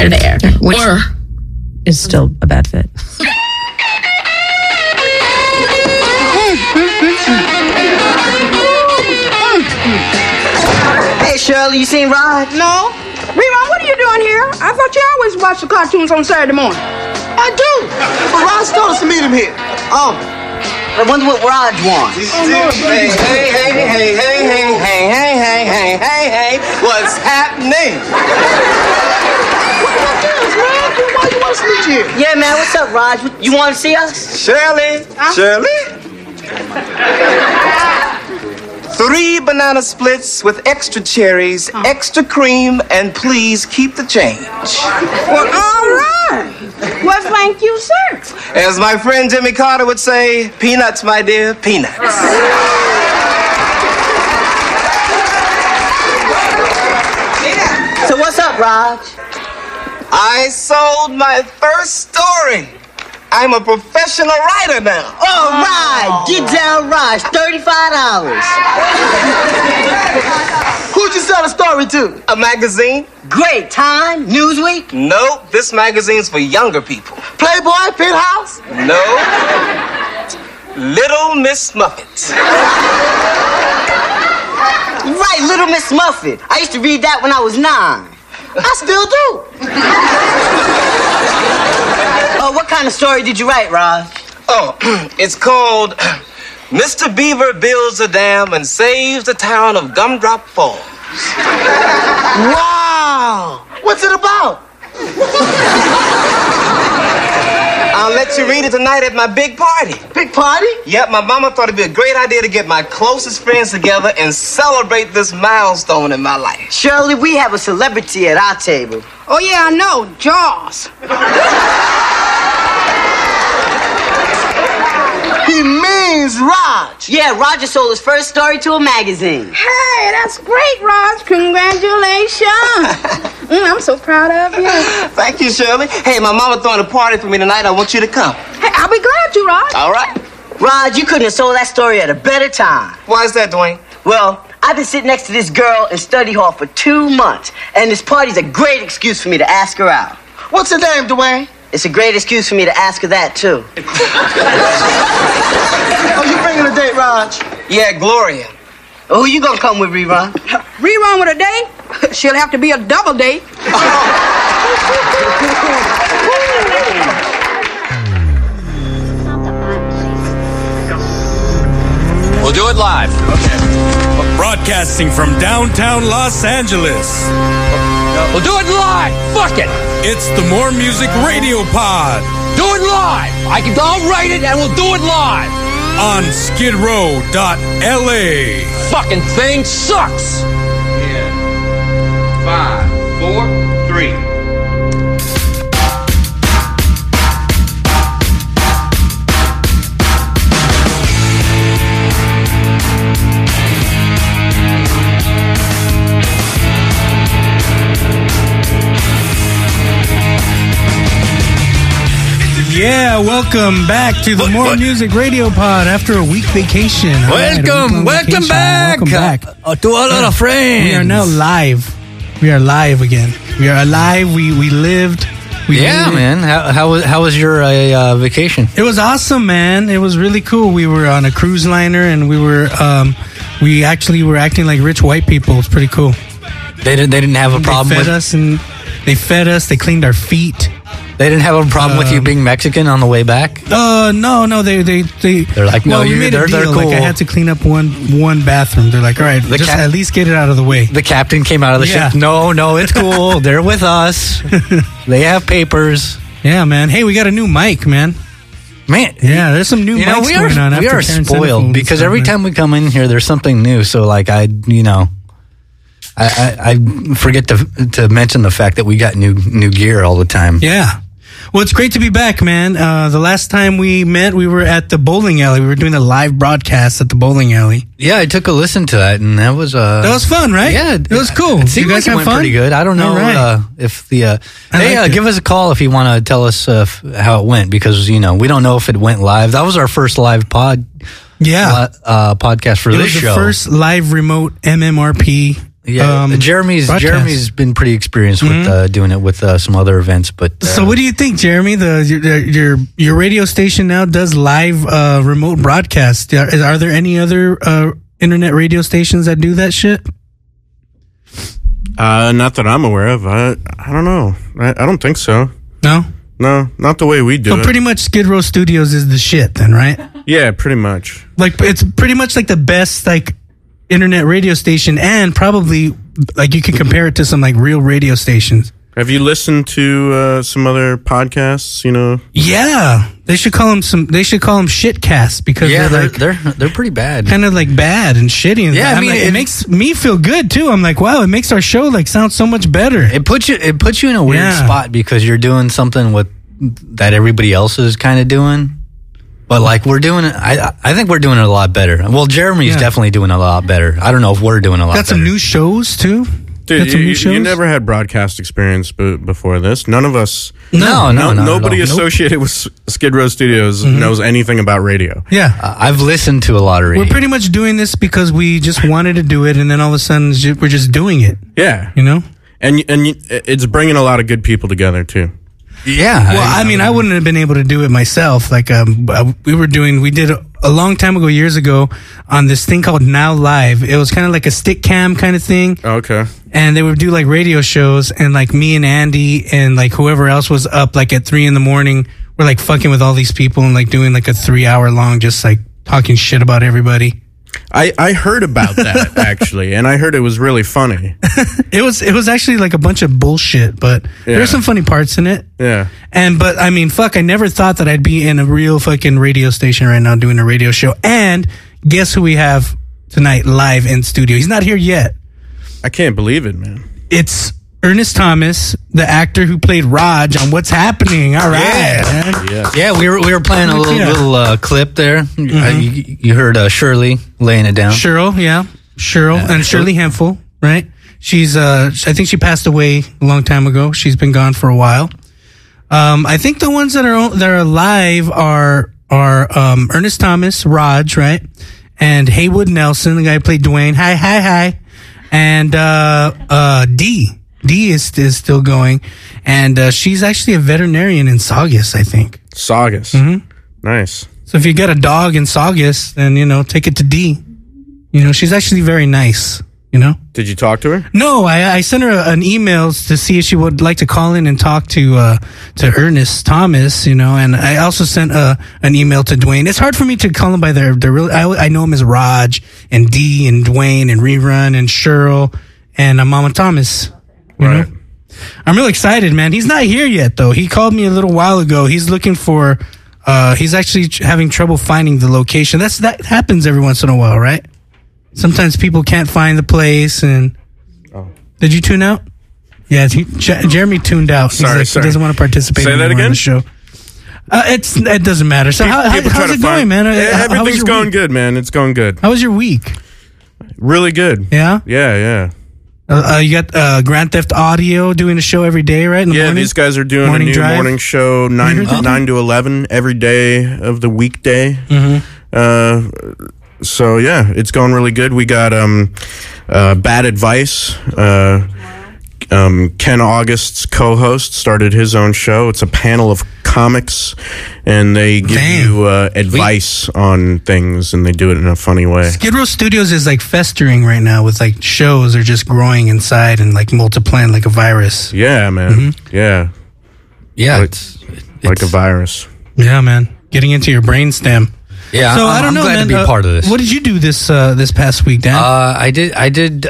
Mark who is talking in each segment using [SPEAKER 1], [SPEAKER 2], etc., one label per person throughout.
[SPEAKER 1] there.
[SPEAKER 2] Which is still a bad fit.
[SPEAKER 3] Hey, Shirley, you seen Rod?
[SPEAKER 4] No. Rerun, what are you doing here? I thought you always watch the cartoons on Saturday morning.
[SPEAKER 3] I do. But Rod told us to meet him here. Oh. I wonder what Rod wants. Hey. What's happening?
[SPEAKER 4] Why you want to meet you?
[SPEAKER 3] Yeah, man, what's up, Raj? You want to see us? Shirley.
[SPEAKER 4] Huh?
[SPEAKER 3] Shirley? 3 banana splits with extra cherries, extra cream, and please keep the change.
[SPEAKER 4] Well, all right. Well, thank you, sir.
[SPEAKER 3] As my friend Jimmy Carter would say, peanuts, my dear, peanuts. So what's up, Raj? I sold my first story. I'm a professional writer now. All right, get down, Raj. $35. Who'd you sell the story to? A magazine. Great. Time? Newsweek? Nope, this magazine's for younger people. Playboy? Penthouse? No. Little Miss Muffet. Right, Little Miss Muffet. I used to read that when I was 9. I still do. What kind of story did you write, Raj? Oh, it's called Mr. Beaver Builds a Dam and Saves the Town of Gumdrop Falls. Wow! What's it about? I'll let you read it tonight at my big party. Big party? Yep, my mama thought it'd be a great idea to get my closest friends together and celebrate this milestone in my life. Shirley, we have a celebrity at our table.
[SPEAKER 4] Oh, yeah, I know. Jaws.
[SPEAKER 3] He means Raj. Yeah, Roger sold his first story to a magazine.
[SPEAKER 4] Hey, that's great, Raj. Congratulations. I'm so proud of you.
[SPEAKER 3] Thank you, Shirley. Hey, my mama throwing a party for me tonight. I want you to come.
[SPEAKER 4] Hey, I'll be glad to, Raj.
[SPEAKER 3] All right. Raj, you couldn't have sold that story at a better time. Why is that, Dwayne? Well, I've been sitting next to this girl in study hall for 2 months, and this party's a great excuse for me to ask her out. What's her name, Dwayne? It's a great excuse for me to ask her that, too. Oh, you bringing a date, Raj? Yeah, Gloria. Who you gonna come with, Rerun?
[SPEAKER 4] Rerun with a date? She'll have to be a double date.
[SPEAKER 5] We'll do it live.
[SPEAKER 6] Okay. Broadcasting from downtown Los Angeles.
[SPEAKER 5] We'll do it live. Fuck it.
[SPEAKER 6] It's the More Music Radio Pod.
[SPEAKER 5] Do it live. I'll write it and we'll do it live.
[SPEAKER 6] On skidrow.la.
[SPEAKER 5] Fucking thing sucks.
[SPEAKER 7] 5, 4, 3.
[SPEAKER 8] Yeah, welcome back to the More Music Radio Pod after a week vacation.
[SPEAKER 9] Welcome back. To all our friends.
[SPEAKER 8] We are now live. We are live again. We are alive. We lived.
[SPEAKER 9] Man. How was your vacation?
[SPEAKER 8] It was awesome, man. It was really cool. We were on a cruise liner, and we actually were acting like rich white people. It's pretty cool.
[SPEAKER 9] They didn't have a problem.
[SPEAKER 8] They fed us. They cleaned our feet.
[SPEAKER 9] They didn't have a problem with you being Mexican on the way back?
[SPEAKER 8] No. They're
[SPEAKER 9] like, no, they're cool.
[SPEAKER 8] Like, I had to clean up one bathroom. They're like, all right, at least get it out of the way.
[SPEAKER 9] The captain came out of the ship. No, it's cool. They're with us. They have papers.
[SPEAKER 8] Yeah, man. Hey, we got a new mic, man. Yeah, there's some new mics going on.
[SPEAKER 9] We are spoiled because every time we come in here, there's something new. So, like, I forget to mention the fact that we got new gear all the time.
[SPEAKER 8] Yeah. Well, it's great to be back, man. The last time we met, we were at the bowling alley. We were doing a live broadcast at the bowling alley.
[SPEAKER 9] Yeah, I took a listen to that, and that was
[SPEAKER 8] fun, right?
[SPEAKER 9] Yeah,
[SPEAKER 8] it was cool.
[SPEAKER 9] It seemed like it went pretty good. I don't know if the give us a call if you want to tell us how it went, because we don't know if it went live. That was our first live podcast for this show.
[SPEAKER 8] It was the first live remote MMRP
[SPEAKER 9] Yeah, Jeremy's been pretty experienced with doing it with some other events. But
[SPEAKER 8] so, what do you think, Jeremy? Your radio station now does live remote broadcasts. Are there any other internet radio stations that do that shit?
[SPEAKER 1] Not that I'm aware of. I don't know. I don't think so.
[SPEAKER 8] No,
[SPEAKER 1] not the way we do it.
[SPEAKER 8] So pretty much Skid Row Studios is the shit, then, right?
[SPEAKER 1] Yeah, pretty much.
[SPEAKER 8] Like it's pretty much like the best internet radio station, and probably like you can compare it to some like real radio stations.
[SPEAKER 1] Have you listened to some other podcasts? You know,
[SPEAKER 8] yeah, they should call them shitcasts because
[SPEAKER 9] they're pretty bad,
[SPEAKER 8] kind of like bad and shitty. And
[SPEAKER 9] yeah, I mean,
[SPEAKER 8] it makes me feel good too. I'm like, wow, it makes our show sound so much better.
[SPEAKER 9] It puts you in a weird spot because you're doing something that everybody else is kind of doing. But like we're doing it, I think we're doing it a lot better. Well, Jeremy's definitely doing it a lot better. I don't know if we're doing a lot better.
[SPEAKER 8] Got some new shows too?
[SPEAKER 1] Dude, you never had broadcast experience before this. None of us.
[SPEAKER 9] No.
[SPEAKER 1] Nobody associated with Skid Row Studios knows anything about radio.
[SPEAKER 8] Yeah.
[SPEAKER 9] I've listened to a lot of radio.
[SPEAKER 8] We're pretty much doing this because we just wanted to do it, and then all of a sudden we're just doing it.
[SPEAKER 1] Yeah.
[SPEAKER 8] You know?
[SPEAKER 1] And it's bringing a lot of good people together too.
[SPEAKER 9] Yeah.
[SPEAKER 8] Well, I mean, I wouldn't have been able to do it myself. Like, we did a long time ago, years ago, on this thing called Now Live. It was kind of like a stick cam kind of thing.
[SPEAKER 1] Okay.
[SPEAKER 8] And they would do like radio shows, and like me and Andy and like whoever else was up like at 3 a.m, we're like fucking with all these people and like doing like a 3-hour long, just like talking shit about everybody.
[SPEAKER 1] I heard about that actually, and I heard it was really funny.
[SPEAKER 8] It was actually like a bunch of bullshit, but there's some funny parts in it.
[SPEAKER 1] Yeah.
[SPEAKER 8] But I mean, fuck, I never thought that I'd be in a real fucking radio station right now doing a radio show. And guess who we have tonight live in studio? He's not here yet.
[SPEAKER 1] I can't believe it, man.
[SPEAKER 8] It's Ernest Thomas, the actor who played Raj on What's Happening. All right.
[SPEAKER 9] Yeah, we were playing a little clip there. You heard Shirley laying it down.
[SPEAKER 8] Cheryl, and Shirley Hemphill, right? She's I think she passed away a long time ago. She's been gone for a while. I think the ones that are alive are Ernest Thomas, Raj, right? And Haywood Nelson, the guy who played Dwayne. Hi. And Dee is still going, and she's actually a veterinarian in Saugus, I think.
[SPEAKER 1] Saugus. Nice.
[SPEAKER 8] So if you got a dog in Saugus, then, take it to Dee. She's actually very nice,
[SPEAKER 1] Did you talk to her?
[SPEAKER 8] No, I sent her an email to see if she would like to call in and talk to Ernest Thomas, and I also sent an email to Dwayne. It's hard for me to call them by their real, I know them as Raj and Dee and Dwayne and Rerun and Cheryl and Mama Thomas. You know? I'm real excited, man. He's not here yet, though. He called me a little while ago. He's looking for, he's actually having trouble finding the location. That happens every once in a while, right? Sometimes people can't find the place. And did you tune out? Yeah, Jeremy tuned out. Sorry. He doesn't want to participate anymore in the show. It doesn't matter. So how's it going, man?
[SPEAKER 1] Everything's going good, man. It's going good.
[SPEAKER 8] How was your week?
[SPEAKER 1] Really good.
[SPEAKER 8] Yeah?
[SPEAKER 1] Yeah.
[SPEAKER 8] You got Grand Theft Audio doing a show every day, right? In the morning?
[SPEAKER 1] These guys are doing a new morning show, 9 to 11 every day of the weekday. So yeah, it's going really good. We got Bad Advice. Ken August's co-host started his own show. It's a panel of comics, and they give you advice on things, and they do it in a funny way.
[SPEAKER 8] Skid Row Studios is like festering right now with like shows are just growing inside and like multiplying like a virus.
[SPEAKER 1] Yeah, man. Yeah,
[SPEAKER 9] it's
[SPEAKER 1] like a virus.
[SPEAKER 8] Yeah, man. Getting into your brainstem.
[SPEAKER 9] Yeah,
[SPEAKER 8] so I don't know,
[SPEAKER 9] glad
[SPEAKER 8] man.
[SPEAKER 9] to be part of this.
[SPEAKER 8] What did you do this past week, Dan?
[SPEAKER 9] I did.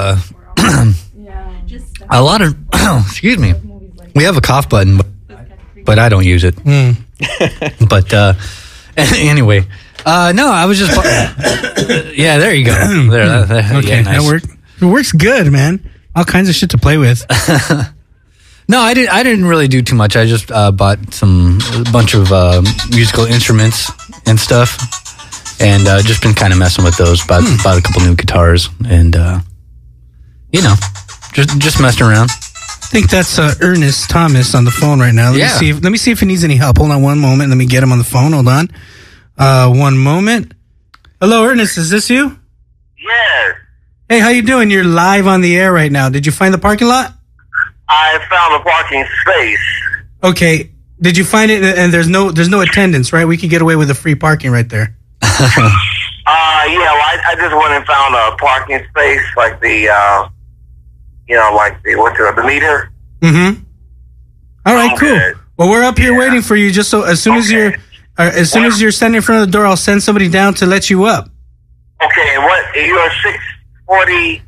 [SPEAKER 9] A lot of, excuse me. We have a cough button, but I don't use it. But anyway, no, I was just. Yeah, there you go.
[SPEAKER 8] Okay,
[SPEAKER 9] nice.
[SPEAKER 8] that worked. It works good, man. All kinds of shit to play with.
[SPEAKER 9] No, I didn't really do too much. I just bought a bunch of musical instruments and stuff, and just been kind of messing with those. Bought a couple new guitars, and just messing around.
[SPEAKER 8] I think that's Ernest Thomas on the phone right now. Let me see if he needs any help. Hold on one moment. Let me get him on the phone. Hold on. One moment. Hello, Ernest. Is this you?
[SPEAKER 10] Yeah.
[SPEAKER 8] Hey, how you doing? You're live on the air right now. Did you find the parking lot?
[SPEAKER 10] I found a parking space.
[SPEAKER 8] Okay. Did you find it? And there's no attendance, right? We could get away with the free parking right there.
[SPEAKER 10] Yeah. Well, I just went and found a parking space, like the meter.
[SPEAKER 8] Mm-hmm. All right, cool.
[SPEAKER 10] Good.
[SPEAKER 8] Well, we're up here waiting for you. Just so as soon as you're standing in front of the door, I'll send somebody down to let you up.
[SPEAKER 10] Okay. And what? You're 640.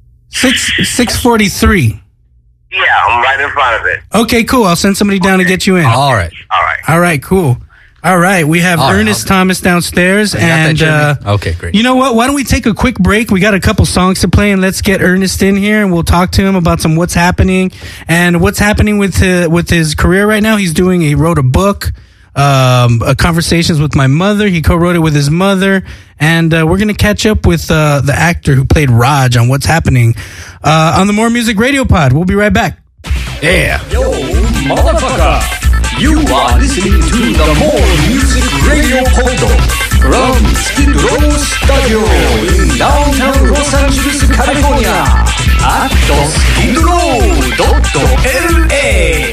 [SPEAKER 8] 643.
[SPEAKER 10] Yeah, I'm right in front of it.
[SPEAKER 8] Okay, cool. I'll send somebody down to get you in.
[SPEAKER 9] All right.
[SPEAKER 8] All right, cool. All right, we have Ernest Thomas downstairs, and
[SPEAKER 9] okay, great.
[SPEAKER 8] You know what? Why don't we take a quick break? We got a couple songs to play, and let's get Ernest in here, and we'll talk to him about some what's happening with his career right now. He wrote a book, Conversations with My Mother. He co-wrote it with his mother, and we're gonna catch up with the actor who played Raj on what's happening on the More Music Radio Pod. We'll be right back.
[SPEAKER 9] Yeah.
[SPEAKER 5] Yo, motherfucker! You are listening to the More Music Radio Pod from Skid Row Studio in downtown Los Angeles, California at skidrow.la.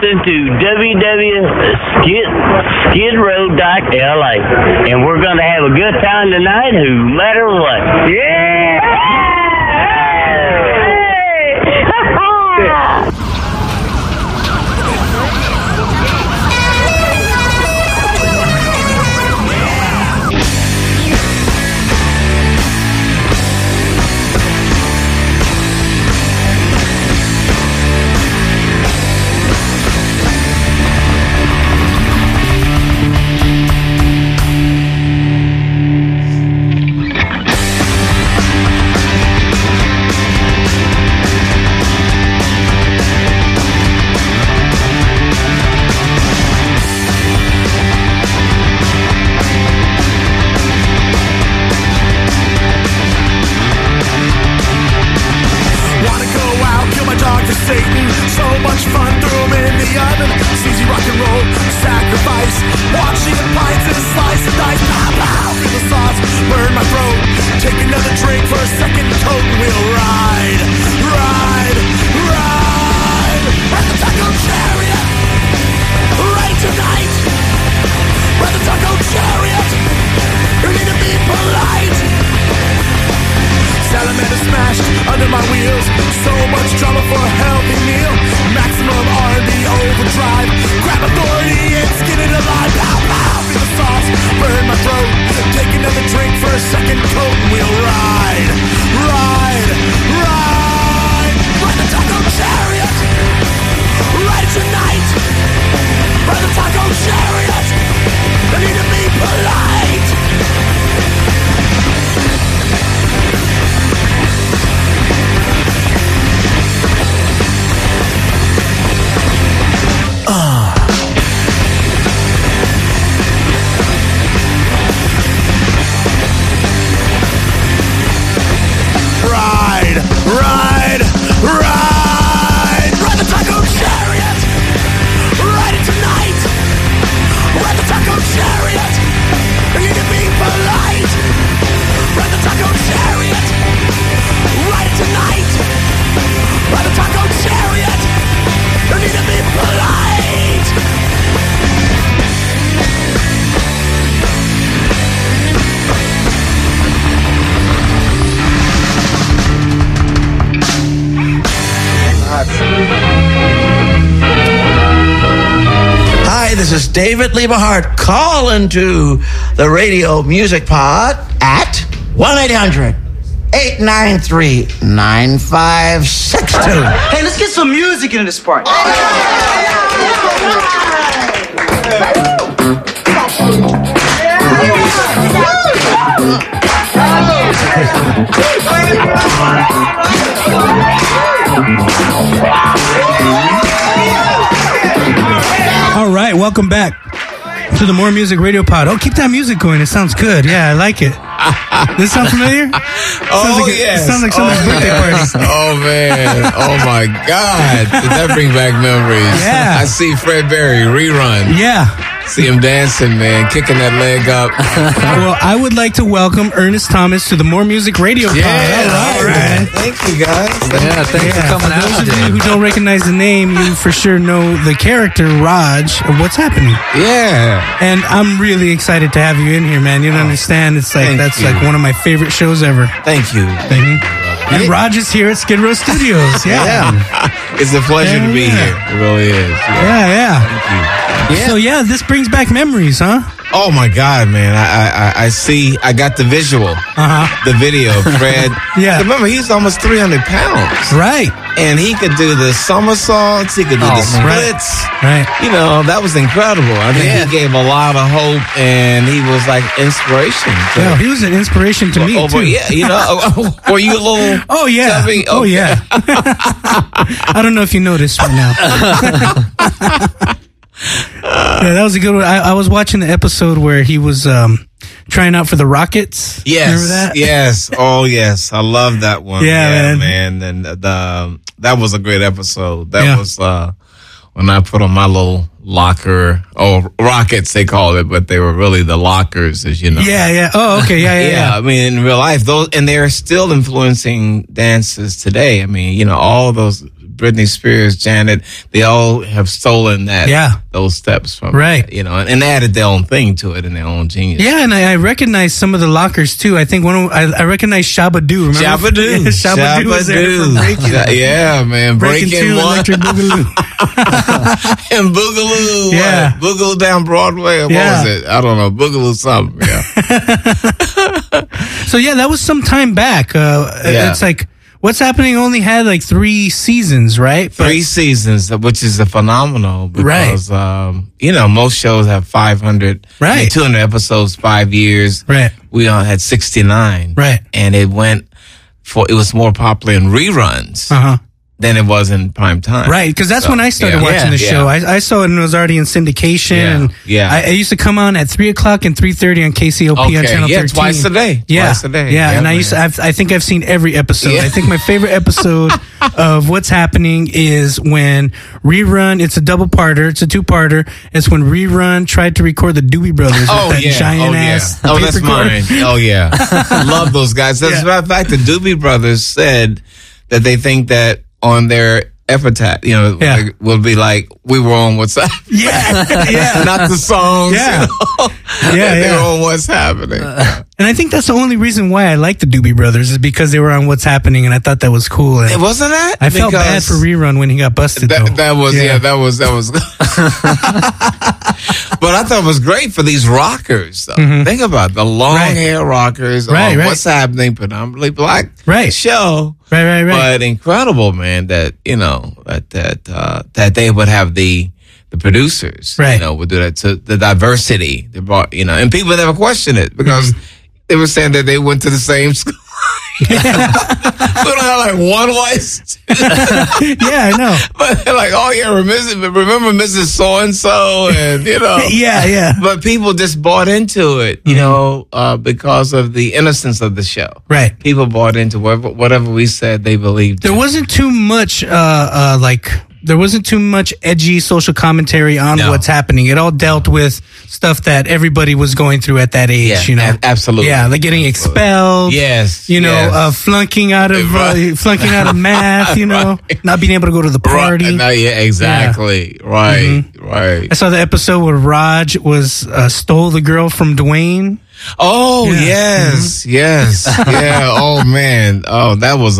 [SPEAKER 11] listening to www.skidrow.la, and we're going to have a good time tonight, no matter what. Yeah!
[SPEAKER 12] This is David Liebehart calling to the Radio Music Pod at 1-800-893-9562.
[SPEAKER 3] Hey, let's get some music into this part.
[SPEAKER 8] All right, welcome back to the More Music Radio Pod. Oh, keep that music going. It sounds good. Yeah, I like it. Does it sound familiar?
[SPEAKER 13] Yes.
[SPEAKER 8] It sounds like someone's birthday party.
[SPEAKER 13] Oh, man. Oh, my God. Did that bring back memories?
[SPEAKER 8] Yeah.
[SPEAKER 13] I see Fred Berry rerun.
[SPEAKER 8] Yeah.
[SPEAKER 13] See him dancing, man, kicking that leg up.
[SPEAKER 8] Well, I would like to welcome Ernest Thomas to the More Music Radio Pod.
[SPEAKER 13] All right. Thank you, guys.
[SPEAKER 9] Thanks for coming out
[SPEAKER 8] those
[SPEAKER 9] today.
[SPEAKER 8] of you who don't recognize the name, you for sure know the character Raj of What's Happening.
[SPEAKER 13] Yeah.
[SPEAKER 8] And I'm really excited to have you in here, man. You don't understand. It's like like one of my favorite shows ever.
[SPEAKER 13] Thank you.
[SPEAKER 8] And Raj is here at Skid Row Studios. Yeah.
[SPEAKER 13] It's a pleasure to be here. It really is.
[SPEAKER 8] Yeah.
[SPEAKER 13] Thank you.
[SPEAKER 8] Yeah. So, this brings back memories, huh?
[SPEAKER 13] Oh, my God, man. I see. I got the visual. The video. Fred.
[SPEAKER 8] Yeah.
[SPEAKER 13] Remember, he's almost 300 pounds.
[SPEAKER 8] Right.
[SPEAKER 13] And he could do the somersaults. He could do the splits.
[SPEAKER 8] Right.
[SPEAKER 13] You know, that was incredible. I mean, he gave a lot of hope, and he was like inspiration.
[SPEAKER 8] Yeah, he was an inspiration to me, too.
[SPEAKER 13] Yeah, you know. Were you a little chubby?
[SPEAKER 8] Oh, yeah. I don't know if you noticed right now. Yeah, that was a good one. I was watching the episode where he was trying out for the Rockets.
[SPEAKER 13] Yes.
[SPEAKER 8] Remember that?
[SPEAKER 13] Yes. Oh, yes. I love that one.
[SPEAKER 8] Yeah,
[SPEAKER 13] man. And that was a great episode. That was when I put on my little locker. Oh, Rockets, they called it, but they were really the lockers, as you know.
[SPEAKER 8] Yeah. Oh, okay. Yeah.
[SPEAKER 13] I mean, in real life, and they're still influencing dances today. I mean, you know, all those Britney Spears, Janet, they all have stolen those steps from it, and added their own thing to it and their own genius.
[SPEAKER 8] Yeah, and I recognize some of the lockers too. I think I recognize Shabba-Doo. Remember?
[SPEAKER 13] Shabba-Doo.
[SPEAKER 8] Shabba-Doo was there for Breaking.
[SPEAKER 13] Yeah, man. Breaking One.
[SPEAKER 8] Electric Boogaloo.
[SPEAKER 13] And Boogaloo.
[SPEAKER 8] Yeah.
[SPEAKER 13] Boogaloo down Broadway. What was it? I don't know. Boogaloo something. Yeah.
[SPEAKER 8] So that was some time back. It's like What's Happening only had like 3 seasons, right?
[SPEAKER 13] 3 seasons, which is a phenomenal because most shows have 500, 200 episodes, 5 years.
[SPEAKER 8] Right.
[SPEAKER 13] We all had 69.
[SPEAKER 8] Right.
[SPEAKER 13] And it was more popular in reruns. Than it was in prime time.
[SPEAKER 8] Right, because that's when I started watching the show. I saw it and it was already in syndication. I used to come on at 3 o'clock and 3:30 on KCOP on Channel 13.
[SPEAKER 13] Twice a day. Twice a day.
[SPEAKER 8] And I think I've seen every episode. I think my favorite episode of What's Happening is when Rerun, it's a double-parter, it's a 2-parter. It's when Rerun tried to record the Doobie Brothers with that giant ass.
[SPEAKER 13] Oh, that's mine. Oh, yeah. Love those guys. As a matter of fact, the Doobie Brothers said that they think that on their epitaph, will be like, we were on What's Happening. Not the songs. They were on What's Happening.
[SPEAKER 8] And I think that's the only reason why I like the Doobie Brothers is because they were on What's Happening, and I thought that was cool. And
[SPEAKER 13] it wasn't that?
[SPEAKER 8] I felt bad for Rerun when he got busted.
[SPEAKER 13] That was. But I thought it was great for these rockers, though. Think about it, the long hair rockers on What's Happening, predominantly black show.
[SPEAKER 8] Right.
[SPEAKER 13] But incredible, man, that that they would have the producers, would do that to the diversity. They brought, and people never questioned it because they were saying that they went to the same school. We don't have like one white.
[SPEAKER 8] I know.
[SPEAKER 13] But they're like, remember Mrs. So-and-so and, But people just bought into it, because of the innocence of the show.
[SPEAKER 8] Right.
[SPEAKER 13] People bought into whatever we said they believed.
[SPEAKER 8] There wasn't too much, there wasn't too much edgy social commentary on What's Happening. It all dealt with stuff that everybody was going through at that age,
[SPEAKER 13] Absolutely.
[SPEAKER 8] Yeah, like getting expelled.
[SPEAKER 13] Yes.
[SPEAKER 8] Flunking out of math, not being able to go to the party.
[SPEAKER 13] Exactly.
[SPEAKER 8] Yeah.
[SPEAKER 13] Right.
[SPEAKER 8] I saw the episode where Raj stole the girl from Dwayne.
[SPEAKER 13] Oh, yes. Yes. Yeah. Oh, man. Oh, that was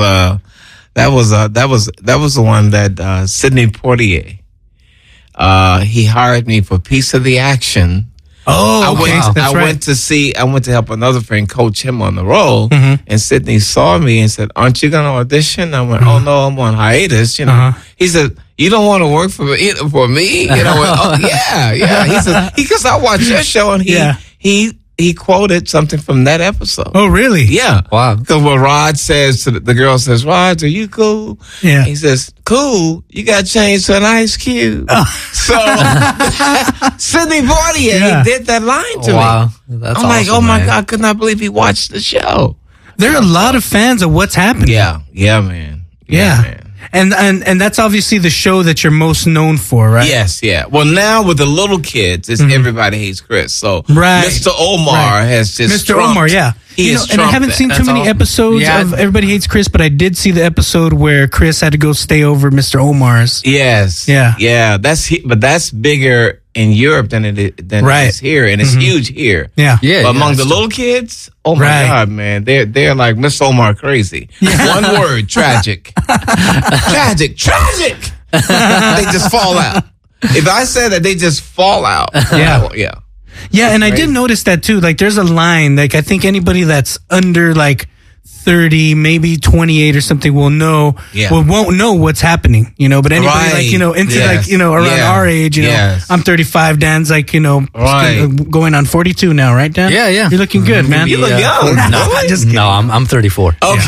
[SPEAKER 13] the one that Sidney Poitier. He hired me for Piece of the Action.
[SPEAKER 8] Oh, okay.
[SPEAKER 13] I went to help another friend coach him on the role, and Sidney saw me and said, "Aren't you going to audition?" I went, "Oh no, I'm on hiatus." He said, "You don't want to work for me?" I went, "Oh yeah." He said, "Because I watched your show," and he quoted something from that episode.
[SPEAKER 8] Oh, really?
[SPEAKER 13] Yeah.
[SPEAKER 9] Wow.
[SPEAKER 13] Because what Rod says to the girl says, "Rod, are you cool?"
[SPEAKER 8] Yeah.
[SPEAKER 13] He says, "Cool. You got changed to an Ice Cube." So Sidney Poitier he did that line to me.
[SPEAKER 9] Wow. That's
[SPEAKER 13] I'm like,
[SPEAKER 9] awesome,
[SPEAKER 13] oh my
[SPEAKER 9] man.
[SPEAKER 13] God, I could not believe he watched the show.
[SPEAKER 8] There are a lot of fans of What's Happening.
[SPEAKER 13] Yeah, man.
[SPEAKER 8] Yeah. And that's obviously the show that you're most known for, right?
[SPEAKER 13] Yes, yeah. Well, now with the little kids, it's Everybody Hates Chris. So Mr. Omar has just
[SPEAKER 8] Mr. Omar,
[SPEAKER 13] He has
[SPEAKER 8] and I haven't seen too many episodes of Everybody Hates Chris, but I did see the episode where Chris had to go stay over Mr. Omar's.
[SPEAKER 13] Yes.
[SPEAKER 8] Yeah.
[SPEAKER 13] But that's bigger in Europe than it is here, and it's huge here.
[SPEAKER 8] Yeah.
[SPEAKER 13] But among the little kids, oh my God, man, they're like Mr. Omar crazy. One word, tragic. Tragic. They just fall out. If I said that, they just fall out.
[SPEAKER 8] Yeah, and I did notice that too. Like, there's a line. Like, I think anybody that's under like 30, maybe 28 or something won't know What's Happening. But anybody around our age, I'm 35. Dan's like, going on 42 now, right, Dan?
[SPEAKER 9] Yeah.
[SPEAKER 8] You're looking good, man.
[SPEAKER 13] You look young.
[SPEAKER 8] I'm just kidding.
[SPEAKER 9] No, I'm 34.
[SPEAKER 13] Okay.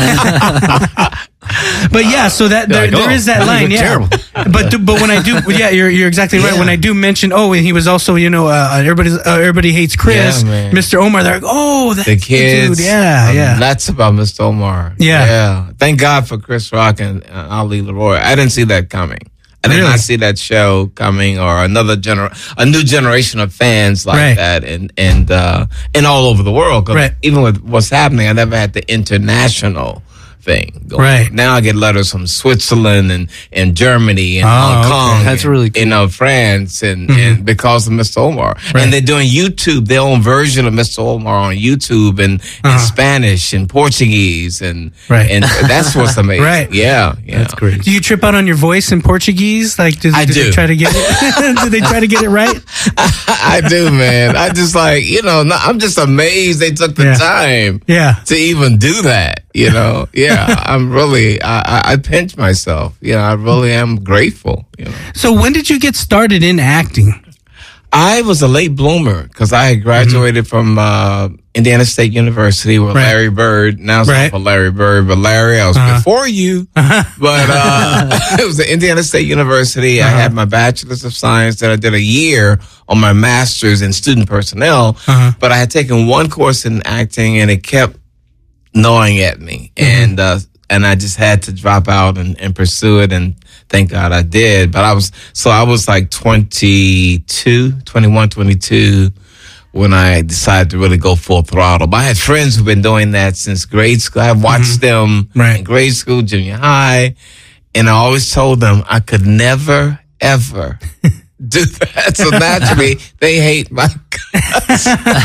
[SPEAKER 8] But so that there is that line,
[SPEAKER 9] terrible.
[SPEAKER 8] But when I do, you're exactly right. When I do mention, and he was also, Everybody Hates Chris, Mr. Omar. They're like,
[SPEAKER 13] the kids,
[SPEAKER 8] dude,
[SPEAKER 13] that's about Mr. Omar. Yeah. Thank God for Chris Rock and Ali Leroy. I didn't see that coming. I did not see that show coming, or a new generation of fans like that, and all over the world. 'Cause even with What's Happening, I never had the international thing going
[SPEAKER 8] Right.
[SPEAKER 13] on. Now I get letters from Switzerland and Germany and Hong Kong.
[SPEAKER 9] Okay. That's really cool.
[SPEAKER 13] And France and because of Mr. Omar.
[SPEAKER 8] Right.
[SPEAKER 13] And they're doing YouTube, their own version of Mr. Omar on YouTube and Spanish and Portuguese and that's what's amazing.
[SPEAKER 8] Right.
[SPEAKER 13] Yeah.
[SPEAKER 9] That's great.
[SPEAKER 8] Do you trip out on your voice in Portuguese? Like, do they try to get it? Do they try to get it right?
[SPEAKER 13] I do, man. I just like, I'm just amazed they took the time to even do that, Yeah, I'm really, I pinch myself. I really am grateful,
[SPEAKER 8] So when did you get started in acting?
[SPEAKER 13] I was a late bloomer because I had graduated from Indiana State University with Larry Bird. Now it's not for Larry Bird, but Larry, I was before you. But it was the Indiana State University. I had my bachelor's of science. Then I did a year on my master's in student personnel. But I had taken one course in acting, and it kept gnawing at me. And I just had to drop out and pursue it. And thank God I did. But I was like 21, 22 when I decided to really go full throttle. But I had friends who've been doing that since grade school. I watched them in grade school, junior high. And I always told them I could never, ever do that. So naturally, they hate my guts.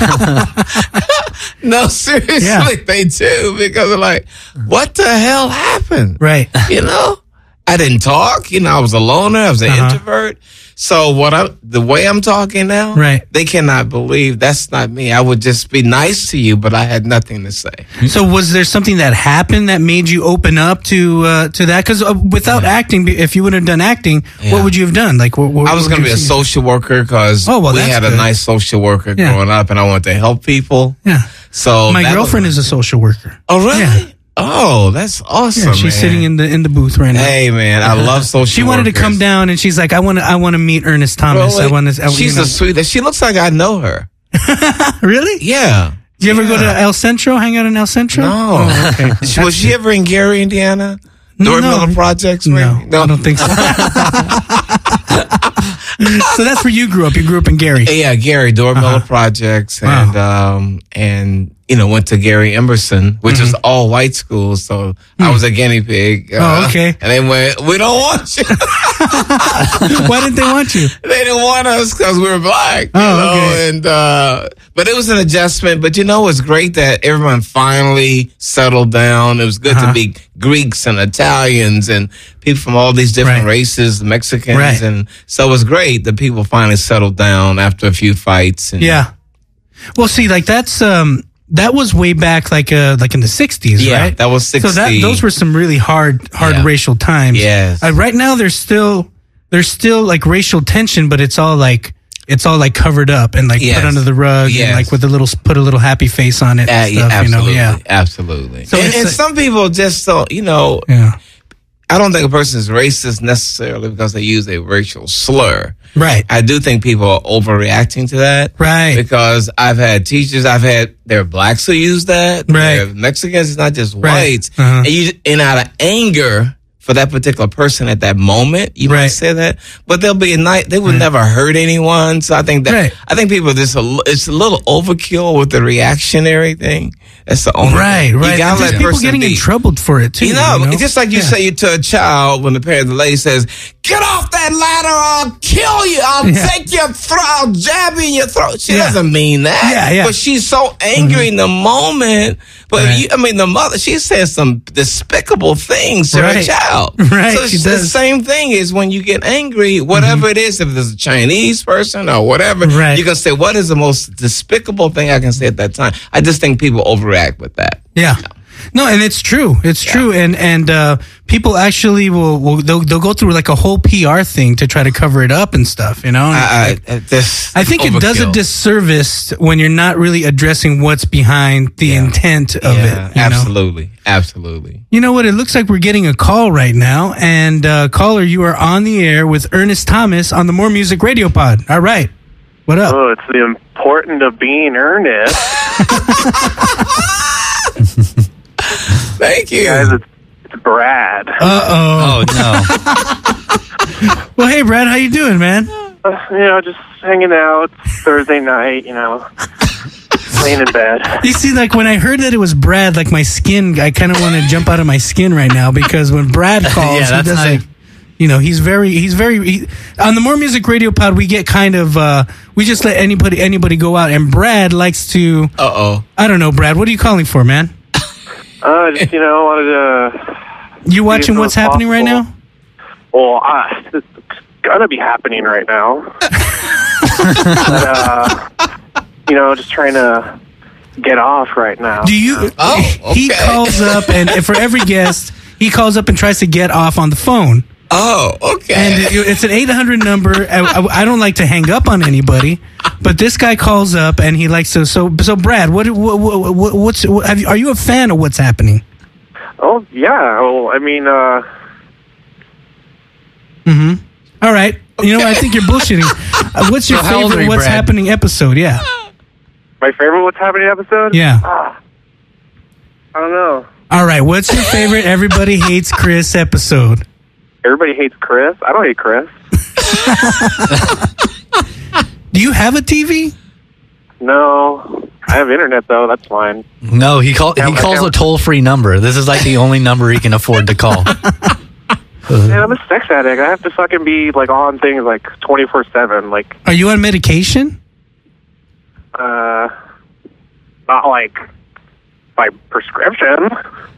[SPEAKER 13] No, seriously, they do. Because they're like, what the hell happened?
[SPEAKER 8] Right.
[SPEAKER 13] I didn't talk. I was a loner. I was an introvert. So the way I'm talking now, they cannot believe that's not me. I would just be nice to you, but I had nothing to say.
[SPEAKER 8] So was there something that happened that made you open up to that? Because without acting, if you would have done acting, what would you have done? Like, what
[SPEAKER 13] I was going to be a social worker because we had a nice social worker growing up, and I wanted to help people.
[SPEAKER 8] Yeah.
[SPEAKER 13] So
[SPEAKER 8] my girlfriend is a social worker.
[SPEAKER 13] Oh, really?
[SPEAKER 8] Yeah.
[SPEAKER 13] Oh, that's awesome.
[SPEAKER 8] Yeah, she's sitting in the booth right now.
[SPEAKER 13] Hey, man, I love social.
[SPEAKER 8] She wanted to come down, and she's like, "I want to meet Ernest Thomas.
[SPEAKER 13] Really? She's the sweetest. She looks like I know her.
[SPEAKER 8] Really?
[SPEAKER 13] Yeah.
[SPEAKER 8] Do you ever go to El Centro? Hang out in El Centro?
[SPEAKER 13] No.
[SPEAKER 8] Oh, okay.
[SPEAKER 13] Was she ever in Gary, Indiana? Door Miller Projects?
[SPEAKER 8] No, I don't think so. So that's where you grew up. You grew up in Gary.
[SPEAKER 13] Yeah, Gary, Door Miller Projects, and went to Gary Emerson, which is all white school. So I was a guinea pig.
[SPEAKER 8] Okay.
[SPEAKER 13] And they went, we don't want you.
[SPEAKER 8] Why didn't they want you?
[SPEAKER 13] They didn't want us because we were black.
[SPEAKER 8] Okay.
[SPEAKER 13] And but it was an adjustment. But it was great that everyone finally settled down. It was good to be Greeks and Italians and people from all these different races, Mexicans, and so it was great that people finally settled down after a few fights. And
[SPEAKER 8] well, see, like that's that was way back, like in the 60s, right?
[SPEAKER 13] That was 60s.
[SPEAKER 8] So those were some really hard racial times.
[SPEAKER 13] Yes.
[SPEAKER 8] Right now, there's still like racial tension, but it's all like covered up and like put under the rug and like put a little happy face on it. And stuff,
[SPEAKER 13] absolutely, absolutely. So and some people just don't, I don't think a person is racist necessarily because they use a racial slur.
[SPEAKER 8] Right.
[SPEAKER 13] I do think people are overreacting to that.
[SPEAKER 8] Right.
[SPEAKER 13] Because I've had teachers, there are blacks who use that.
[SPEAKER 8] Right.
[SPEAKER 13] There are Mexicans, it's not just whites. And out of anger for that particular person at that moment, you might say that. But they'll be they would never hurt anyone. So I think I think people it's a little overkill with the reactionary thing. That's the only
[SPEAKER 8] right.
[SPEAKER 13] You gotta let
[SPEAKER 8] people getting in trouble for it too.
[SPEAKER 13] It's just like you say to a child when the lady says, "Get off that ladder! I'll kill you! I'll take your throat! I'll jab you in your throat." She doesn't mean that. But she's so angry in the moment. But the mother, she says some despicable things to her child.
[SPEAKER 8] Right.
[SPEAKER 13] So it's the same thing is when you get angry, whatever it is, if it's a Chinese person or whatever, you can say, what is the most despicable thing I can say at that time? I just think people overreact with that.
[SPEAKER 8] Yeah. No, and it's true. It's true. And people actually they'll go through like a whole PR thing to try to cover it up and stuff, I think it does a disservice when you're not really addressing what's behind the intent of it.
[SPEAKER 13] Absolutely. Absolutely.
[SPEAKER 8] You know what? It looks like we're getting a call right now. And caller, you are on the air with Ernest Thomas on the More Music Radio Pod. All right. What up?
[SPEAKER 14] Oh, it's the importance of being earnest.
[SPEAKER 13] Thank you.
[SPEAKER 14] Guys, it's Brad.
[SPEAKER 8] Uh-oh.
[SPEAKER 9] Oh, no.
[SPEAKER 8] Well, hey, Brad, how you doing, man?
[SPEAKER 14] Just hanging out. It's Thursday night,
[SPEAKER 8] Well,
[SPEAKER 14] laying in bed.
[SPEAKER 8] You see, like when I heard that it was Brad, like my skin, I kind of want to jump out of my skin right now because when Brad calls, he doesn't. You know, he's very on the More Music Radio Pod. We get kind of we just let anybody go out, and Brad likes to. I don't know, Brad. What are you calling for, man?
[SPEAKER 14] Just wanted to.
[SPEAKER 8] You watching what's happening right now?
[SPEAKER 14] Well, it's gonna be happening right now. But, just trying to get off right now.
[SPEAKER 8] Do you? Oh, okay. He calls up, and for every guest, he calls up and tries to get off on the phone.
[SPEAKER 13] Oh, okay.
[SPEAKER 8] And it's an 800 number. I don't like to hang up on anybody, but this guy calls up and he likes to. So Brad, what's are you a fan of what's happening?
[SPEAKER 14] Oh yeah. Well, I mean.
[SPEAKER 8] All right. Okay. You know, I think you're bullshitting. What's your favorite What's Happening episode? Yeah.
[SPEAKER 14] My favorite What's Happening episode?
[SPEAKER 8] Yeah.
[SPEAKER 14] I don't know.
[SPEAKER 8] All right. What's your favorite Everybody Hates Chris episode?
[SPEAKER 14] Everybody hates Chris? I don't hate Chris.
[SPEAKER 8] Do you have a TV?
[SPEAKER 14] No. I have internet, though. That's fine.
[SPEAKER 9] No, he calls a toll-free number. This is like the only number he can afford to call.
[SPEAKER 14] Man, I'm a sex addict. I have to fucking be, like, on things, like, 24/7. Like,
[SPEAKER 8] are you on medication?
[SPEAKER 14] Not, like, by prescription.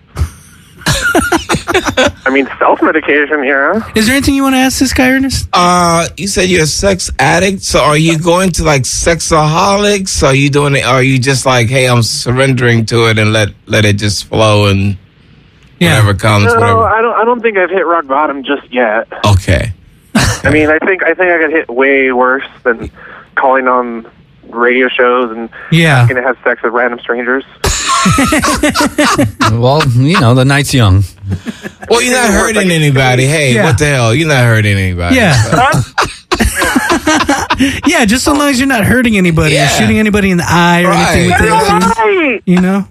[SPEAKER 14] I mean, self-medication, yeah.
[SPEAKER 8] Is there anything you want to ask this guy, Ernest?
[SPEAKER 13] You said you're a sex addict, so are you going to like sexaholics? Are you doing it? Or are you just like, hey, I'm surrendering to it and let it just flow and whatever comes?
[SPEAKER 14] No,
[SPEAKER 13] whatever.
[SPEAKER 14] I don't think I've hit rock bottom just yet.
[SPEAKER 13] Okay.
[SPEAKER 14] I mean, I think I could hit way worse than calling on radio shows and asking to have sex with random strangers.
[SPEAKER 9] Well, the night's young.
[SPEAKER 13] Well, you're not hurting anybody. Hey, what the hell? You're not hurting anybody.
[SPEAKER 8] Yeah. Yeah, just so long as you're not hurting anybody or shooting anybody in the eye or anything with it. You know?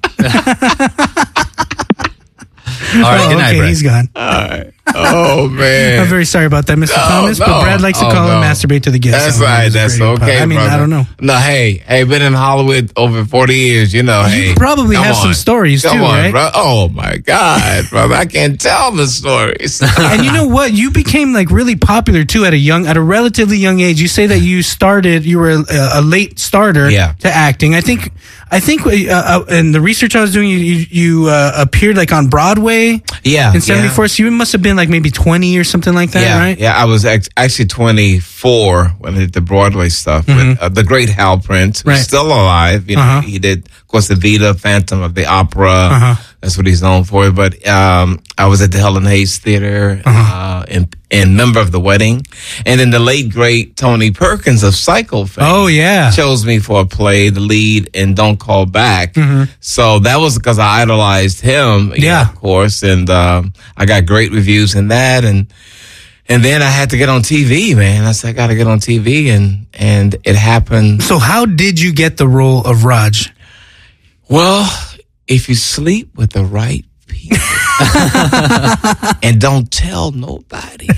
[SPEAKER 9] All right, good night,
[SPEAKER 8] okay,
[SPEAKER 9] Brad.
[SPEAKER 8] he's gone.
[SPEAKER 13] All right. Oh, man.
[SPEAKER 8] I'm very sorry about that, Mr. Thomas, but Brad likes to call and masturbate to the guests.
[SPEAKER 13] That's right. That's okay,
[SPEAKER 8] I mean,
[SPEAKER 13] brother.
[SPEAKER 8] I don't know.
[SPEAKER 13] No, hey, been in Hollywood over 40 years,
[SPEAKER 8] You
[SPEAKER 13] hey.
[SPEAKER 8] probably have some stories,
[SPEAKER 13] Come
[SPEAKER 8] too,
[SPEAKER 13] on,
[SPEAKER 8] right?
[SPEAKER 13] Bro. Oh, my God, brother. I can't tell the stories.
[SPEAKER 8] And you know what? You became, like, really popular, too, at a relatively young age. You say that you were a late starter to acting. I think in the research I was doing, you appeared, like, on Broadway in 74. So you must have been, like, maybe 20 or something like that, right?
[SPEAKER 13] Yeah, I was actually 24 when I did the Broadway stuff with the great Hal Prince, who's still alive. He did, of course, the Vita, Phantom of the Opera. That's what he's known for. But I was at the Helen Hayes Theater and member of The Wedding. And then the late, great Tony Perkins of Psycho fame chose me for a play, the lead in Don't Call Back. So that was because I idolized him, of course. And I got great reviews in that. And then I had to get on TV, man. I said, I got to get on TV. And it happened.
[SPEAKER 8] So how did you get the role of Raj?
[SPEAKER 13] Well, if you sleep with the right people and don't tell nobody.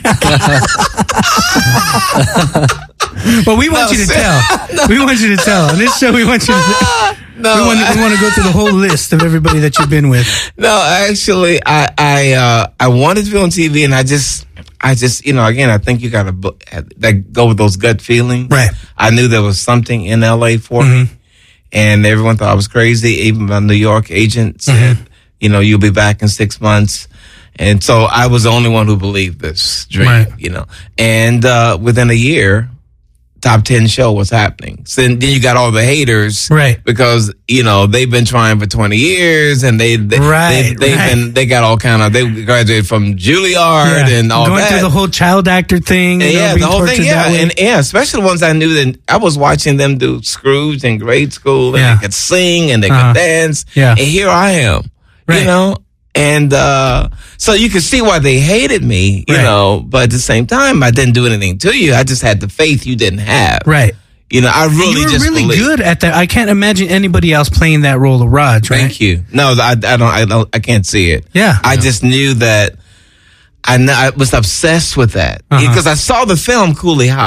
[SPEAKER 8] Well, we want you to tell. We want you to tell. On this show, we want you to we want to go through the whole list of everybody that you've been with.
[SPEAKER 13] No, actually, I wanted to be on TV, and I just, again, I think you got to go with those gut feelings.
[SPEAKER 8] Right.
[SPEAKER 13] I knew there was something in LA for me, and everyone thought I was crazy. Even my New York agent said, you'll be back in 6 months. And so I was the only one who believed this dream, And within a year, top 10 show was happening. So then you got all the haters,
[SPEAKER 8] right?
[SPEAKER 13] Because they've been trying for 20 years, and they got all kind of, they graduated from Juilliard and all
[SPEAKER 8] going
[SPEAKER 13] that,
[SPEAKER 8] through the whole child actor thing,
[SPEAKER 13] the whole thing, and especially the ones I knew that I was watching them do Scrooge in grade school, and they could sing and they could dance, and here I am, And so you can see why they hated me, but at the same time, I didn't do anything to you. I just had the faith you didn't have.
[SPEAKER 8] Right.
[SPEAKER 13] I really
[SPEAKER 8] you were
[SPEAKER 13] just
[SPEAKER 8] really
[SPEAKER 13] believed.
[SPEAKER 8] good at that. I can't imagine anybody else playing that role of Raj, right?
[SPEAKER 13] Thank you. No, I can't see it.
[SPEAKER 8] Yeah.
[SPEAKER 13] I just knew that I was obsessed with that because I saw the film Cooley High.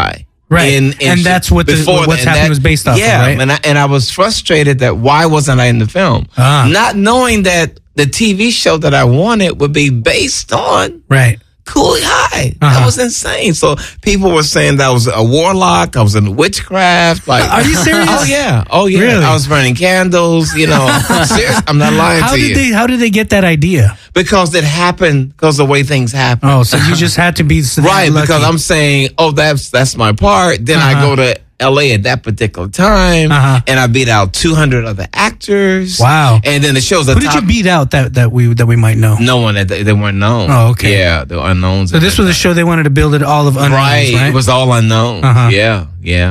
[SPEAKER 8] Right. And that's what what's happening was based off of, right?
[SPEAKER 13] And I was frustrated that why wasn't I in the film? Not knowing that the TV show that I wanted would be based on Cooley High. That was insane. So people were saying that I was a warlock. I was in witchcraft. Like,
[SPEAKER 8] are you serious?
[SPEAKER 13] Oh yeah.
[SPEAKER 8] Really?
[SPEAKER 13] I was burning candles. Serious. I'm not lying to you.
[SPEAKER 8] How did they get that idea?
[SPEAKER 13] Because it happened. Because the way things happen.
[SPEAKER 8] Oh, so you just had to be
[SPEAKER 13] right.
[SPEAKER 8] lucky.
[SPEAKER 13] Because I'm saying, that's my part. Then I go to LA at that particular time, and I beat out 200 other actors.
[SPEAKER 8] Wow!
[SPEAKER 13] And then the shows.
[SPEAKER 8] Who did you beat out that we might know?
[SPEAKER 13] No one that they weren't known.
[SPEAKER 8] Oh, okay.
[SPEAKER 13] Yeah, the unknowns.
[SPEAKER 8] So this was a show they wanted to build it all of unknowns, right?
[SPEAKER 13] It was all unknown. Yeah.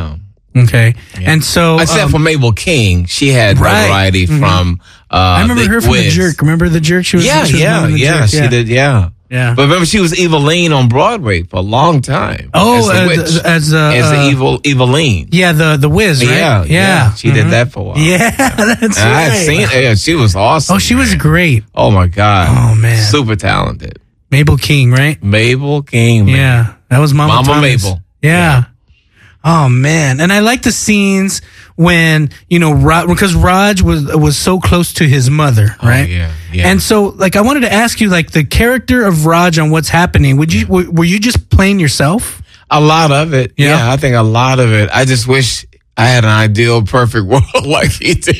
[SPEAKER 8] Okay. Yeah. And so,
[SPEAKER 13] except for Mabel King, she had variety from.
[SPEAKER 8] I remember her from The Jerk. Remember The Jerk? She was.
[SPEAKER 13] She did. Yeah. Yeah, but remember she was Eveline on Broadway for a long time.
[SPEAKER 8] Oh,
[SPEAKER 13] as the evil Eveline.
[SPEAKER 8] Yeah, the Wiz, right?
[SPEAKER 13] Yeah. She did that for a while.
[SPEAKER 8] Yeah, that's right.
[SPEAKER 13] I've seen it. Yeah, she was awesome.
[SPEAKER 8] Oh, she was great.
[SPEAKER 13] Oh my God.
[SPEAKER 8] Oh man,
[SPEAKER 13] super talented.
[SPEAKER 8] Mabel King, right?
[SPEAKER 13] Mabel King. Man.
[SPEAKER 8] Yeah, that was Mama Thomas.
[SPEAKER 13] Mabel.
[SPEAKER 8] Yeah. Oh man, and I like the scenes when because Raj was so close to his mother, right?
[SPEAKER 13] Yeah.
[SPEAKER 8] And so, like, I wanted to ask you, like, the character of Raj on What's Happening. Were you just playing yourself?
[SPEAKER 13] A lot of it. Yeah, I think a lot of it. I just wish I had an ideal, perfect world like he did.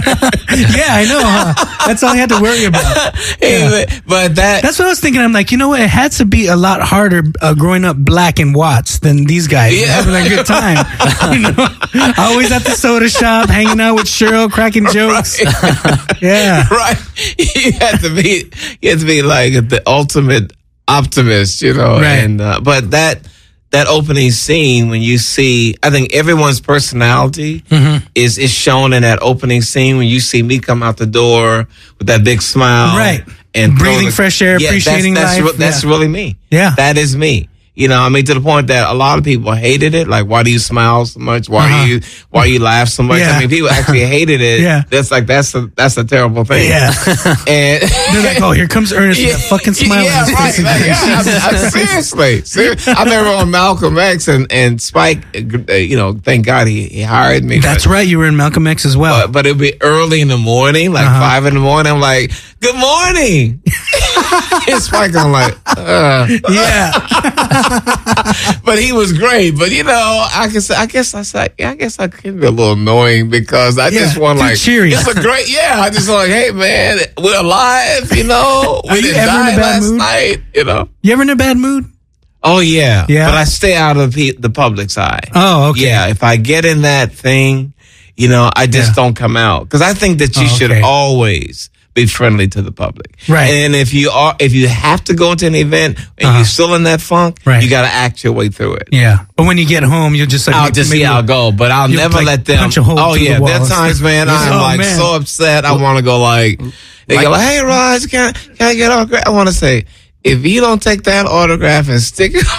[SPEAKER 8] Yeah, I know. Huh? That's all I had to worry about.
[SPEAKER 13] But
[SPEAKER 8] that's what I was thinking. I'm like, it had to be a lot harder growing up black in Watts than these guys. Having a good time. Always at the soda shop, hanging out with Cheryl, cracking jokes. Yeah,
[SPEAKER 13] right. You had to be like the ultimate optimist,
[SPEAKER 8] Right.
[SPEAKER 13] And but that opening scene when you see, I think everyone's personality is shown in that opening scene when you see me come out the door with that big smile,
[SPEAKER 8] right,
[SPEAKER 13] and
[SPEAKER 8] breathing fresh air, appreciating life.
[SPEAKER 13] That's really me.
[SPEAKER 8] Yeah,
[SPEAKER 13] that is me. To the point that a lot of people hated it. Like, why do you smile so much? Why do you laugh so much?
[SPEAKER 8] Yeah.
[SPEAKER 13] I mean, people actually hated it.
[SPEAKER 8] Yeah,
[SPEAKER 13] that's a terrible thing.
[SPEAKER 8] Yeah,
[SPEAKER 13] and
[SPEAKER 8] they're like, oh, here comes Ernest with that fucking smile.
[SPEAKER 13] Yeah, right. Seriously. I remember on Malcolm X and Spike. Thank God he hired me.
[SPEAKER 8] That's right. You were in Malcolm X as well.
[SPEAKER 13] But it'd be early in the morning, like 5 in the morning. I'm like, good morning. And Spike, I'm like,
[SPEAKER 8] yeah.
[SPEAKER 13] But he was great. But I guess I can be a little annoying because I just want
[SPEAKER 8] cheery.
[SPEAKER 13] It's a great. I just like, hey man, we're alive. We didn't die last night.
[SPEAKER 8] You ever in a bad mood?
[SPEAKER 13] Oh yeah. But I stay out of the public's eye.
[SPEAKER 8] Oh okay.
[SPEAKER 13] Yeah, if I get in that thing, I just don't come out because I think that you should always be friendly to the public.
[SPEAKER 8] Right.
[SPEAKER 13] And if you have to go into an event and you're still in that funk, you got to act your way through it.
[SPEAKER 8] Yeah. But when you get home, you'll just like,
[SPEAKER 13] I'll go, but I'll never let them.
[SPEAKER 8] Punch a hole through the wall.
[SPEAKER 13] There are times, man, I'm so upset. I want to go they go like, hey, Raj, can I get an autograph? I want to say, if you don't take that autograph and stick it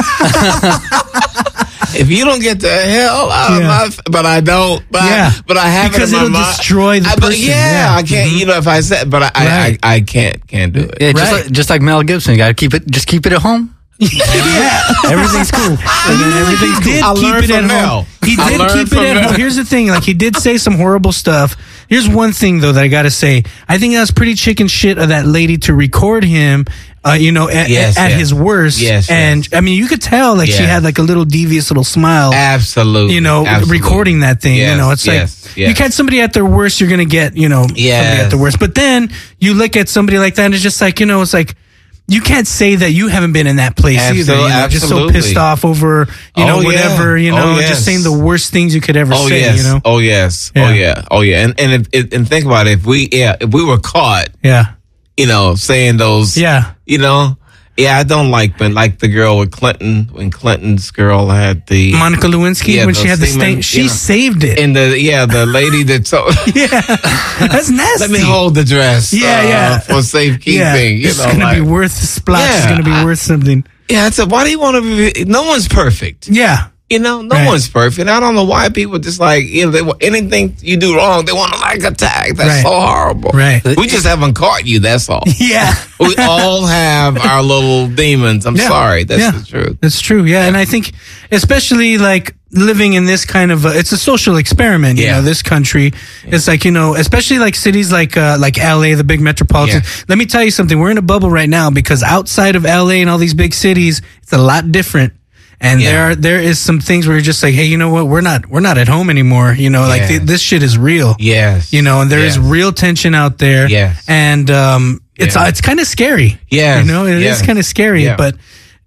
[SPEAKER 13] if you don't get the hell out of my, but I don't, but I have
[SPEAKER 8] because
[SPEAKER 13] it in my
[SPEAKER 8] it'll
[SPEAKER 13] mind.
[SPEAKER 8] destroy the person.
[SPEAKER 13] I can't. If I said, but I can't do it.
[SPEAKER 9] Yeah, just like Mel Gibson, you got to just keep it at home. Everything's cool.
[SPEAKER 8] Everything's cool.
[SPEAKER 13] I learned from Mel.
[SPEAKER 8] He did keep it at home. Here's the thing, like he did say some horrible stuff. Here's one thing though that I gotta say. I think that was pretty chicken shit of that lady to record him. At his worst. And I mean, you could tell like she had like a little devious little smile.
[SPEAKER 13] Absolutely.
[SPEAKER 8] Recording that thing. It's like you catch somebody at their worst, you're gonna get somebody at their worst. But then you look at somebody like that, and it's just like it's like. You can't say that you haven't been in that place either. Just so pissed off over, whatever, just saying the worst things you could ever say,
[SPEAKER 13] Oh, yes. Yeah. Oh, yeah. And think about it. If we were caught, saying those, I don't like the girl with Clinton, when Clinton's girl had the
[SPEAKER 8] Monica Lewinsky when she had the stain, she saved it.
[SPEAKER 13] And the lady that told
[SPEAKER 8] that's nasty.
[SPEAKER 13] Let me hold the dress. For safekeeping.
[SPEAKER 8] It's gonna be worth the splash. It's gonna be worth something.
[SPEAKER 13] Yeah, why do you want to be? No one's perfect.
[SPEAKER 8] Yeah.
[SPEAKER 13] You know, no one's perfect. I don't know why people just like, you know, anything you do wrong, they want to like attack. That's so horrible.
[SPEAKER 8] Right.
[SPEAKER 13] We just haven't caught you. That's all.
[SPEAKER 8] Yeah.
[SPEAKER 13] We all have our little demons. I'm sorry. That's the truth.
[SPEAKER 8] It's true. Yeah. And I think, especially like living in this kind of, it's a social experiment, you know, this country. It's like, you know, especially like cities like LA, the big metropolitan. Let me tell you something. We're in a bubble right now because outside of LA and all these big cities, it's a lot different. And there is some things where you're just like, hey, you know what? We're not at home anymore. You know, like this shit is real.
[SPEAKER 13] Yes.
[SPEAKER 8] You know, and there is real tension out there.
[SPEAKER 13] Yes.
[SPEAKER 8] And it's kind of scary.
[SPEAKER 13] Yeah.
[SPEAKER 8] You know, it is kind of scary, but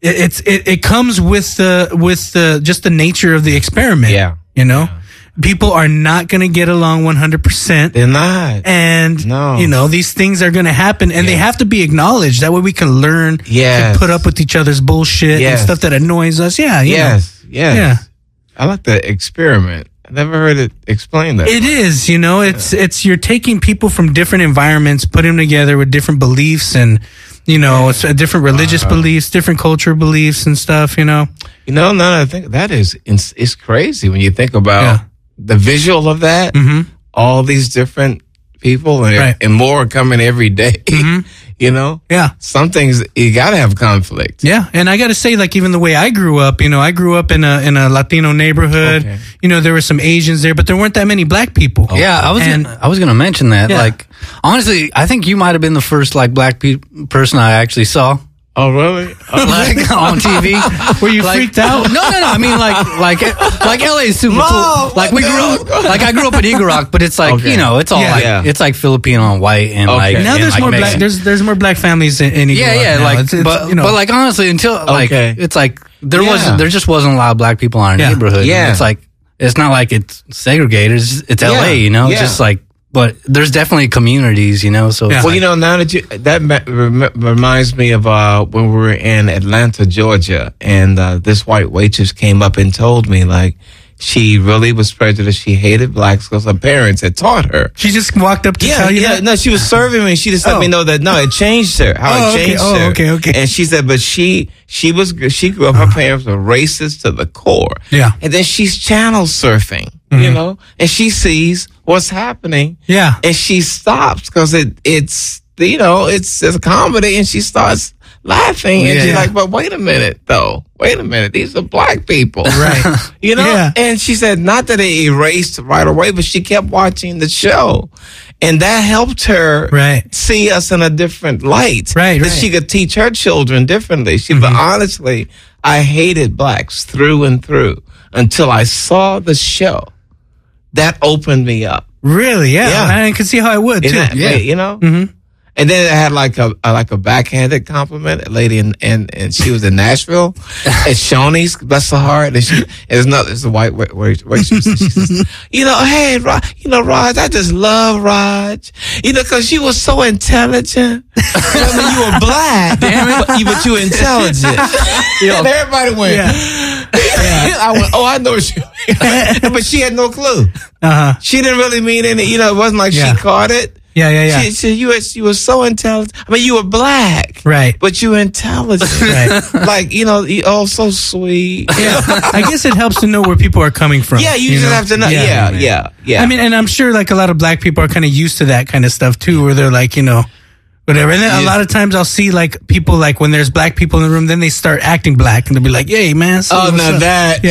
[SPEAKER 8] it comes with the just the nature of the experiment.
[SPEAKER 13] Yeah.
[SPEAKER 8] You know? People are not going to get along 100%.
[SPEAKER 13] They're not.
[SPEAKER 8] And, you know, these things are going to happen and they have to be acknowledged. That way we can learn to put up with each other's bullshit and stuff that annoys us. Yeah.
[SPEAKER 13] Yes. I like the experiment. I never heard it explained that.
[SPEAKER 8] It is, you know, it's you're taking people from different environments, putting them together with different beliefs and, you know, it's different religious beliefs, different cultural beliefs and stuff, you know.
[SPEAKER 13] You know, now I think that it's crazy when you think about the visual of that, all these different people and more coming every day, you know?
[SPEAKER 8] Yeah.
[SPEAKER 13] Some things, you got to have conflict.
[SPEAKER 8] Yeah. And I got to say, like, even the way I grew up, you know, I grew up in a Latino neighborhood. Okay. You know, there were some Asians there, but there weren't that many black people.
[SPEAKER 9] Yeah, I was going to mention that. Like, honestly, I think you might have been the first, like, black person I actually saw.
[SPEAKER 13] Oh, really?
[SPEAKER 9] Like on TV?
[SPEAKER 8] Were you freaked out?
[SPEAKER 9] No. I mean, like LA is super cool. Like we grew up, like I grew up in Eagle Rock, but it's like you know, it's all it's like Filipino and white and like
[SPEAKER 8] now there's
[SPEAKER 9] like
[SPEAKER 8] more black. There's more black families in Eagle Rock.
[SPEAKER 9] Yeah. Like, but you know, but like honestly, until like it's like there just wasn't a lot of black people in our neighborhood.
[SPEAKER 13] Yeah,
[SPEAKER 9] it's like it's not like it's segregated. It's LA, you know. It's just like. But there's definitely communities, you know. So
[SPEAKER 13] well, you know, now that reminds me of when we were in Atlanta, Georgia, and this white waitress came up and told me like she really was prejudiced. She hated blacks because her parents had taught her.
[SPEAKER 8] She just walked up to tell you that?
[SPEAKER 13] No, she was serving me. She just let me know that it changed her. How it changed her.
[SPEAKER 8] Okay.
[SPEAKER 13] And she said, but she grew up. Her parents were racist to the core.
[SPEAKER 8] Yeah.
[SPEAKER 13] And then she's channel surfing. You know, and she sees what's happening.
[SPEAKER 8] Yeah.
[SPEAKER 13] And she stops because it's you know, it's a comedy and she starts laughing and she's like, but wait a minute though. Wait a minute. These are black people.
[SPEAKER 8] Right.
[SPEAKER 13] You know? And she said not that it erased right away, but she kept watching the show. And that helped her see us in a different light.
[SPEAKER 8] Right.
[SPEAKER 13] That she could teach her children differently. But honestly, I hated blacks through and through until I saw the show. That opened me up.
[SPEAKER 8] Really? Yeah. I can see how I would too.
[SPEAKER 13] You know? Mm-hmm. And then I had like a backhanded compliment, a lady and she was in Nashville at Shoney's, bless her heart. And it's a white waitress. She says, you know, hey, Raj, I just love Raj. You know, cause you were so intelligent. I mean, you were black, but you were intelligent. And everybody went, I went, I know what you mean. But she had no clue. She didn't really mean any, you know, it wasn't like she caught it.
[SPEAKER 8] Yeah.
[SPEAKER 13] She said, you were so intelligent. I mean, you were black.
[SPEAKER 8] Right.
[SPEAKER 13] But you were intelligent.
[SPEAKER 8] Right.
[SPEAKER 13] Like, you know, so sweet.
[SPEAKER 8] Yeah. I guess it helps to know where people are coming from.
[SPEAKER 13] Yeah, you just have to know. Yeah.
[SPEAKER 8] I mean, and I'm sure like a lot of black people are kind of used to that kind of stuff too, where they're like, you know, whatever. And then a lot of times I'll see like people like when there's black people in the room, then they start acting black and they'll be like, "Hey, man." So
[SPEAKER 13] like, that's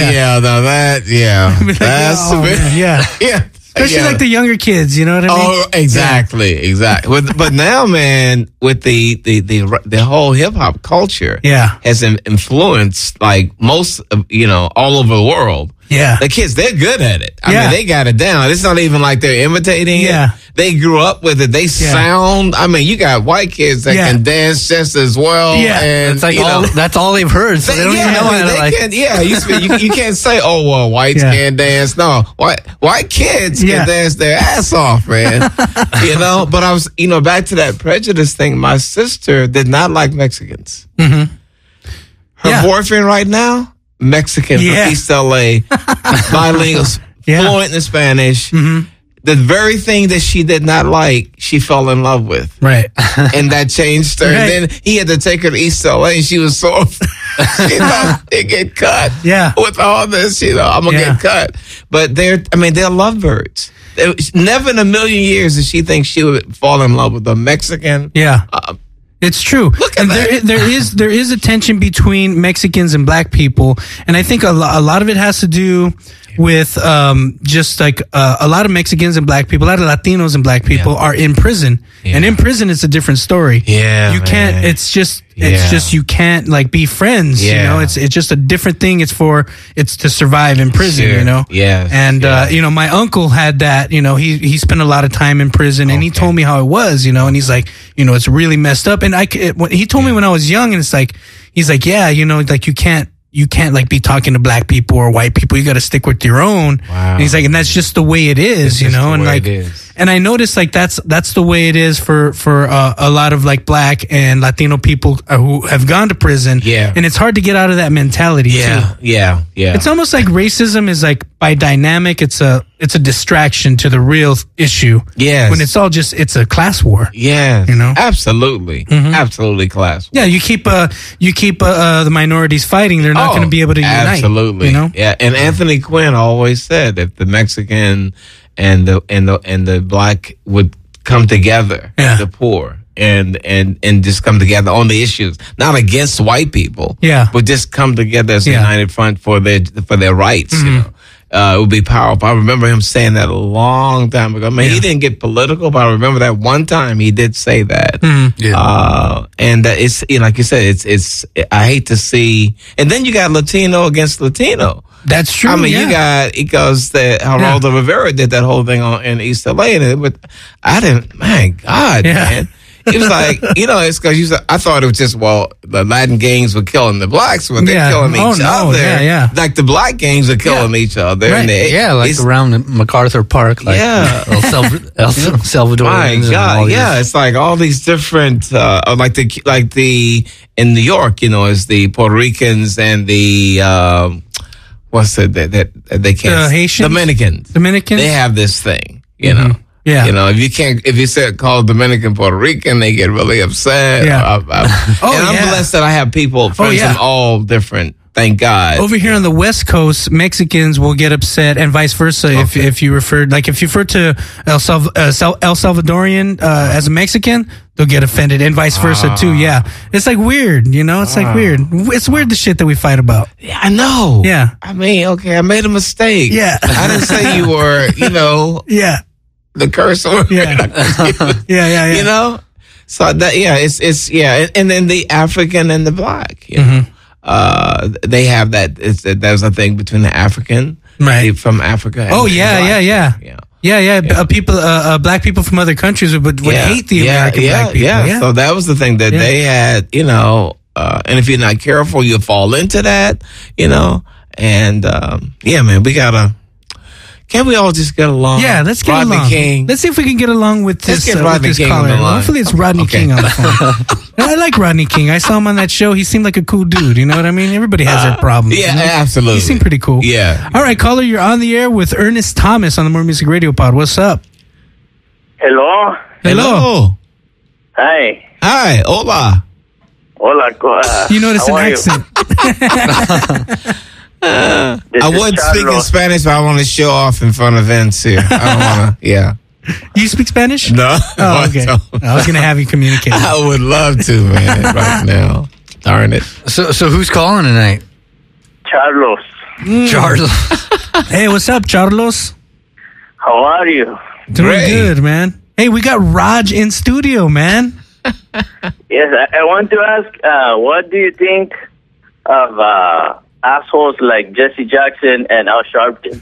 [SPEAKER 8] yeah. Especially like the younger kids, you know what I mean?
[SPEAKER 13] Oh, exactly. But now, man, with the whole hip hop culture, has influenced like most, all over the world.
[SPEAKER 8] Yeah.
[SPEAKER 13] The kids, they're good at it. I mean, they got it down. It's not even like they're imitating it. They grew up with it. They sound, I mean, you got white kids that can dance just as well.
[SPEAKER 8] Yeah.
[SPEAKER 13] And
[SPEAKER 9] it's like that's all they've heard. So they don't even know how to like.
[SPEAKER 13] You can't say, oh, well, whites can't dance. No, white kids can dance their ass off, man. But I was, back to that prejudice thing. My sister did not like Mexicans.
[SPEAKER 8] Mm-hmm.
[SPEAKER 13] Her boyfriend right now, Mexican from East LA, bilingual, fluent in Spanish.
[SPEAKER 8] Mm-hmm.
[SPEAKER 13] The very thing that she did not like, she fell in love with.
[SPEAKER 8] Right.
[SPEAKER 13] And that changed her. Right. And then he had to take her to East LA and she was so She thought she'd get cut.
[SPEAKER 8] Yeah.
[SPEAKER 13] With all this, I'm going to get cut. But they're lovebirds. Never in a million years did she think she would fall in love with a Mexican.
[SPEAKER 8] Yeah. It's true.
[SPEAKER 13] Look at
[SPEAKER 8] and
[SPEAKER 13] that.
[SPEAKER 8] there is a tension between Mexicans and black people. And I think a lot of it has to do with just like a lot of Mexicans and black people, a lot of Latinos and black people are in prison. Yeah. And in prison, it's a different story.
[SPEAKER 13] Yeah,
[SPEAKER 8] you can't. It's just you can't like be friends.
[SPEAKER 13] Yeah.
[SPEAKER 8] You know, it's just a different thing. It's to survive in prison.
[SPEAKER 13] Sure.
[SPEAKER 8] You know.
[SPEAKER 13] Yeah.
[SPEAKER 8] And my uncle had that. You know, he spent a lot of time in prison, and he told me how it was. You know, and he's like, it's really messed up. And he told me when I was young, and it's like he's like, yeah, like you can't like be talking to black people or white people. You got to stick with your own.
[SPEAKER 13] Wow.
[SPEAKER 8] And he's like, and that's just the way it is, and like, and I noticed like that's the way it is for a lot of like black and Latino people who have gone to prison.
[SPEAKER 13] Yeah.
[SPEAKER 8] And it's hard to get out of that mentality.
[SPEAKER 13] Yeah.
[SPEAKER 8] Too.
[SPEAKER 13] Yeah. Yeah.
[SPEAKER 8] It's almost like racism is like by dynamic. It's a distraction to the real issue.
[SPEAKER 13] Yes.
[SPEAKER 8] When it's all it's a class war.
[SPEAKER 13] Yeah. Absolutely.
[SPEAKER 8] Mm-hmm.
[SPEAKER 13] Absolutely class war.
[SPEAKER 8] Yeah. You keep the minorities fighting. They're not going to be able to unite.
[SPEAKER 13] Absolutely. Yeah. And Anthony Quinn always said if the Mexican and the black would come together, the poor, and just come together on the issues, not against white people, but just come together as a united front for their rights.
[SPEAKER 8] Mm-hmm.
[SPEAKER 13] It would be powerful. I remember him saying that a long time ago. He didn't get political, but I remember that one time he did say that.
[SPEAKER 8] Mm-hmm.
[SPEAKER 13] And it's like you said, it's I hate to see. And then you got Latino against Latino.
[SPEAKER 8] That's true.
[SPEAKER 13] I mean, because Geraldo Rivera did that whole thing in East LA, but I didn't. My God, man. It was like, it's because I thought it was just, the Latin gangs were killing the blacks, but they're killing each other.
[SPEAKER 8] Yeah.
[SPEAKER 13] Like the black gangs are killing each other.
[SPEAKER 9] Right.
[SPEAKER 13] And
[SPEAKER 9] like around MacArthur Park. Like El Salvador.
[SPEAKER 13] My God, it's like all these different, like in New York, is the Puerto Ricans and the, what's it that they can't?
[SPEAKER 8] Haitians?
[SPEAKER 13] Dominicans. They have this thing,
[SPEAKER 8] Mm-hmm. Yeah.
[SPEAKER 13] If you call Dominican Puerto Rican, they get really upset.
[SPEAKER 8] Yeah.
[SPEAKER 13] And I'm blessed that I have people, friends from all different, thank God.
[SPEAKER 8] Over here on the West Coast, Mexicans will get upset and vice versa. If you refer to El Salvadorian as a Mexican, they'll get offended and vice versa too. Yeah. It's like weird, it's like weird. It's weird the shit that we fight about.
[SPEAKER 13] Yeah, I know.
[SPEAKER 8] Yeah.
[SPEAKER 13] I mean, okay, I made a mistake.
[SPEAKER 8] Yeah.
[SPEAKER 13] I didn't say you were,
[SPEAKER 8] Yeah.
[SPEAKER 13] the curse word.
[SPEAKER 8] Yeah.
[SPEAKER 13] So that it's and then the African and the black. They have that. There's a thing between the African, from Africa. And
[SPEAKER 8] Yeah. People, black people from other countries would hate the American black people. Yeah.
[SPEAKER 13] So that was the thing that they had. And if you're not careful, you fall into that. And man, we gotta. Can't we all just get along?
[SPEAKER 8] Yeah, let's get
[SPEAKER 13] Rodney
[SPEAKER 8] along.
[SPEAKER 13] King.
[SPEAKER 8] Let's see if we can get along with this,
[SPEAKER 13] Rodney King
[SPEAKER 8] caller.
[SPEAKER 13] on the line.
[SPEAKER 8] Hopefully it's Rodney King on the phone. I like Rodney King. I saw him on that show. He seemed like a cool dude. You know what I mean? Everybody has their problems.
[SPEAKER 13] Yeah, absolutely.
[SPEAKER 8] He seemed pretty cool.
[SPEAKER 13] Yeah.
[SPEAKER 8] All right, caller, you're on the air with Ernest Thomas on the More Music Radio Pod. What's up?
[SPEAKER 11] Hello. Hi.
[SPEAKER 13] Hi. Hola.
[SPEAKER 11] Hola.
[SPEAKER 8] You notice an accent.
[SPEAKER 13] I would speak in Spanish, but I want to show off in front of Vince here. I don't want to,
[SPEAKER 8] You speak Spanish?
[SPEAKER 13] No.
[SPEAKER 8] Oh, okay. I was going to have you communicate.
[SPEAKER 13] I would love to, man, right now. Darn it.
[SPEAKER 9] So who's calling tonight?
[SPEAKER 11] Carlos.
[SPEAKER 9] Carlos.
[SPEAKER 8] Hey, what's up, Carlos?
[SPEAKER 11] How are you?
[SPEAKER 8] Doing good, man. Hey, we got Raj in studio, man.
[SPEAKER 11] Yes, I want to ask, what do you think of assholes like Jesse Jackson and Al Sharpton?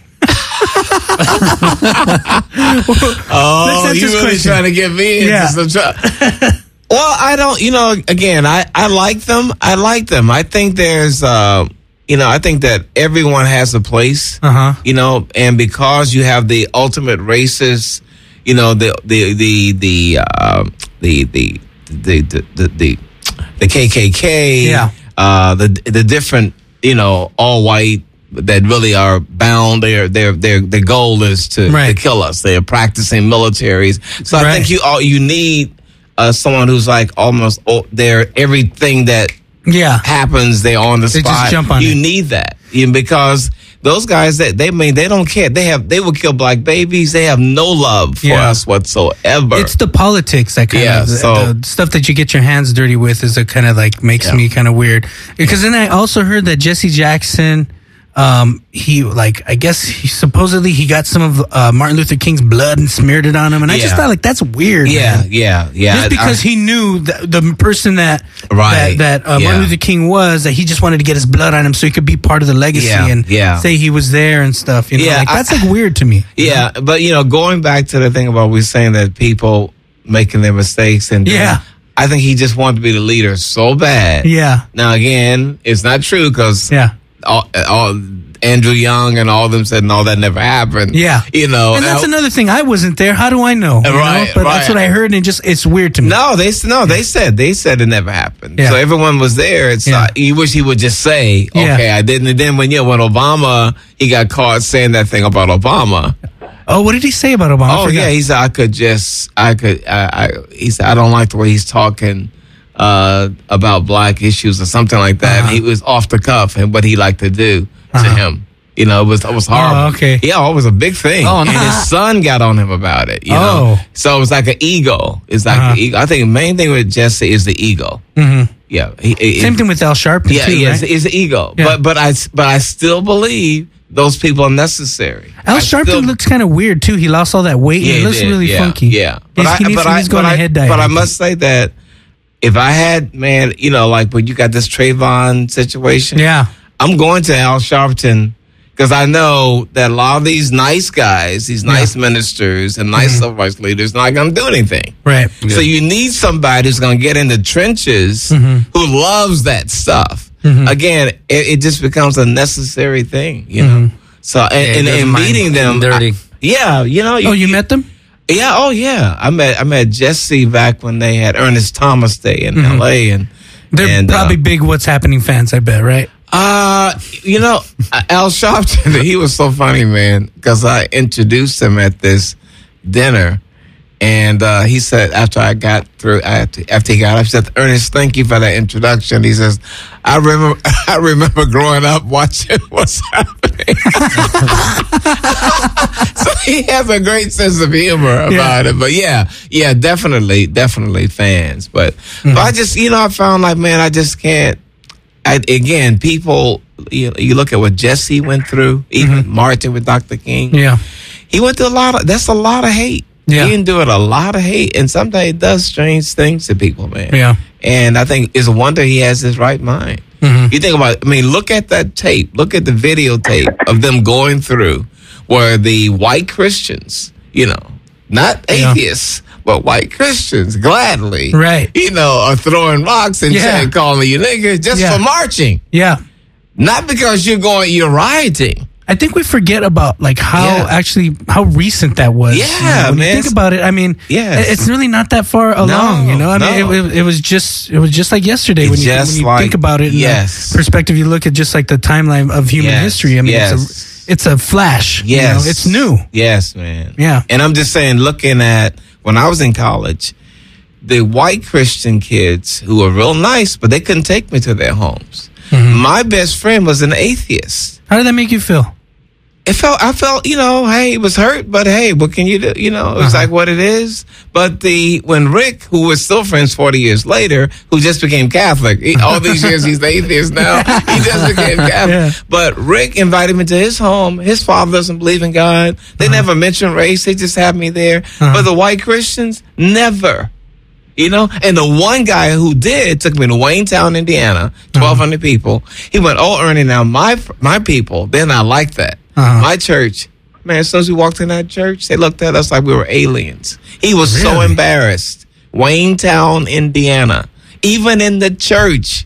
[SPEAKER 13] You really trying to get me into some trouble? Well, I don't, again, I like them. I think there's, I think that everyone has a place, and because you have the ultimate racist, the KKK, the different, all white that really are bound. Their goal is to kill us. They are practicing militaries. So I think you need someone who's like almost they're everything that happens, they're on the spot.
[SPEAKER 8] Just jump on
[SPEAKER 13] you
[SPEAKER 8] it.
[SPEAKER 13] need that because those guys they don't care. They will kill black babies. They have no love for us whatsoever.
[SPEAKER 8] It's the politics that kind of the stuff that you get your hands dirty with is that kind of like makes me kind of weird. Because then I also heard that Jesse Jackson, he supposedly he got some of Martin Luther King's blood and smeared it on him, and I just thought like that's weird. Man. Just because he knew the person that Martin Luther King was, that he just wanted to get his blood on him so he could be part of the legacy and say he was there and stuff. You know, that's like weird to me.
[SPEAKER 13] Yeah, but going back to the thing about we saying that people making their mistakes and I think he just wanted to be the leader so bad. Yeah. Now again, it's not true because all Andrew Young and all of them said no, that never happened. Yeah, and
[SPEAKER 8] that's another thing. I wasn't there. How do I know? Right, but that's what I heard, and it's weird to me.
[SPEAKER 13] No, they said it never happened. Yeah. So everyone was there. It's you wish he would just say, okay, I didn't. And then when Obama, he got caught saying that thing about Obama.
[SPEAKER 8] Oh, what did he say about Obama?
[SPEAKER 13] Oh yeah, he said he said I don't like the way he's talking about black issues or something like that. And he was off the cuff and what he liked to do to him. It was horrible.
[SPEAKER 8] Oh, okay.
[SPEAKER 13] Yeah, it was a big thing. Oh, and his son got on him about it. You know? So it was like an ego. It's like the ego. I think the main thing with Jesse is the ego. Mm-hmm. Yeah.
[SPEAKER 8] Same thing with Al Sharpton.
[SPEAKER 13] Yeah, too, right? It's the ego. Yeah. But I still believe those people are necessary.
[SPEAKER 8] Al Sharpton looks kind of weird too. He lost all that weight. Yeah, he looks really funky.
[SPEAKER 13] Yeah.
[SPEAKER 8] He's going to head diet.
[SPEAKER 13] But I must say that if I had, man, like when you got this Trayvon situation, I'm going to Al Sharpton because I know that a lot of these nice guys, these nice ministers and nice civil rights leaders, not going to do anything.
[SPEAKER 8] Right.
[SPEAKER 13] So you need somebody who's going to get in the trenches who loves that stuff. Again, it just becomes a necessary thing, you know. So and meeting them,
[SPEAKER 9] dirty.
[SPEAKER 8] You met them?
[SPEAKER 13] Yeah. Oh, yeah. I met Jesse back when they had Ernest Thomas Day in L.A. and
[SPEAKER 8] they're probably big What's Happening fans, I bet, right?
[SPEAKER 13] Al Sharpton, he was so funny, man, because I introduced him at this dinner, and he said after he got up, he said, "Ernest, thank you for that introduction." He says, I remember growing up watching What's Happening." So he has a great sense of humor about it. But yeah, definitely fans. But I just, I found like, man, I just can't. Again, people, you look at what Jesse went through, even Martin with Dr. King. Yeah. He went through that's a lot of hate. Yeah. He endured a lot of hate, and sometimes it does strange things to people, man. Yeah. And I think it's a wonder he has his right mind. You think about it, look at that tape. Look at the videotape of them going through where the white Christians, not atheists, but white Christians gladly, are throwing rocks and saying, calling you niggas just for marching. Yeah. Not because you're rioting.
[SPEAKER 8] I think we forget about like how recent that was.
[SPEAKER 13] Yeah,
[SPEAKER 8] when you think about it, it's really not that far along. It was just like yesterday when you think about it. In the perspective, you look at just like the timeline of human history. It's a flash. Yes, it's new.
[SPEAKER 13] Yes, man. Yeah, and I'm just saying, looking at when I was in college, the white Christian kids who were real nice, but they couldn't take me to their homes. My best friend was an atheist.
[SPEAKER 8] How did that make you feel?
[SPEAKER 13] I felt, hey, it was hurt, but hey, what can you do? It was like what it is. But when Rick, who was still friends 40 years later, who just became Catholic, all these years he's the atheist now, he just became Catholic. Yeah. But Rick invited me to his home. His father doesn't believe in God. They never mentioned race. They just had me there. But the white Christians, never. And the one guy who did took me to Waynetown, Indiana, 1,200 people. He went, "Oh, Ernie, now my people, they're not like that. My church, man, as soon as we walked in that church, they looked at us like we were aliens." He was so embarrassed. Waynetown, Indiana. Even in the church.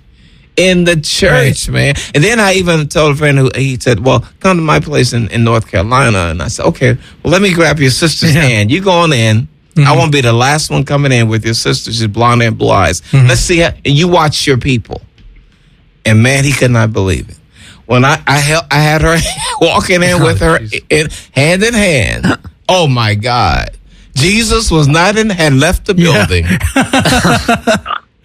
[SPEAKER 13] Man. And then I even told a friend he said, "Well, come to my place in North Carolina." And I said, "Okay, well, let me grab your sister's hand. You go on in. I won't be the last one coming in with your sister. She's blonde and blue eyes. Let's see how, and you watch your people." And man, he could not believe it. When I had her walking in with her hand in hand. Oh my God. Jesus was had left the building.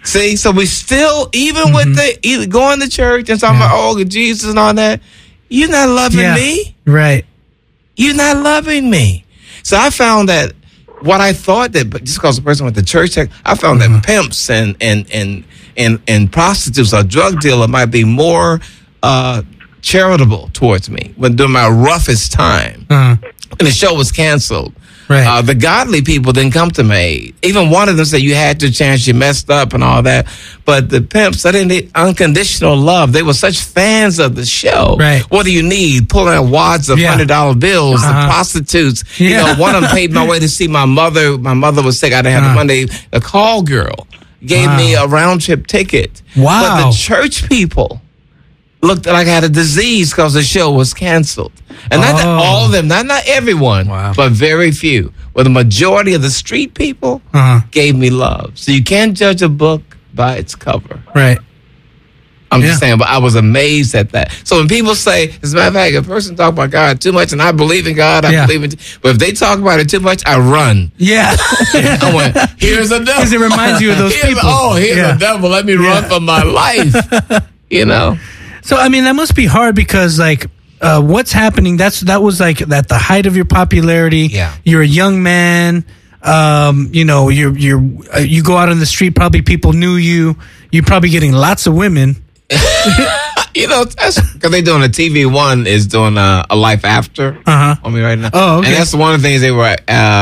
[SPEAKER 13] See, so we still, even with the going to church and talking about Jesus and all that, you're not loving me.
[SPEAKER 8] Right.
[SPEAKER 13] You're not loving me. So I found that what I thought that just because the person went to church, I found that pimps and prostitutes or drug dealer might be more charitable towards me when during my roughest time. And the show was canceled.
[SPEAKER 8] Right.
[SPEAKER 13] The godly people didn't come to me. Even one of them said you had your chance, you messed up and all that. But the pimps, they didn't need unconditional love. They were such fans of the show.
[SPEAKER 8] Right.
[SPEAKER 13] What do you need? Pulling out wads of $100 bills, the prostitutes. You know, one of them paid my way to see my mother. My mother was sick. I didn't have the money. The call girl gave me a round trip ticket.
[SPEAKER 8] Wow.
[SPEAKER 13] But the church people looked like I had a disease because the show was canceled. And not that all of them, not everyone, but very few. Well, the majority of the street people gave me love. So you can't judge a book by its cover.
[SPEAKER 8] Right.
[SPEAKER 13] I'm just saying, but I was amazed at that. So when people say, as a matter of fact, if a person talk about God too much, and I believe in God, I believe in, but if they talk about it too much, I run.
[SPEAKER 8] Yeah.
[SPEAKER 13] I went, here's a devil.
[SPEAKER 8] Because it reminds you of those people.
[SPEAKER 13] Here's a devil. Let me run for my life. You know?
[SPEAKER 8] So, I mean, that must be hard because, like, what's happening, that was, like, at the height of your popularity.
[SPEAKER 13] Yeah.
[SPEAKER 8] You're a young man. You know, you go out on the street, probably people knew you. You're probably getting lots of women.
[SPEAKER 13] You know, that's because they're doing a TV One is doing a Life After on me right now.
[SPEAKER 8] Oh, okay.
[SPEAKER 13] And that's one of the things they were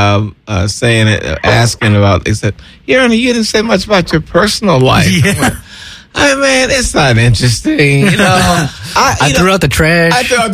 [SPEAKER 13] asking about. They said, you didn't say much about your personal life.
[SPEAKER 8] Yeah.
[SPEAKER 13] I mean, it's not interesting. You know,
[SPEAKER 9] I threw out the trash.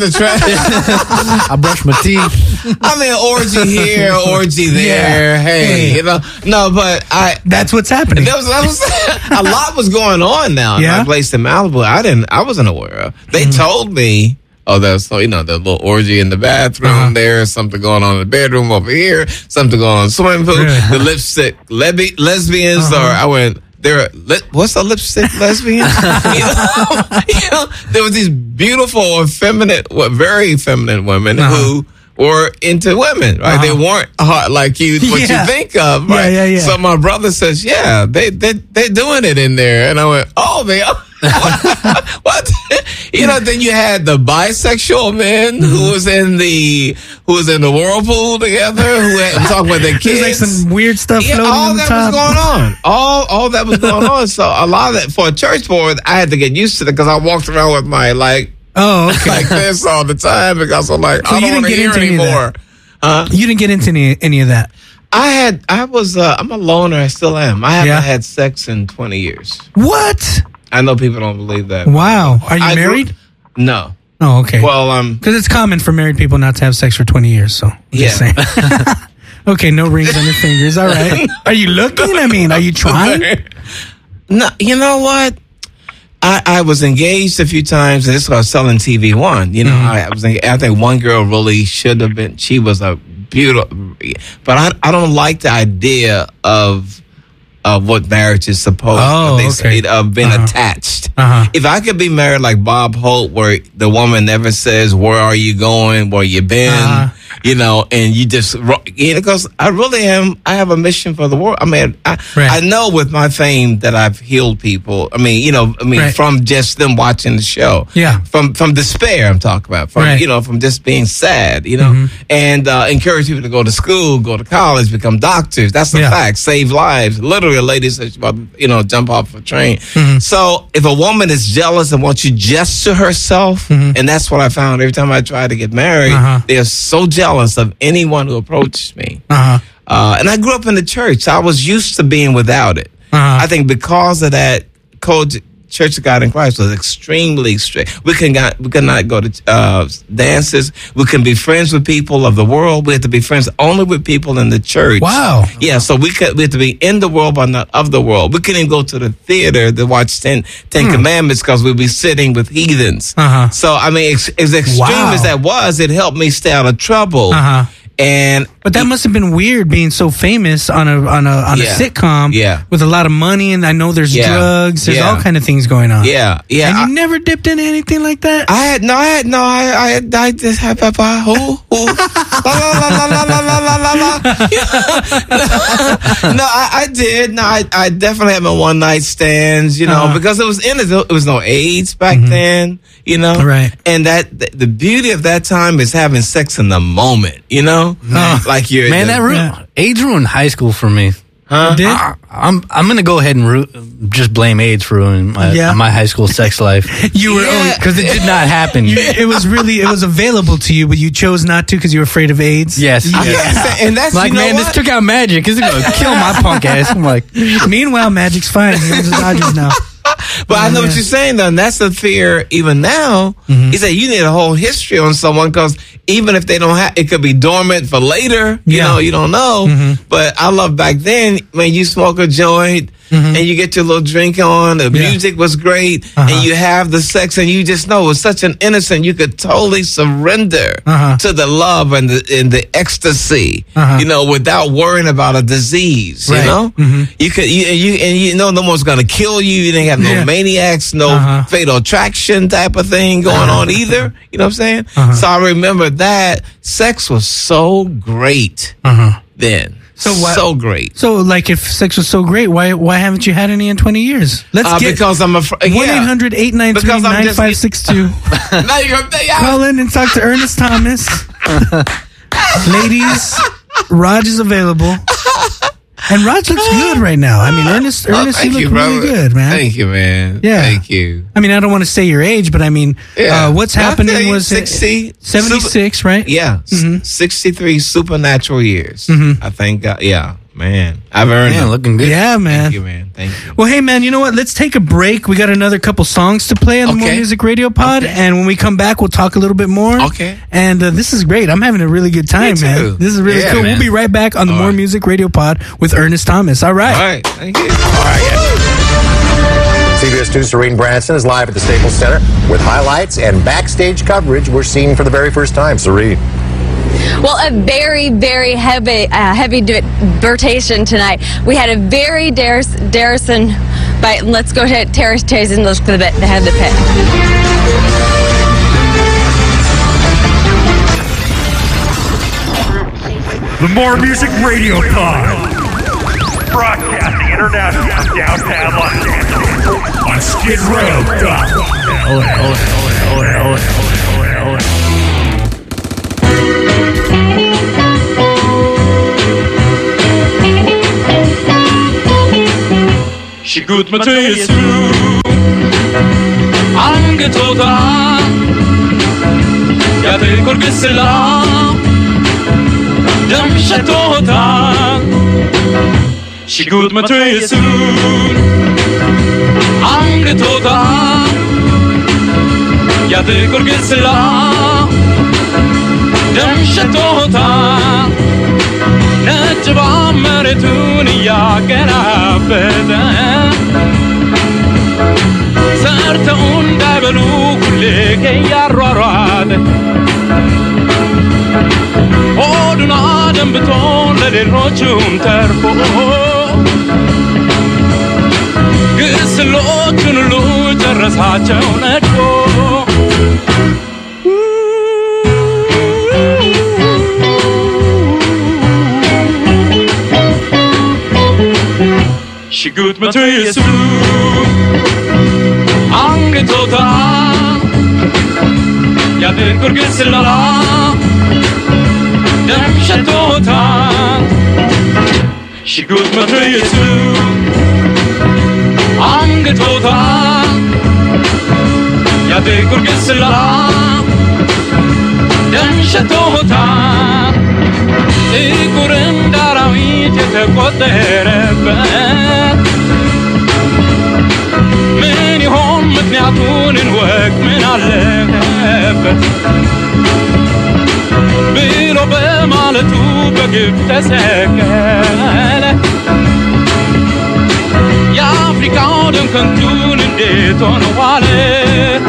[SPEAKER 13] I
[SPEAKER 9] brushed my teeth.
[SPEAKER 13] I mean, orgy here, orgy there. Hey, you know, no, but
[SPEAKER 8] that's what's happening.
[SPEAKER 13] That was a lot was going on now in my place in Malibu. I wasn't aware of. They told me, there's the little orgy in the bathroom there, something going on in the bedroom over here, something going on in the swimming pool, the lipstick lesbians, or I went. What's a lipstick lesbian? you know, there was these beautiful, very feminine women who were into women, right? They weren't hot like you think of, right?
[SPEAKER 8] Yeah.
[SPEAKER 13] So my brother says, they're doing it in there, and I went, they are. What? You know, then you had the bisexual men who was in the whirlpool together, who had talking about their kids.
[SPEAKER 8] There's like some weird stuff floating
[SPEAKER 13] all
[SPEAKER 8] on the
[SPEAKER 13] that
[SPEAKER 8] top.
[SPEAKER 13] was going on. All that was going on. So a lot of that for a church board, I had to get used to it because I walked around with my like this all the time because I'm like,
[SPEAKER 8] so
[SPEAKER 13] I don't want to hear anymore.
[SPEAKER 8] You didn't get into any of that.
[SPEAKER 13] I'm a loner. I still am. I haven't had sex in 20 years.
[SPEAKER 8] What?
[SPEAKER 13] I know people don't believe that.
[SPEAKER 8] Wow. Are you married?
[SPEAKER 13] No.
[SPEAKER 8] Oh, okay.
[SPEAKER 13] Well,
[SPEAKER 8] because it's common for married people not to have sex for 20 years. So just saying. Okay, no rings on your fingers. All right. Are you looking? I mean, are you trying?
[SPEAKER 13] No. You know what? I was engaged a few times, and this was selling TV One. You know, I think one girl really should have been. She was a beautiful, but I don't like the idea of what marriage is supposed of being attached. If I could be married like Bob Hope, where the woman never says, where are you going, where you been, you know, and you just, because I really am, I have a mission for the world. I mean, I know with my fame that I've healed people. From just them watching the show.
[SPEAKER 8] Yeah.
[SPEAKER 13] From despair, I'm talking about. From just being sad, you know, and encourage people to go to school, go to college, become doctors. That's a fact. Save lives. Literally, a lady said she's about to, jump off a train. So if a woman is jealous and wants you just to herself, and that's what I found every time I tried to get married, they're so jealous of anyone who approaches me. And I grew up in the church. So I was used to being without it. I think because of that, Church of God in Christ was extremely strict. We could not go to dances. We can be friends with people of the world. We have to be friends only with people in the church.
[SPEAKER 8] Wow.
[SPEAKER 13] Yeah, so we have to be in the world but not of the world. We couldn't even go to the theater to watch Ten Commandments because we'd be sitting with heathens. So, I mean, as extreme as that was, it helped me stay out of trouble. And
[SPEAKER 8] But that must have been weird being so famous on a sitcom with a lot of money, and I know there's drugs, there's all kind of things going on.
[SPEAKER 13] Yeah.
[SPEAKER 8] And you never dipped into anything like that?
[SPEAKER 13] I just had Papa. Who? No, I did. No, I definitely had my one night stands, because it was no AIDS back then,
[SPEAKER 8] Right.
[SPEAKER 13] And the beauty of that time is having sex in the moment, like you're
[SPEAKER 9] AIDS ruined high school for me.
[SPEAKER 13] Huh?
[SPEAKER 8] Did?
[SPEAKER 9] I'm gonna go ahead and just blame AIDS for ruining my high school sex life.
[SPEAKER 8] You were
[SPEAKER 9] because it did not happen.
[SPEAKER 8] It was available to you, but you chose not to because you were afraid of AIDS.
[SPEAKER 9] Yes.
[SPEAKER 13] And that's
[SPEAKER 9] like, man, this took out Magic. It's gonna kill my punk ass. I'm like,
[SPEAKER 8] meanwhile, Magic's fine. He's the Dodgers now.
[SPEAKER 13] But I know what you're saying, though, and that's the fear even now, is that you need a whole history on someone, because even if they don't have, it could be dormant for later, you don't know. But I love back then, when you smoke a joint, and you get your little drink on, the music was great, and you have the sex, and you just know it's such an innocent, you could totally surrender to the love and the ecstasy, without worrying about a disease, You could, no one's gonna kill you, you didn't have no maniacs, no fatal attraction type of thing going on either, you know what I'm saying? So I remember that sex was so great then. So great.
[SPEAKER 8] So, like, if sex was so great, why haven't you had any in 20 years?
[SPEAKER 13] Because I'm afraid.
[SPEAKER 8] 1-800-893-9562. Call in and talk to Ernest Thomas. Ladies, Raj is available. And Raj looks good right now. I mean, Ernest, you look really good, man.
[SPEAKER 13] Thank you, man.
[SPEAKER 8] Yeah.
[SPEAKER 13] Thank you.
[SPEAKER 8] I mean, I don't want to say your age, but I mean, what's happening was 76, right?
[SPEAKER 13] Yeah. 63 supernatural years. I thank God. Yeah, man. I've earned it.
[SPEAKER 9] Looking good.
[SPEAKER 8] Yeah, man.
[SPEAKER 13] Thank you, man. Thank you.
[SPEAKER 8] Well, hey, man, you know what? Let's take a break. We got another couple songs to play on the More Music Radio Pod. And when we come back, we'll talk a little bit more.
[SPEAKER 13] Okay.
[SPEAKER 8] And this is great. I'm having a really good time, man. This is really cool. Man. We'll be right back on the More Music Radio Pod with Ernest Thomas. All right.
[SPEAKER 13] All right. Thank you. All right.
[SPEAKER 15] CBS 2's Serene Branson is live at the Staples Center with highlights and backstage coverage we're seeing for the very first time. Serene.
[SPEAKER 16] Well, a very, very heavy debatation tonight. We had a very Darrison, but let's go to Terrace and look for the head of the pit.
[SPEAKER 17] The More Music Radio Pod. Broadcasting internationally from downtown Los Angeles on Skid Row.
[SPEAKER 18] Shikut Matreyesu Angetota Yate Korgesela Damshatota Shikut Matreyesu Angetota Yate Korgesela Damshatota Najba Maretun Yaganabeda Sarta Undabelu Kuleke Yarrad Odun Adam Beton Let it Rochum Terpo Gislotun Lujaras Hachonetpo Shikut Matreyesu Angetota Yadin Kurgisela Damshatota Shikut Matreyesu Angetota Yadin Kurgisela Damshatota Ikurin Darawit Yetekoterebet من يهون متنعطون الوقت من علبت بيلو بمالتو بقف تسكالة يا أفريكا دم كنتون انديتون والي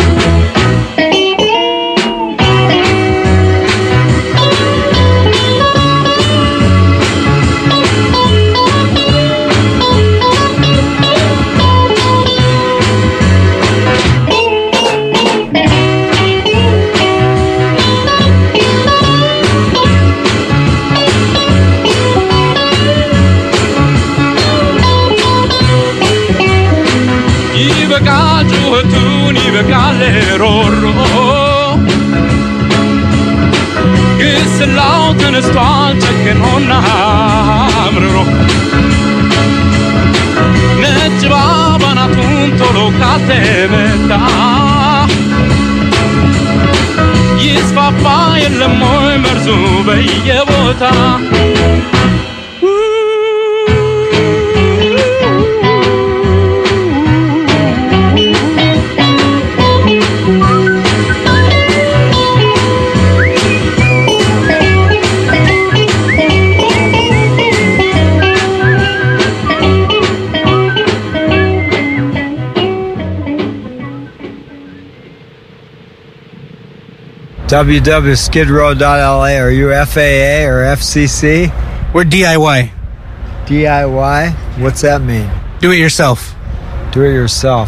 [SPEAKER 18] ሮሮ ግስላው ተነስቷል ጨክኖና አምርሮ ነጭ ባባናቱን ቶሎ ካልተመታ ይስፋፋ የለም ወይ መርዙ በየቦታ
[SPEAKER 19] www.skidrow.la. Are you FAA or FCC?
[SPEAKER 8] We're DIY.
[SPEAKER 19] DIY? What's that mean?
[SPEAKER 8] Do it yourself.
[SPEAKER 19] Do it yourself.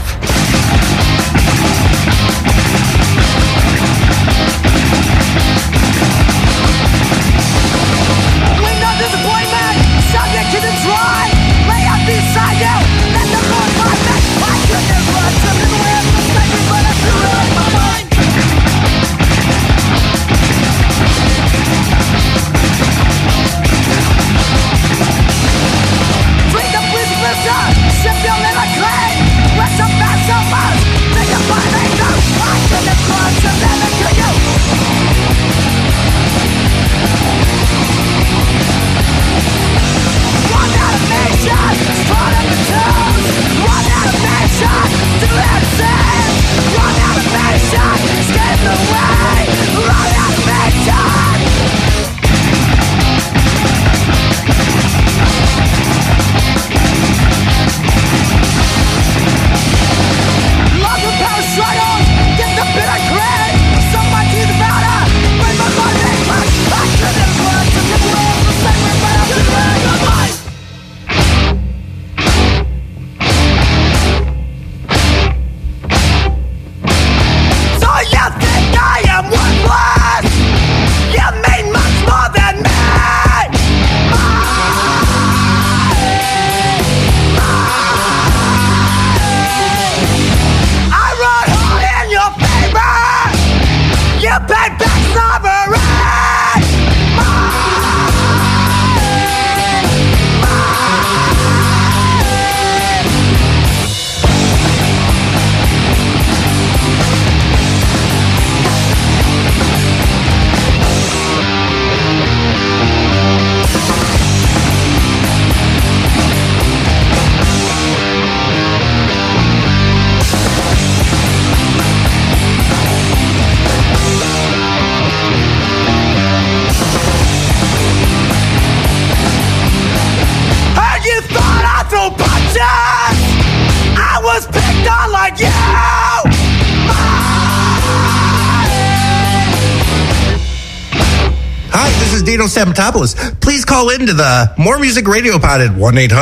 [SPEAKER 15] Dino Stamatopoulos. Please call into the More Music Radio Pod at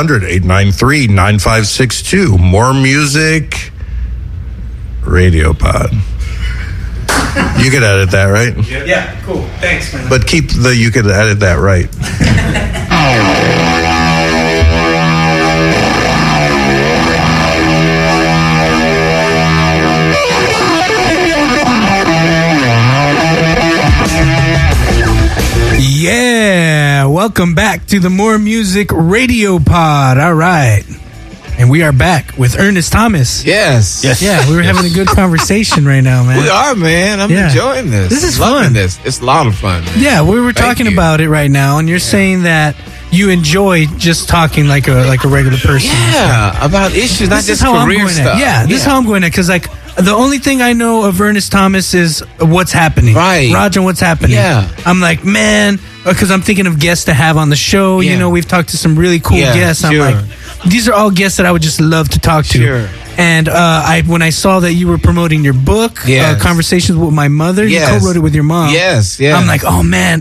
[SPEAKER 15] 1-800-893-9562. More Music Radio Pod. You could edit that, right?
[SPEAKER 8] Yeah, cool. Thanks, man.
[SPEAKER 15] But keep the you could edit that right.
[SPEAKER 8] Yeah, welcome back to the More Music Radio Pod. All right. And we are back with Ernest Thomas.
[SPEAKER 13] Yes.
[SPEAKER 8] Yeah, we were having a good conversation right now, man.
[SPEAKER 13] We are, man. I'm enjoying this.
[SPEAKER 8] This is
[SPEAKER 13] Loving
[SPEAKER 8] fun.
[SPEAKER 13] This. It's a lot of fun, man.
[SPEAKER 8] Yeah, we were talking about it right now, and you're saying that you enjoy just talking like a regular person.
[SPEAKER 13] Yeah, about issues, not just career stuff.
[SPEAKER 8] This is how I'm going at, because like the only thing I know of Ernest Thomas is what's happening.
[SPEAKER 13] Right.
[SPEAKER 8] Roger, what's happening.
[SPEAKER 13] Yeah.
[SPEAKER 8] I'm like, man, because I'm thinking of guests to have on the show.
[SPEAKER 13] Yeah.
[SPEAKER 8] You know, we've talked to some really cool guests. I'm like, these are all guests that I would just love to talk to.
[SPEAKER 13] Sure.
[SPEAKER 8] And when I saw that you were promoting your book, Conversations with My Mother, you co-wrote it with your mom.
[SPEAKER 13] Yes.
[SPEAKER 8] I'm like, oh man, I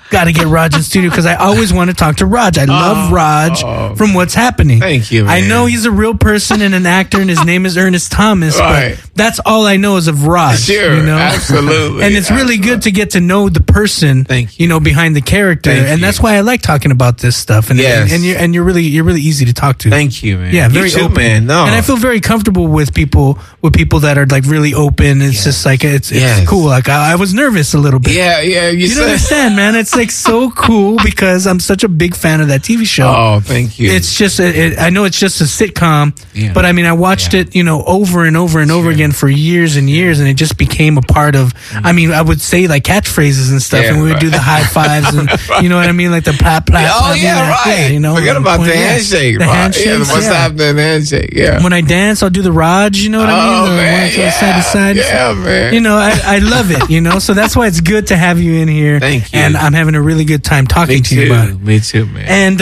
[SPEAKER 8] got to get Raj in studio because I always want to talk to Raj. I love Raj from What's Happening.
[SPEAKER 13] Thank you, man.
[SPEAKER 8] I know he's a real person and an actor, and his name is Ernest Thomas, but that's all I know is of Raj.
[SPEAKER 13] Sure,
[SPEAKER 8] you know?
[SPEAKER 13] absolutely.
[SPEAKER 8] And it's really good to get to know the person, behind the character, and that's why I like talking about this stuff. And and you're really easy to talk to.
[SPEAKER 13] Thank you, man.
[SPEAKER 8] Yeah, very
[SPEAKER 13] you too,
[SPEAKER 8] open,
[SPEAKER 13] man. No,
[SPEAKER 8] and I feel very comfortable with people that are like really open. It's just like it's cool. Like I was nervous a little bit.
[SPEAKER 13] Yeah.
[SPEAKER 8] You don't understand, man. It's like so cool because I'm such a big fan of that TV show.
[SPEAKER 13] Oh, thank you.
[SPEAKER 8] It's just I know it's just a sitcom, but I mean I watched it, over and over and over again for years and years, and it just became a part of. I mean, I would say like catchphrases and stuff, and we would do the high fives and you know what I mean, like the plat.
[SPEAKER 13] Oh yeah, right. Forget about the handshake.
[SPEAKER 8] The handshake.
[SPEAKER 13] What's happening? The handshake. Yeah.
[SPEAKER 8] When I dance, I'll do the Raj. You know what I mean?
[SPEAKER 13] Man,
[SPEAKER 8] side to side.
[SPEAKER 13] Yeah, man.
[SPEAKER 8] I love it. So that's why it's good to have you in here.
[SPEAKER 13] Thank you.
[SPEAKER 8] And I'm having a really good time talking to you about it.
[SPEAKER 13] Me too, man.
[SPEAKER 8] And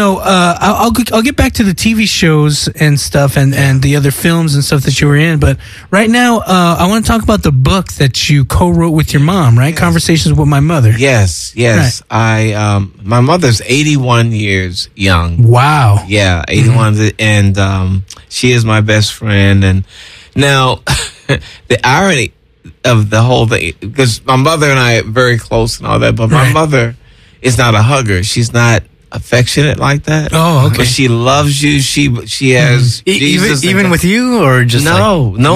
[SPEAKER 8] I'll get back to the TV shows and stuff and the other films and stuff that you were in. But right now, I want to talk about the book that you co-wrote with your mom, right? Yes. Conversations with My Mother.
[SPEAKER 13] Yes. Right. My mother's 81 years young.
[SPEAKER 8] Wow.
[SPEAKER 13] Yeah, 81, and she is my best friend. And now, the irony of the whole thing, because my mother and I are very close and all that, but my mother is not a hugger. She's not affectionate like that.
[SPEAKER 8] Oh, okay.
[SPEAKER 13] But she loves you. She has Jesus
[SPEAKER 9] even with you, or just
[SPEAKER 13] no one.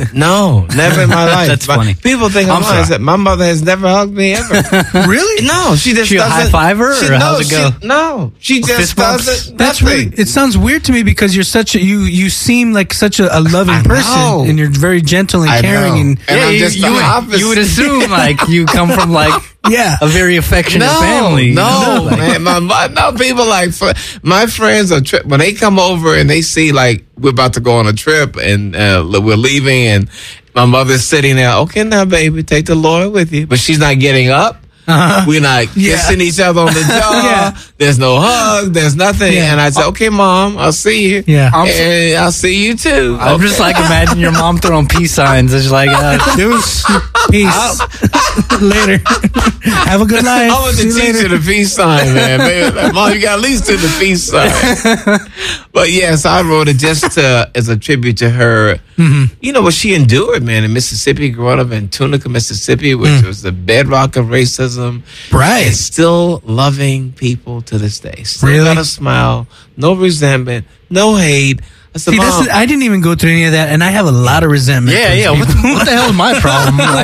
[SPEAKER 13] No, never in my life.
[SPEAKER 9] That's funny.
[SPEAKER 13] People think I'm lying. My mother has never hugged me ever.
[SPEAKER 8] Really?
[SPEAKER 13] No, she just doesn't.
[SPEAKER 9] High five her, or how's it go?
[SPEAKER 13] No, she just doesn't.
[SPEAKER 8] That's really. It sounds weird to me because you're such a you seem like such a loving person, and you're very gentle and caring.
[SPEAKER 13] And I'm just
[SPEAKER 9] you would assume like you come from like.
[SPEAKER 8] Yeah,
[SPEAKER 9] a very affectionate family.
[SPEAKER 13] No, man. People like my friends are when they come over and they see like we're about to go on a trip and we're leaving and my mother's sitting there. Okay, now baby, take the Lord with you, but she's not getting up. We're not kissing each other on the jaw. There's no hug. There's nothing. And I said, okay, Mom, I'll see you.
[SPEAKER 8] Yeah.
[SPEAKER 13] And I'll see you too.
[SPEAKER 9] I'm just like, imagine your mom throwing peace signs. It's like,
[SPEAKER 8] deuce, peace. Later. Have a good life.
[SPEAKER 13] I was the teacher of the peace sign, man. Like, Mom, you got at least do the peace sign. But yes, I wrote it just as a tribute to her. Mm-hmm. You know what she endured, man, in Mississippi, growing up in Tunica, Mississippi, which was the bedrock of racism.
[SPEAKER 8] Right.
[SPEAKER 13] And still loving people to this day. Still got a smile, no resentment, no hate. I said, Mom,
[SPEAKER 8] I didn't even go through any of that, and I have a lot of resentment.
[SPEAKER 9] Yeah. What the hell is my problem? Like,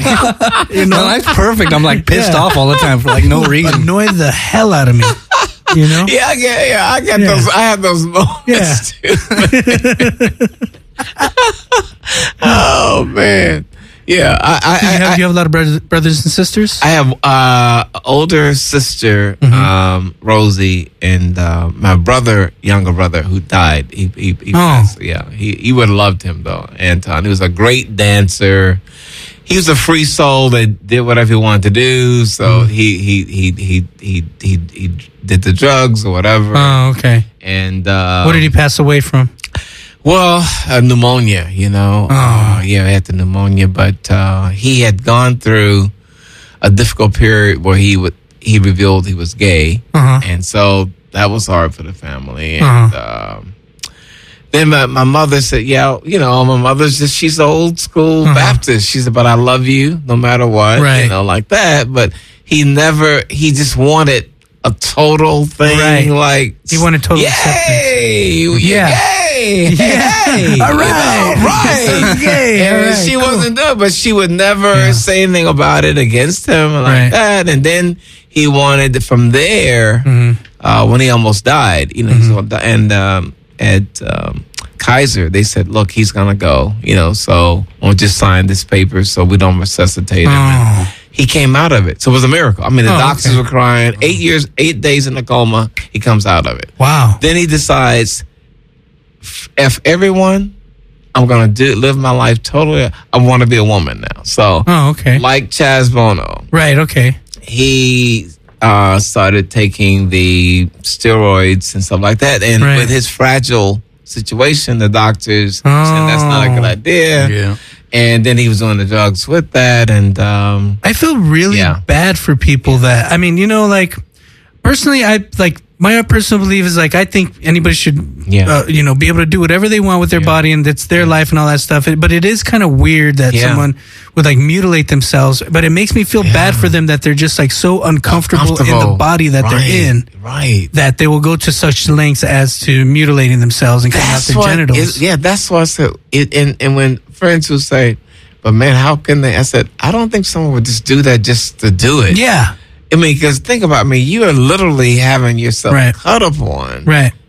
[SPEAKER 9] life's perfect. I'm like pissed off all the time for like no reason.
[SPEAKER 8] Annoy the hell out of me. You know?
[SPEAKER 13] I get those. I have those moments too. Oh man. Yeah,
[SPEAKER 8] do you have a lot of brothers and sisters?
[SPEAKER 13] I have older sister, Rosie, and my younger brother, who died. He passed. Yeah, he would have loved him though. Anton, he was a great dancer. He was a free soul that did whatever he wanted to do. So he did the drugs or whatever.
[SPEAKER 8] Oh, okay.
[SPEAKER 13] And
[SPEAKER 8] what did he pass away from?
[SPEAKER 13] Well, pneumonia, you know. He had the pneumonia, but he had gone through a difficult period where he revealed he was gay, and so that was hard for the family. And then my mother said, my mother's she's an old school Baptist. She said, but I love you no matter what, like that. But he just wanted a total thing, like
[SPEAKER 8] he wanted total acceptance.
[SPEAKER 13] Hey,
[SPEAKER 8] all right.
[SPEAKER 13] And she wasn't there, but she would never say anything about it against him like that. And then he wanted from there when he almost died. You know, and at Kaiser, they said, "Look, he's gonna go. You know, so we'll just sign this paper so we don't resuscitate him." And he came out of it, so it was a miracle. I mean, the doctors were crying. 8 days in a coma, he comes out of it.
[SPEAKER 8] Wow.
[SPEAKER 13] Then he decides, F everyone, I'm going to live my life totally. I want to be a woman now. So, like Chaz Bono.
[SPEAKER 8] Right, okay.
[SPEAKER 13] He started taking the steroids and stuff like that. And with his fragile situation, the doctors said that's not a good idea. Yeah. And then he was doing the drugs with that. And
[SPEAKER 8] I feel really bad for people that, I mean, you know, like, personally, my personal belief is like I think anybody should, you know, be able to do whatever they want with their body, and it's their life and all that stuff. But it is kind of weird that someone would like mutilate themselves. But it makes me feel bad for them that they're just like so uncomfortable in the body that they're in, that they will go to such lengths as to mutilating themselves and cutting out their genitals.
[SPEAKER 13] That's what I said. And when friends who say, "But man, how can they?" I said, "I don't think someone would just do that just to do it."
[SPEAKER 8] Yeah.
[SPEAKER 13] I mean, because think about me, you are literally having yourself cut upon,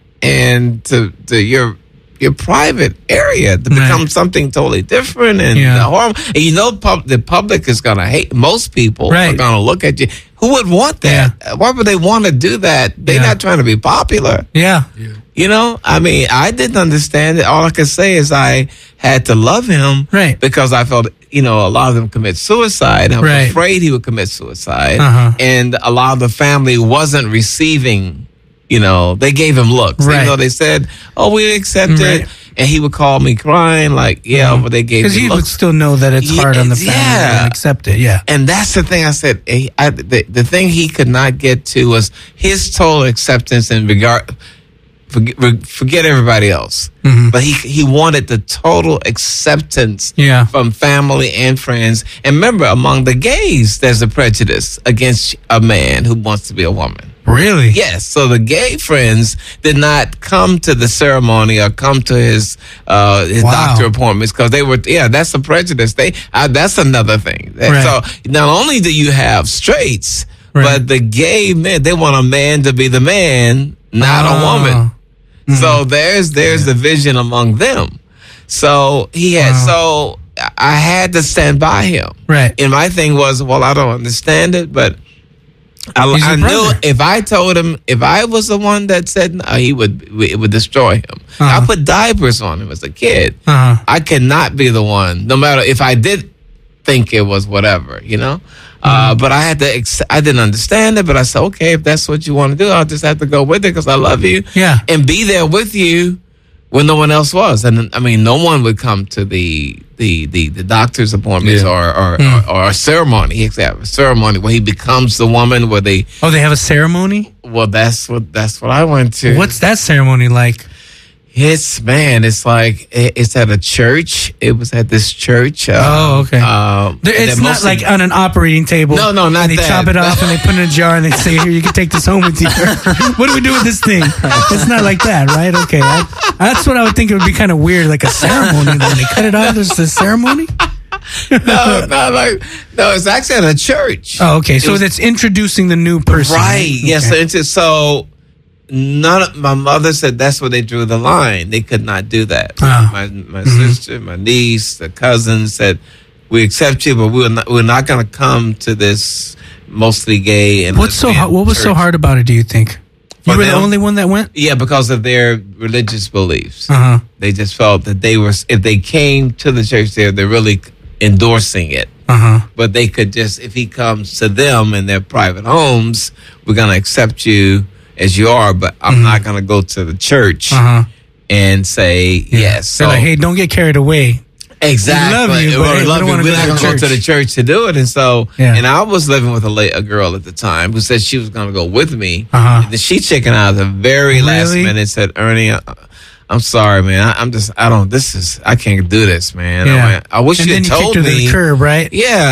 [SPEAKER 13] and to your private area to become something totally different, and the harm. And you know, the public is going to hate. Most people are going to look at you. Who would want that? Why would they want to do that? They're not trying to be popular. You know, I mean, I didn't understand it. All I could say is I had to love him because I felt, you know, a lot of them commit suicide. I was afraid he would commit suicide. And a lot of the family wasn't receiving, you know, they gave him looks. You know, they said, "Oh, we accept it." And he would call me crying like, but they gave me looks. Because
[SPEAKER 8] he would still know that it's hard on the family and accept it,
[SPEAKER 13] And that's the thing I said. The thing he could not get to was his total acceptance in regard. Forget everybody else. But he wanted the total acceptance from family and friends. And remember, among the gays, there's a prejudice against a man who wants to be a woman.
[SPEAKER 8] Really?
[SPEAKER 13] Yes. So the gay friends did not come to the ceremony or come to his doctor appointments because they were, that's a prejudice. That's another thing. So not only do you have straights, but the gay men, they want a man to be the man, not a woman. So there's the vision among them. So he had, so I had to stand by him. And my thing was, well, I don't understand it, but I knew if I told him, if I was the one that said no, it would destroy him. I put diapers on him as a kid. I cannot be the one, no matter if I did think it was whatever, you know. But I had to. I didn't understand it, but I said, okay, if that's what you want to do, I'll just have to go with it because I love you. And be there with you when no one else was. And I mean, no one would come to the doctor's appointments or a ceremony. He have a ceremony where he becomes the woman. Where they
[SPEAKER 8] they have a ceremony.
[SPEAKER 13] Well, that's what I went to.
[SPEAKER 8] What's that ceremony like?
[SPEAKER 13] It's like it's at a church. It was at this church.
[SPEAKER 8] Okay. It's not like on an operating table.
[SPEAKER 13] No, not
[SPEAKER 8] that. They chop it off and they put it in a jar and they say, "Here, you can take this home with you." What do we do with this thing? It's not like that, right? Okay, that's what I would think. It would be kind of weird, like a ceremony. When they cut it off, there's a ceremony.
[SPEAKER 13] No, it's actually at a church.
[SPEAKER 8] Oh, okay. So it's introducing the new person,
[SPEAKER 13] right?
[SPEAKER 8] Okay.
[SPEAKER 13] Yes. So. My mother said that's where they drew the line. They could not do that. My sister, my niece, the cousins said, "We accept you, but we're not going to come to this mostly gay." And
[SPEAKER 8] what was so hard about it? Do you think you were the only one that went?
[SPEAKER 13] Yeah, because of their religious beliefs. They just felt that if they came to the church they're really endorsing it. But they could just, if he comes to them in their private homes, we're going to accept you as you are, but I'm not going to go to the church and say yes. So,
[SPEAKER 8] they're like, hey, don't get carried away.
[SPEAKER 13] Exactly.
[SPEAKER 8] We love you, but
[SPEAKER 13] we're not going to go to the church to do it. And so, and I was living with a girl at the time who said she was going to go with me. And then she chickened out at the very last minute and said, "Ernie, I'm sorry, man. I can't do this, man. I wish you had told me."
[SPEAKER 8] And then you kicked her to the curb, right?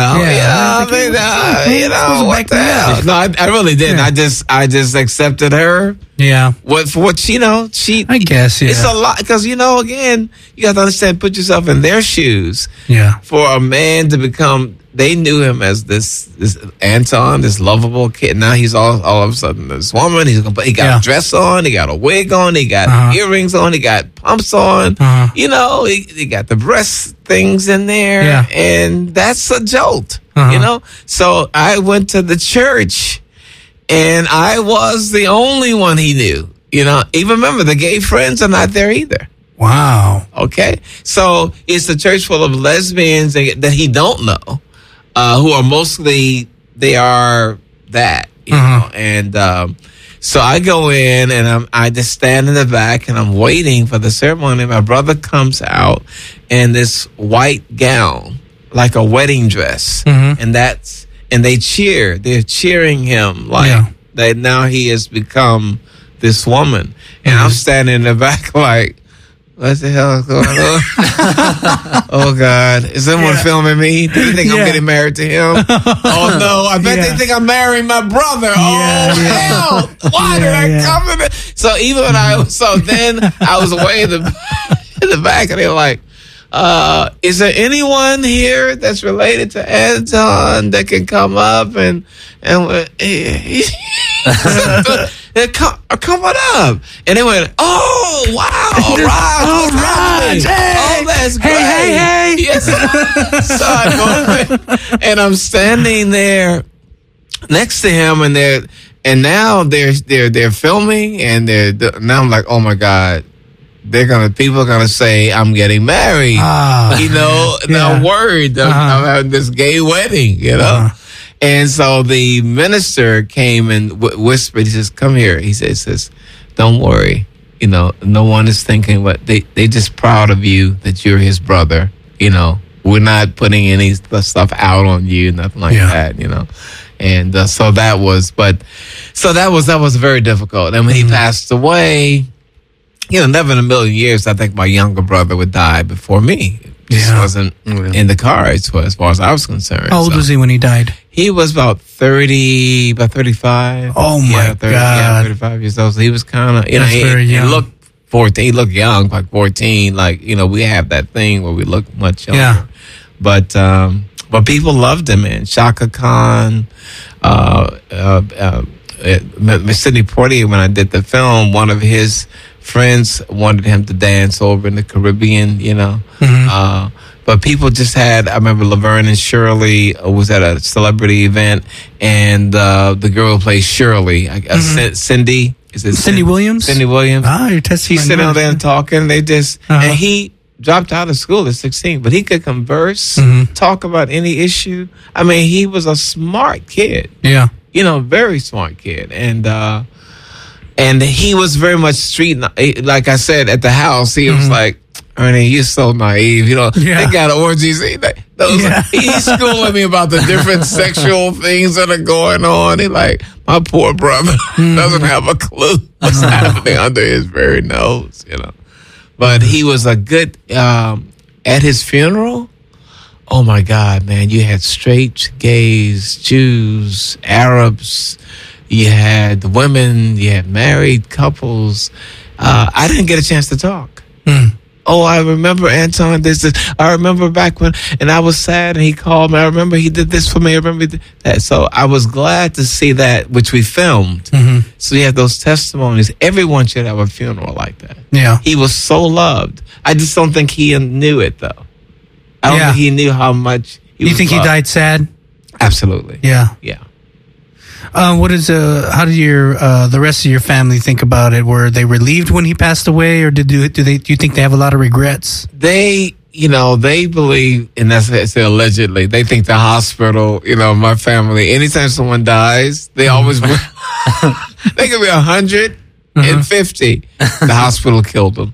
[SPEAKER 13] What the hell? No, I really didn't. I just accepted her.
[SPEAKER 8] Yeah.
[SPEAKER 13] For what she.
[SPEAKER 8] I guess. Yeah.
[SPEAKER 13] It's a lot because again, you got to understand. Put yourself in their shoes.
[SPEAKER 8] Yeah.
[SPEAKER 13] For a man to become. They knew him as this Anton, this lovable kid. Now he's all of a sudden this woman. He got a dress on. He got a wig on. He got earrings on. He got pumps on. You know, he got the breast things in there. And that's a jolt, you know. So I went to the church, and I was the only one he knew. You know, even remember, the gay friends are not there either.
[SPEAKER 8] Wow.
[SPEAKER 13] Okay. So it's a church full of lesbians that he don't know. Who are mostly, they are that, you know, and So I go in and I just stand in the back and I'm waiting for the ceremony. My brother comes out in this white gown, like a wedding dress, and they cheer. They're cheering him like that. Now he has become this woman, and I'm standing in the back like, what the hell is going on? Oh, God. Is someone filming me? Do you think I'm getting married to him? Oh, no. I bet they think I'm marrying my brother. Hell. Why did I come in? So even when then I was way in the back, and they were like, is there anyone here that's related to Anton that can come up and come on up. And they went, oh, wow, Raj,
[SPEAKER 8] Raj, hey.
[SPEAKER 13] Oh, that's great.
[SPEAKER 8] Hey.
[SPEAKER 13] Yes. So I go and I'm standing there next to him, and now they're filming, and now I'm like, oh my God. People are gonna say I'm getting married. Now worried I'm having this gay wedding, And so the minister came and whispered. He says, "Come here." He says, "Don't worry. No one is thinking, but they just proud of you that you're his brother. We're not putting any stuff out on you, nothing like that. And so that was very difficult. And when he passed away. Never in a million years, I think my younger brother would die before me. Just wasn't in the cards as far as I was concerned.
[SPEAKER 8] How old was he when he died?
[SPEAKER 13] He was about 35.
[SPEAKER 8] Oh, my God.
[SPEAKER 13] Yeah, 35 years old. So he was kind of,
[SPEAKER 8] very young.
[SPEAKER 13] He looked 14. He looked young, like 14. Like, we have that thing where we look much younger.
[SPEAKER 8] Yeah.
[SPEAKER 13] But people loved him, man. Shaka Khan, Sidney Poitier, when I did the film, one of his friends wanted him to dance over in the Caribbean, but people just had. I remember Laverne and Shirley was at a celebrity event, and the girl who plays Shirley, Cindy. Is it
[SPEAKER 8] Cindy Williams?
[SPEAKER 13] Cindy Williams.
[SPEAKER 8] Ah, you're testing.
[SPEAKER 13] She's sitting out there and talking. They just and he dropped out of school at 16, but he could converse, talk about any issue. I mean, he was a smart kid.
[SPEAKER 8] Yeah,
[SPEAKER 13] very smart kid, and he was very much street. Like I said, at the house, he was like, Ernie, you're so naive. They got orgies. He's schooling me about the different sexual things that are going on. He like, my poor brother doesn't have a clue what's happening under his very nose, But he was a good, at his funeral, oh my God, man, you had straight gays, Jews, Arabs, you had women, you had married couples. I didn't get a chance to talk. Oh, I remember Anton. I remember back when, and I was sad, and he called me. I remember he did this for me. I remember he did that. So I was glad to see that, which we filmed. So you have those testimonies. Everyone should have a funeral like that.
[SPEAKER 8] Yeah,
[SPEAKER 13] he was so loved. I just don't think he knew it though. I don't think he knew how much.
[SPEAKER 8] You think he died sad?
[SPEAKER 13] Absolutely.
[SPEAKER 8] Yeah.
[SPEAKER 13] Yeah.
[SPEAKER 8] How did the rest of your family think about it? Were they relieved when he passed away, or do you think they have a lot of regrets?
[SPEAKER 13] They believe, and that's allegedly, they think the hospital, my family, anytime someone dies, they always, they could be 150. The hospital killed them.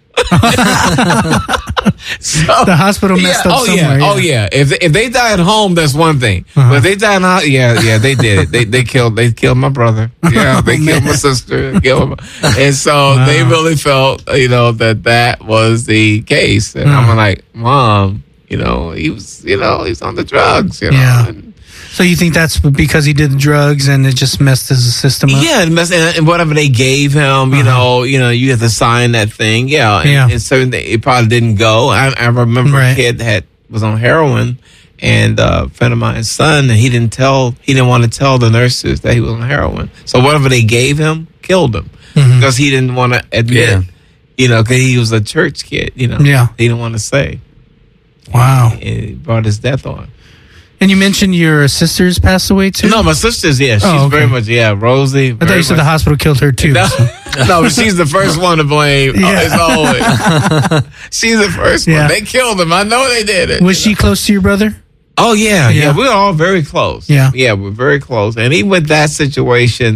[SPEAKER 13] So,
[SPEAKER 8] the hospital messed up somewhere.
[SPEAKER 13] Oh yeah. If they die at home, that's one thing. But if they die in they did it. They killed my brother. Yeah, they killed my sister. And so they really felt, that was the case. And I'm like, Mom, he was on the drugs.
[SPEAKER 8] Yeah. So you think that's because he did the drugs and it just messed his system up?
[SPEAKER 13] Yeah, and whatever they gave him, you have to sign that thing. Yeah, and certain it probably didn't go. I remember a kid that was on heroin, and a friend of mine's son, and he didn't want to tell the nurses that he was on heroin. So whatever they gave him killed him because he didn't want to admit, because he was a church kid. He didn't want to say.
[SPEAKER 8] Wow,
[SPEAKER 13] it brought his death on.
[SPEAKER 8] And you mentioned your sisters passed away too?
[SPEAKER 13] No, my sister's, she's very much, Rosie.
[SPEAKER 8] I thought you said the hospital killed her too.
[SPEAKER 13] No, but she's the first one to blame. As always. She's the first one. They killed him. I know they did it.
[SPEAKER 8] Was she close to your brother?
[SPEAKER 13] Oh, yeah. We're all very close.
[SPEAKER 8] Yeah,
[SPEAKER 13] we're very close. And even with that situation,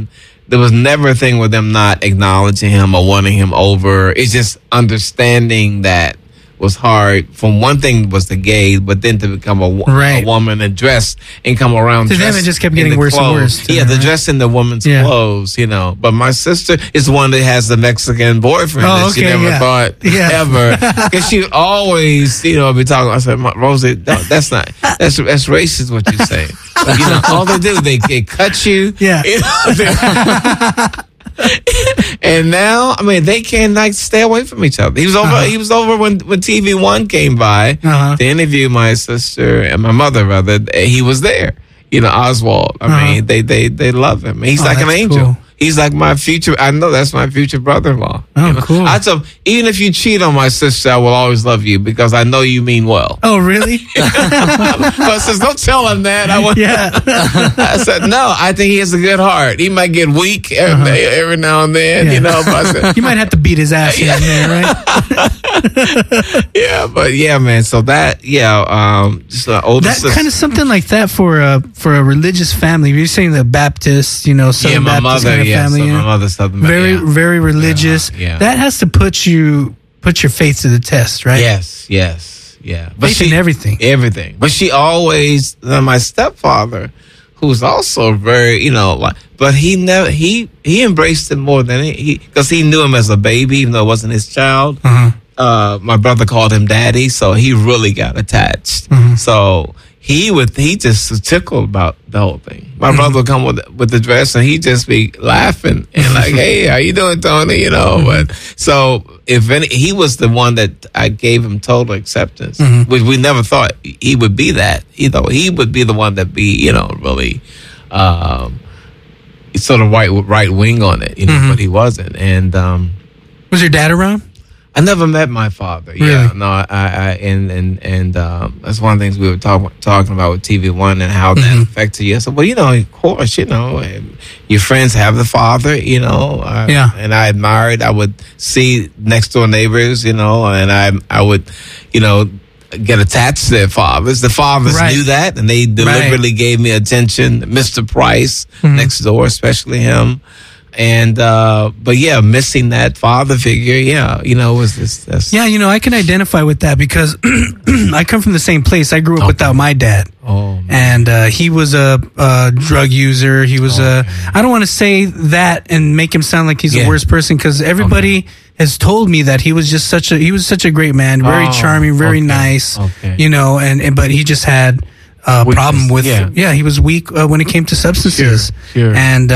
[SPEAKER 13] there was never a thing with them not acknowledging him or wanting him over. It's just understanding that was hard. From one thing was the gay, but then to become a woman and dress and come around.
[SPEAKER 8] To them, it just kept getting worse and worse.
[SPEAKER 13] Yeah, the dress in the woman's clothes, you know. But my sister is the one that has the Mexican boyfriend that she never thought ever. Because she always, you know, be talking. I said, Rosie, that's racist what you say. You know, all they do, they cut you.
[SPEAKER 8] Yeah.
[SPEAKER 13] You know, and now, I mean, they can't like stay away from each other. He was over. He was over when TV One came by to interview my sister and my mother. Rather, he was there. You know, Oswald. I mean, they love him. He's like an angel.
[SPEAKER 8] Cool.
[SPEAKER 13] He's like my future. I know that's my future brother-in-law.
[SPEAKER 8] Oh,
[SPEAKER 13] you know?
[SPEAKER 8] cool.
[SPEAKER 13] I tell him, even if you cheat on my sister, I will always love you because I know you mean well.
[SPEAKER 8] Oh, really?
[SPEAKER 13] But I says, don't tell him that. I said, no, I think he has a good heart. He might get weak every now and then, you know. But I said,
[SPEAKER 8] you might have to beat his ass here and there, right?
[SPEAKER 13] Yeah, man. So that, just an older sister.
[SPEAKER 8] Kind of something like that for a religious family. You're saying the Baptist, you know, Southern
[SPEAKER 13] my
[SPEAKER 8] Baptist
[SPEAKER 13] mother,
[SPEAKER 8] kind of family.
[SPEAKER 13] So my mother's Southern
[SPEAKER 8] Baptist. Very religious.
[SPEAKER 13] Yeah.
[SPEAKER 8] That has to put your faith to the test, right?
[SPEAKER 13] Yes. Yeah. But
[SPEAKER 8] faith in everything.
[SPEAKER 13] Everything. But she always, my stepfather, who's also very, you know, like, but he embraced it more than because he knew him as a baby, even though it wasn't his child. My brother called him daddy, so he really got attached. So he just was tickled about the whole thing. My brother would come with the dress, and he'd just be laughing and like, "Hey, how you doing, Tony?" You know. But so he was the one that I gave him total acceptance, which we never thought he would be that. You know, he would be the one that be, you know, really sort of right wing on it, you know, but he wasn't. And
[SPEAKER 8] was your dad around?
[SPEAKER 13] I never met my father.
[SPEAKER 8] Really?
[SPEAKER 13] Yeah, no, and that's one of the things we were talking about with TV One and how that affected you. So, well, you know, of course, you know, your friends have the father, you know. And I admired. I would see next door neighbors, you know, and I would, you know, get attached to their fathers. The fathers knew that, and they deliberately gave me attention. Mr. Price next door, especially him. And but yeah, missing that father figure, you know, was this.
[SPEAKER 8] Yeah, you know, I can identify with that because I come from the same place. I grew up without my dad, and he was a drug user. He was I don't want to say that and make him sound like he's the worst person because everybody has told me that he was just such a great man, very charming, very nice, you know, and but he just had problem with he was weak when it came to substances.
[SPEAKER 13] Sure.
[SPEAKER 8] And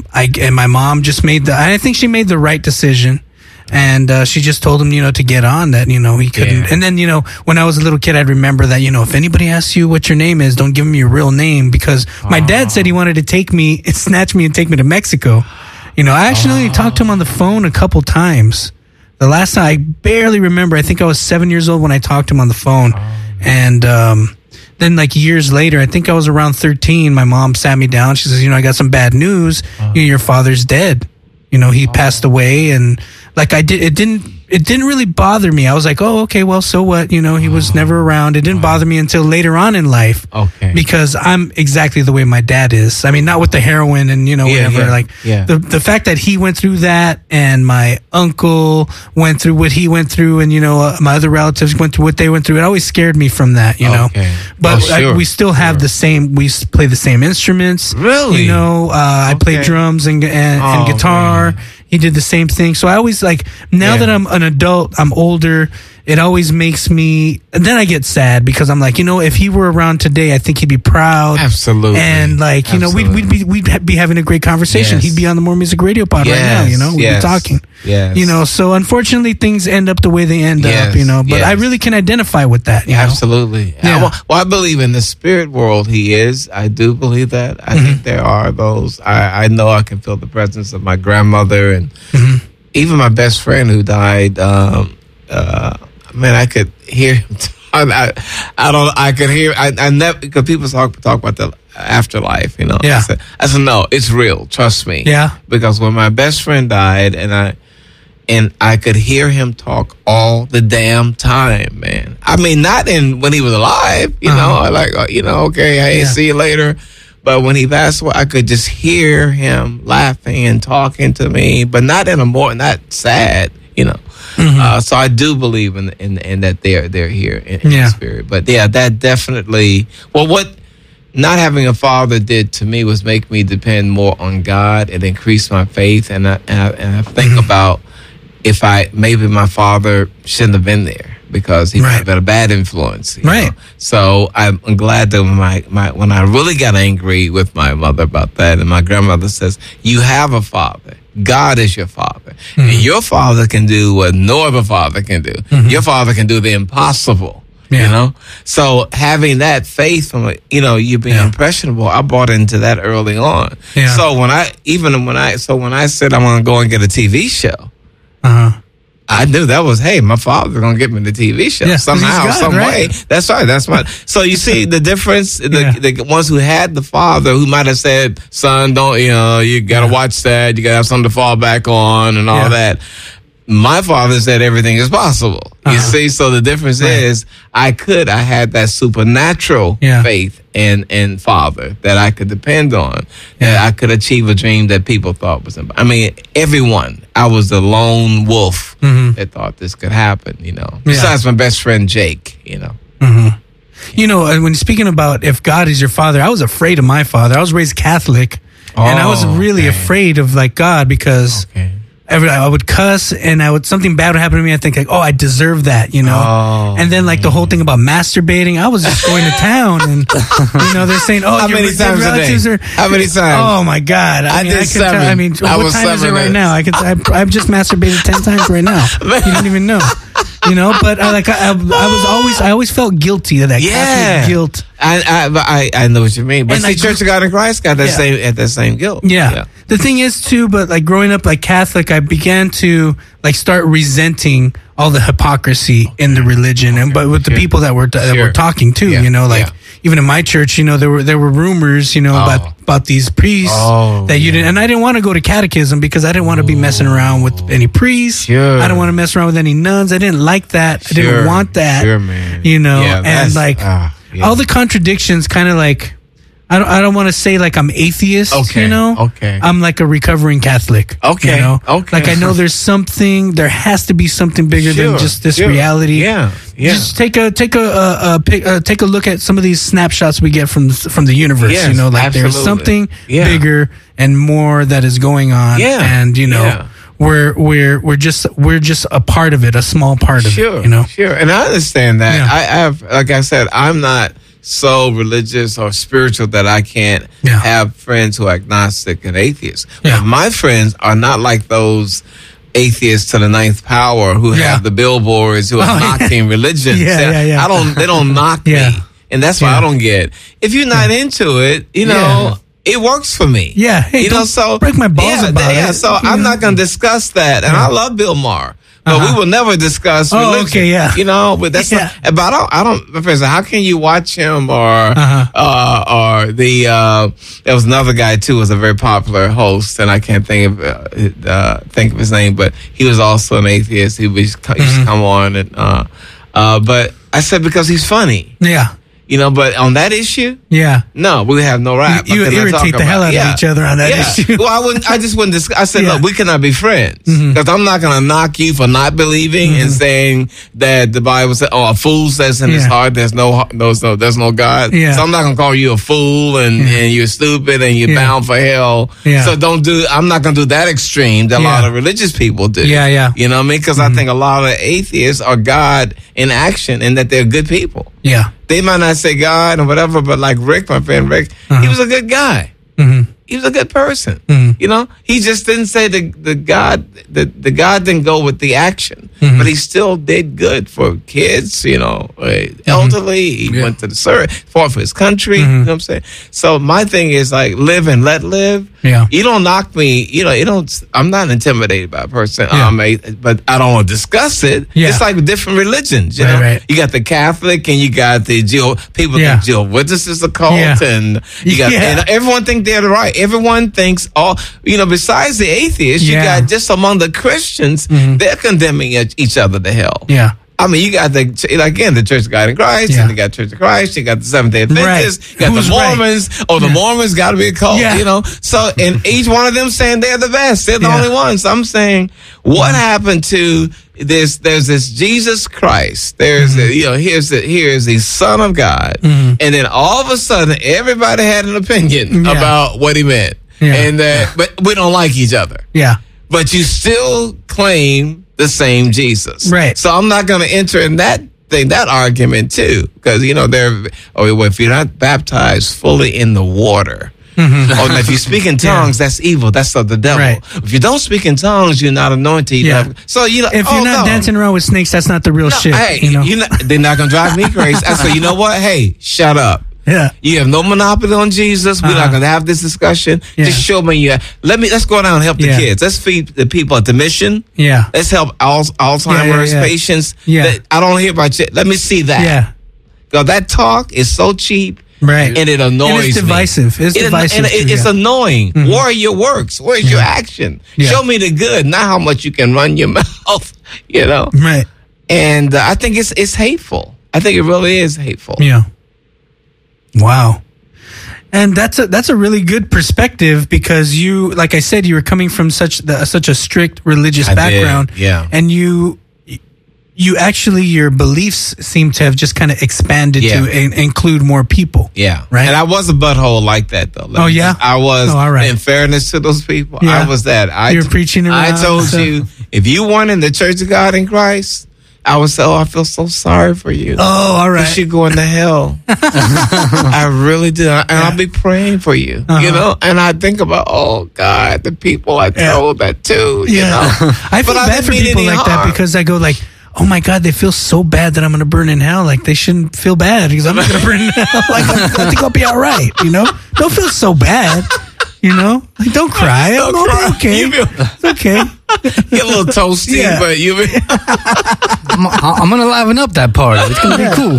[SPEAKER 8] my mom just I think she made the right decision, and she just told him, you know, to get on that, you know, he couldn't. And then, you know, when I was a little kid, I'd remember that, you know, if anybody asks you what your name is, don't give them your real name, because my dad said he wanted to snatch me and take me to Mexico. You know, I actually talked to him on the phone a couple times. The last time, I barely remember. I think I was 7 years old when I talked to him on the phone. And then, like, years later, I think I was around 13, my mom sat me down. She says, you know, I got some bad news. You know, your father's dead. You know, he passed away. And, like, it didn't really bother me. I was like, oh, okay, well, so what? You know, he was never around. It didn't bother me until later on in life. Because I'm exactly the way my dad is. I mean, not with the heroin and, you know, whatever. The fact that he went through that, and my uncle went through what he went through, and, you know, my other relatives went through what they went through, it always scared me from that, you know. But we still have we play the same instruments.
[SPEAKER 13] Really?
[SPEAKER 8] You know, I play drums and guitar. Man. He did the same thing. So I always now that I'm an adult, I'm older, it always makes me, and then I get sad because I'm like, you know, if he were around today, I think he'd be proud.
[SPEAKER 13] Absolutely.
[SPEAKER 8] And you know, we'd be having a great conversation. He'd be on the More Music Radio Pod right now, you know, we'd be talking. You know, so unfortunately things end up the way they end up, you know, but I really can identify with that. You know?
[SPEAKER 13] Absolutely. Well, I believe in the spirit world he is. I do believe that. I think there are those. I know I can feel the presence of my grandmother and even my best friend who died. Man, I could hear him. I could hear. I never, because people talk about the afterlife, you know.
[SPEAKER 8] Yeah.
[SPEAKER 13] I said, no, it's real. Trust me.
[SPEAKER 8] Yeah.
[SPEAKER 13] Because when my best friend died, and I could hear him talk all the damn time, man. I mean, not when he was alive, you know, like, you know, okay, hey, see you later. But when he passed away, I could just hear him laughing and talking to me, but not not sad, you know. So I do believe in that they're here in the spirit. But yeah, that definitely. Well, what not having a father did to me was make me depend more on God and increase my faith. And I think about if maybe my father shouldn't have been there because he might have been a bad influence. You know? So I'm glad that when I really got angry with my mother about that, and my grandmother says, "You have a father. God is your father. And your father can do what no other father can do. Your father can do the impossible." You know? So having that faith from, you being impressionable, I bought into that early on. Yeah. So when I said I'm going to go and get a TV show, I knew that was, hey, my father's going to get me the TV show somehow, some way. That's right. That's my. So you see the difference. The ones who had the father who might have said, "Son, don't you got to watch that. You got to have something to fall back on and all that." My father said everything is possible. You see, so the difference is I had that supernatural faith and father that I could depend on. That I could achieve a dream that people thought was impossible. I mean, everyone. I was the lone wolf that thought this could happen, Besides my best friend Jake,
[SPEAKER 8] When speaking about if God is your father, I was afraid of my father. I was raised Catholic, and I was really afraid of God because I would cuss, and something bad would happen to me. I think I deserve that, And then the whole thing about masturbating, I was just going to town, and they're saying,
[SPEAKER 13] how many times relatives
[SPEAKER 8] a day? How many times? Oh my God!
[SPEAKER 13] I did 7.
[SPEAKER 8] What time is it right now? I've just masturbated 10 times right now. You don't even know. But I always felt guilty of that Catholic guilt.
[SPEAKER 13] I know what you mean, but Church of God in Christ got that same guilt.
[SPEAKER 8] Yeah. The thing is too, but growing up Catholic, I began to start resenting all the hypocrisy in the religion, but with the people that were talking too. Even in my church, there were rumors, about these priests that you didn't, and I didn't want to go to catechism because I didn't want to be messing around with any priests. I didn't want to mess around with any nuns. I didn't like that. I didn't want that. And all the contradictions, kind of I don't want to say I'm atheist.
[SPEAKER 13] Okay.
[SPEAKER 8] I'm a recovering Catholic.
[SPEAKER 13] Okay.
[SPEAKER 8] I know there has to be something bigger than just this reality.
[SPEAKER 13] Yeah.
[SPEAKER 8] Just take a look at some of these snapshots we get from the universe.
[SPEAKER 13] Yes,
[SPEAKER 8] there's something bigger and more that is going on.
[SPEAKER 13] Yeah.
[SPEAKER 8] And we're just a part of it, a small part of it.
[SPEAKER 13] Sure. And I understand that. I have, like I said, I'm not so religious or spiritual that I can't have friends who are agnostic and atheists. But my friends are not like those atheists to the ninth power who have the billboards who are knocking religion. They don't knock me. And that's why I don't get. If you're not into it, it works for me.
[SPEAKER 8] Yeah. Hey,
[SPEAKER 13] so
[SPEAKER 8] break my balls about it.
[SPEAKER 13] So I'm not going to discuss that. And I love Bill Maher. But we will never discuss religion.
[SPEAKER 8] Okay,
[SPEAKER 13] but that's not, but I don't, Professor, how can you watch him or there was another guy too, was a very popular host, and I can't think of his name, but he was also an atheist. He used to come on and, but I said because he's funny.
[SPEAKER 8] Yeah.
[SPEAKER 13] But on that issue, no, we have no rap.
[SPEAKER 8] You irritate the hell out of each other on that issue.
[SPEAKER 13] Well, I just wouldn't discuss. I said, look, we cannot be friends because I'm not going to knock you for not believing and saying that the Bible says, a fool says in his heart, there's no God.
[SPEAKER 8] Yeah.
[SPEAKER 13] So I'm not going to call you a fool and you're stupid and you're bound for hell.
[SPEAKER 8] Yeah.
[SPEAKER 13] So I'm not going to do that extreme that a lot of religious people do.
[SPEAKER 8] Yeah.
[SPEAKER 13] You know what I mean? Because I think a lot of atheists are God in action and that they're good people.
[SPEAKER 8] Yeah.
[SPEAKER 13] They might not say God or whatever, but like Rick, my friend Rick, he was a good guy. He was a good person. He just didn't say the God didn't go with the action, but he still did good for kids, elderly. He went to the service, fought for his country. You know what I'm saying? So my thing is live and let live.
[SPEAKER 8] Yeah.
[SPEAKER 13] You don't knock me. I'm not intimidated by a person. But I don't want to discuss it.
[SPEAKER 8] Yeah.
[SPEAKER 13] It's like different religions. You know, you got the Catholic and you got the people think Jehovah's Witness is a cult, and you got and everyone think they're right. Everyone thinks besides the atheists, you got just among the Christians, they're condemning each other to hell.
[SPEAKER 8] Yeah.
[SPEAKER 13] I mean, you got the Church of God in Christ, and you got Church of Christ, you got the Seventh-day Adventists, you got the Mormons, the Mormons got to be a cult, you know? So, and each one of them saying they're the best. They're the only ones. I'm saying, what happened to there's this Jesus Christ. There's here's the Son of God. And then all of a sudden, everybody had an opinion about what he meant. And but we don't like each other. Yeah. But you still claim the same Jesus. Right. So I'm not going to enter in that argument too. Because, if you're not baptized fully in the water, or if you speak in tongues, that's evil. That's of the devil. Right. If you don't speak in tongues, you're not anointed. So if
[SPEAKER 8] you're not dancing around with snakes, that's not the real shit.
[SPEAKER 13] Hey, they're not going to drive me crazy. I say, you know what? Hey, shut up. Yeah, you have no monopoly on Jesus. We're not going to have this discussion. Just show me. Let's go down and help the kids. Let's feed the people at the mission. Yeah, let's help Alzheimer's patients. Yeah, I don't hear about you. Let me see that. Yeah, because that talk is so cheap. Right, and it annoys me.
[SPEAKER 8] It's divisive. It's divisive.
[SPEAKER 13] It's annoying. Where are your works? Where's your action? Show me the good, not how much you can run your mouth. Right. And I think it's hateful. I think it really is hateful.
[SPEAKER 8] Yeah. Wow. And that's a really good perspective because you, like I said, you were coming from such a strict religious background. Yeah. And you actually, your beliefs seem to have just kind of expanded to include more people. Yeah. Right.
[SPEAKER 13] And I was a butthole like that though. I was, all right. In fairness to those people, I was that.
[SPEAKER 8] You were preaching around.
[SPEAKER 13] I told you, if you weren't in the Church of God in Christ, I would say, I feel so sorry for you.
[SPEAKER 8] Oh, all right.
[SPEAKER 13] You should go into hell. I really do. And I'll be praying for you, And I think about, oh, God, the people I told that to, you know.
[SPEAKER 8] I feel bad for people like that because I go like, oh, my God, they feel so bad that I'm going to burn in hell. Like, they shouldn't feel bad because I'm not going to burn in hell. Like, I think I'll be all right, Don't feel so bad. Like, don't cry. It'll be okay. It's okay.
[SPEAKER 13] Get a little toasty, but
[SPEAKER 9] I'm gonna liven up that part. It's gonna be cool.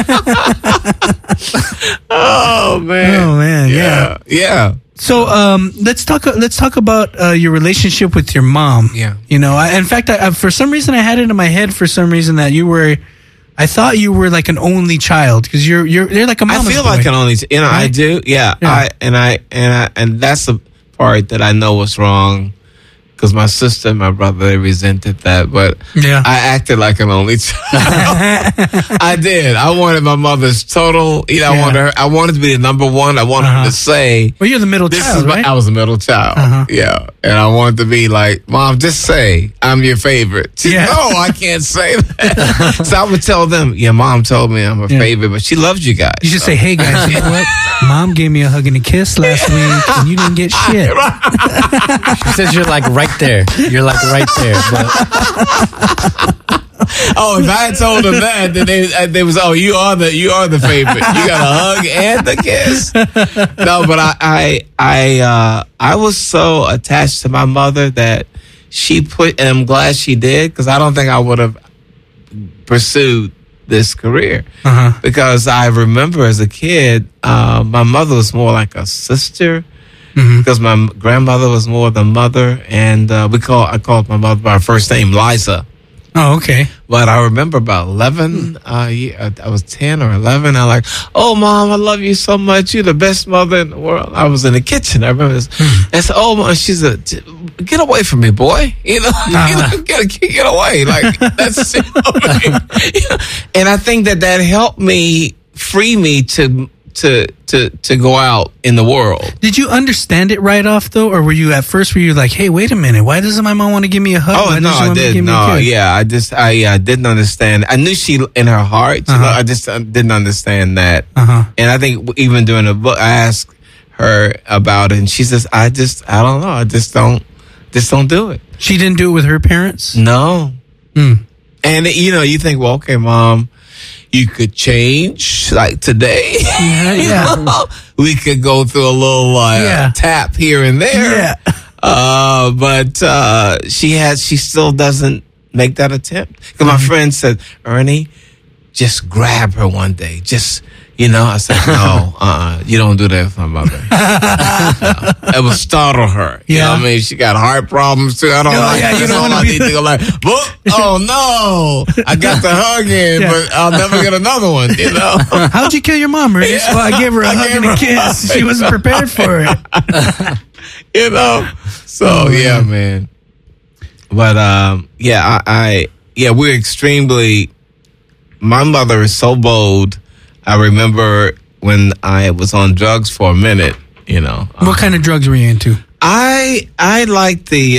[SPEAKER 13] Oh man, yeah.
[SPEAKER 8] So let's talk about your relationship with your mom. Yeah, in fact, for some reason, I had it in my head for some reason that you were. I thought you were like an only child because you're like a mama's
[SPEAKER 13] I feel
[SPEAKER 8] boy.
[SPEAKER 13] like an only, right? I do, yeah. And that's the part that I know was wrong because my sister and my brother, they resented that, but I acted like an only child. I did. I wanted my mother's total, I wanted to be the number one. I wanted her to say,
[SPEAKER 8] well, you're the middle child, right?
[SPEAKER 13] I was the middle child. Yeah. And I wanted to be like, Mom, just say I'm your favorite. No, I can't say that. So I would tell them, Mom told me I'm her favorite, but she loves you guys.
[SPEAKER 8] You just say, hey guys, you know what? Mom gave me a hug and a kiss last week and you didn't get shit.
[SPEAKER 9] She says you're like right there. You're like right there. But.
[SPEAKER 13] Oh, if I had told them that, then they was, you are the favorite. You got a hug and the kiss. No, but I was so attached to my mother that and I'm glad she did because I don't think I would have pursued this career because I remember as a kid, my mother was more like a sister. Because my grandmother was more the mother, and I called my mother by her first name, Liza.
[SPEAKER 8] Oh, okay.
[SPEAKER 13] But I remember about 11, I was 10 or 11. I'm like, oh, Mom, I love you so much. You're the best mother in the world. I was in the kitchen. I remember this. And so, oh, Mom, she said, get away from me, boy. Get away. Like, that's And I think that helped me free me to go out in the world.
[SPEAKER 8] Did you understand it right off though, or were you like, hey, wait a minute, why doesn't my mom want to give me a hug?
[SPEAKER 13] Oh, no, I did. No, yeah, I didn't understand. I knew she in her heart. I just didn't understand that. And I think even during the book, I asked her about it, and she says, I don't know, I just don't do it.
[SPEAKER 8] She didn't do it with her parents?
[SPEAKER 13] No. And you think, well, okay, Mom, you could change like today. We could go through a little tap here and there. But she still doesn't make that attempt. Because my friend said, Ernie, just grab her one day. Just, I said, no, you don't do that for my mother. It would startle her. You know what I mean? She got heart problems too. I don't you don't want to need to go like, oh no, I got the hug in, but I'll never get another one,
[SPEAKER 8] How'd you kill your mom, Ernest? Well, I gave her a hug and a kiss. She wasn't prepared for it.
[SPEAKER 13] So, man. But, we're extremely, my mother is so bold. I remember when I was on drugs for a minute,
[SPEAKER 8] What kind of drugs were you into?
[SPEAKER 13] I like the,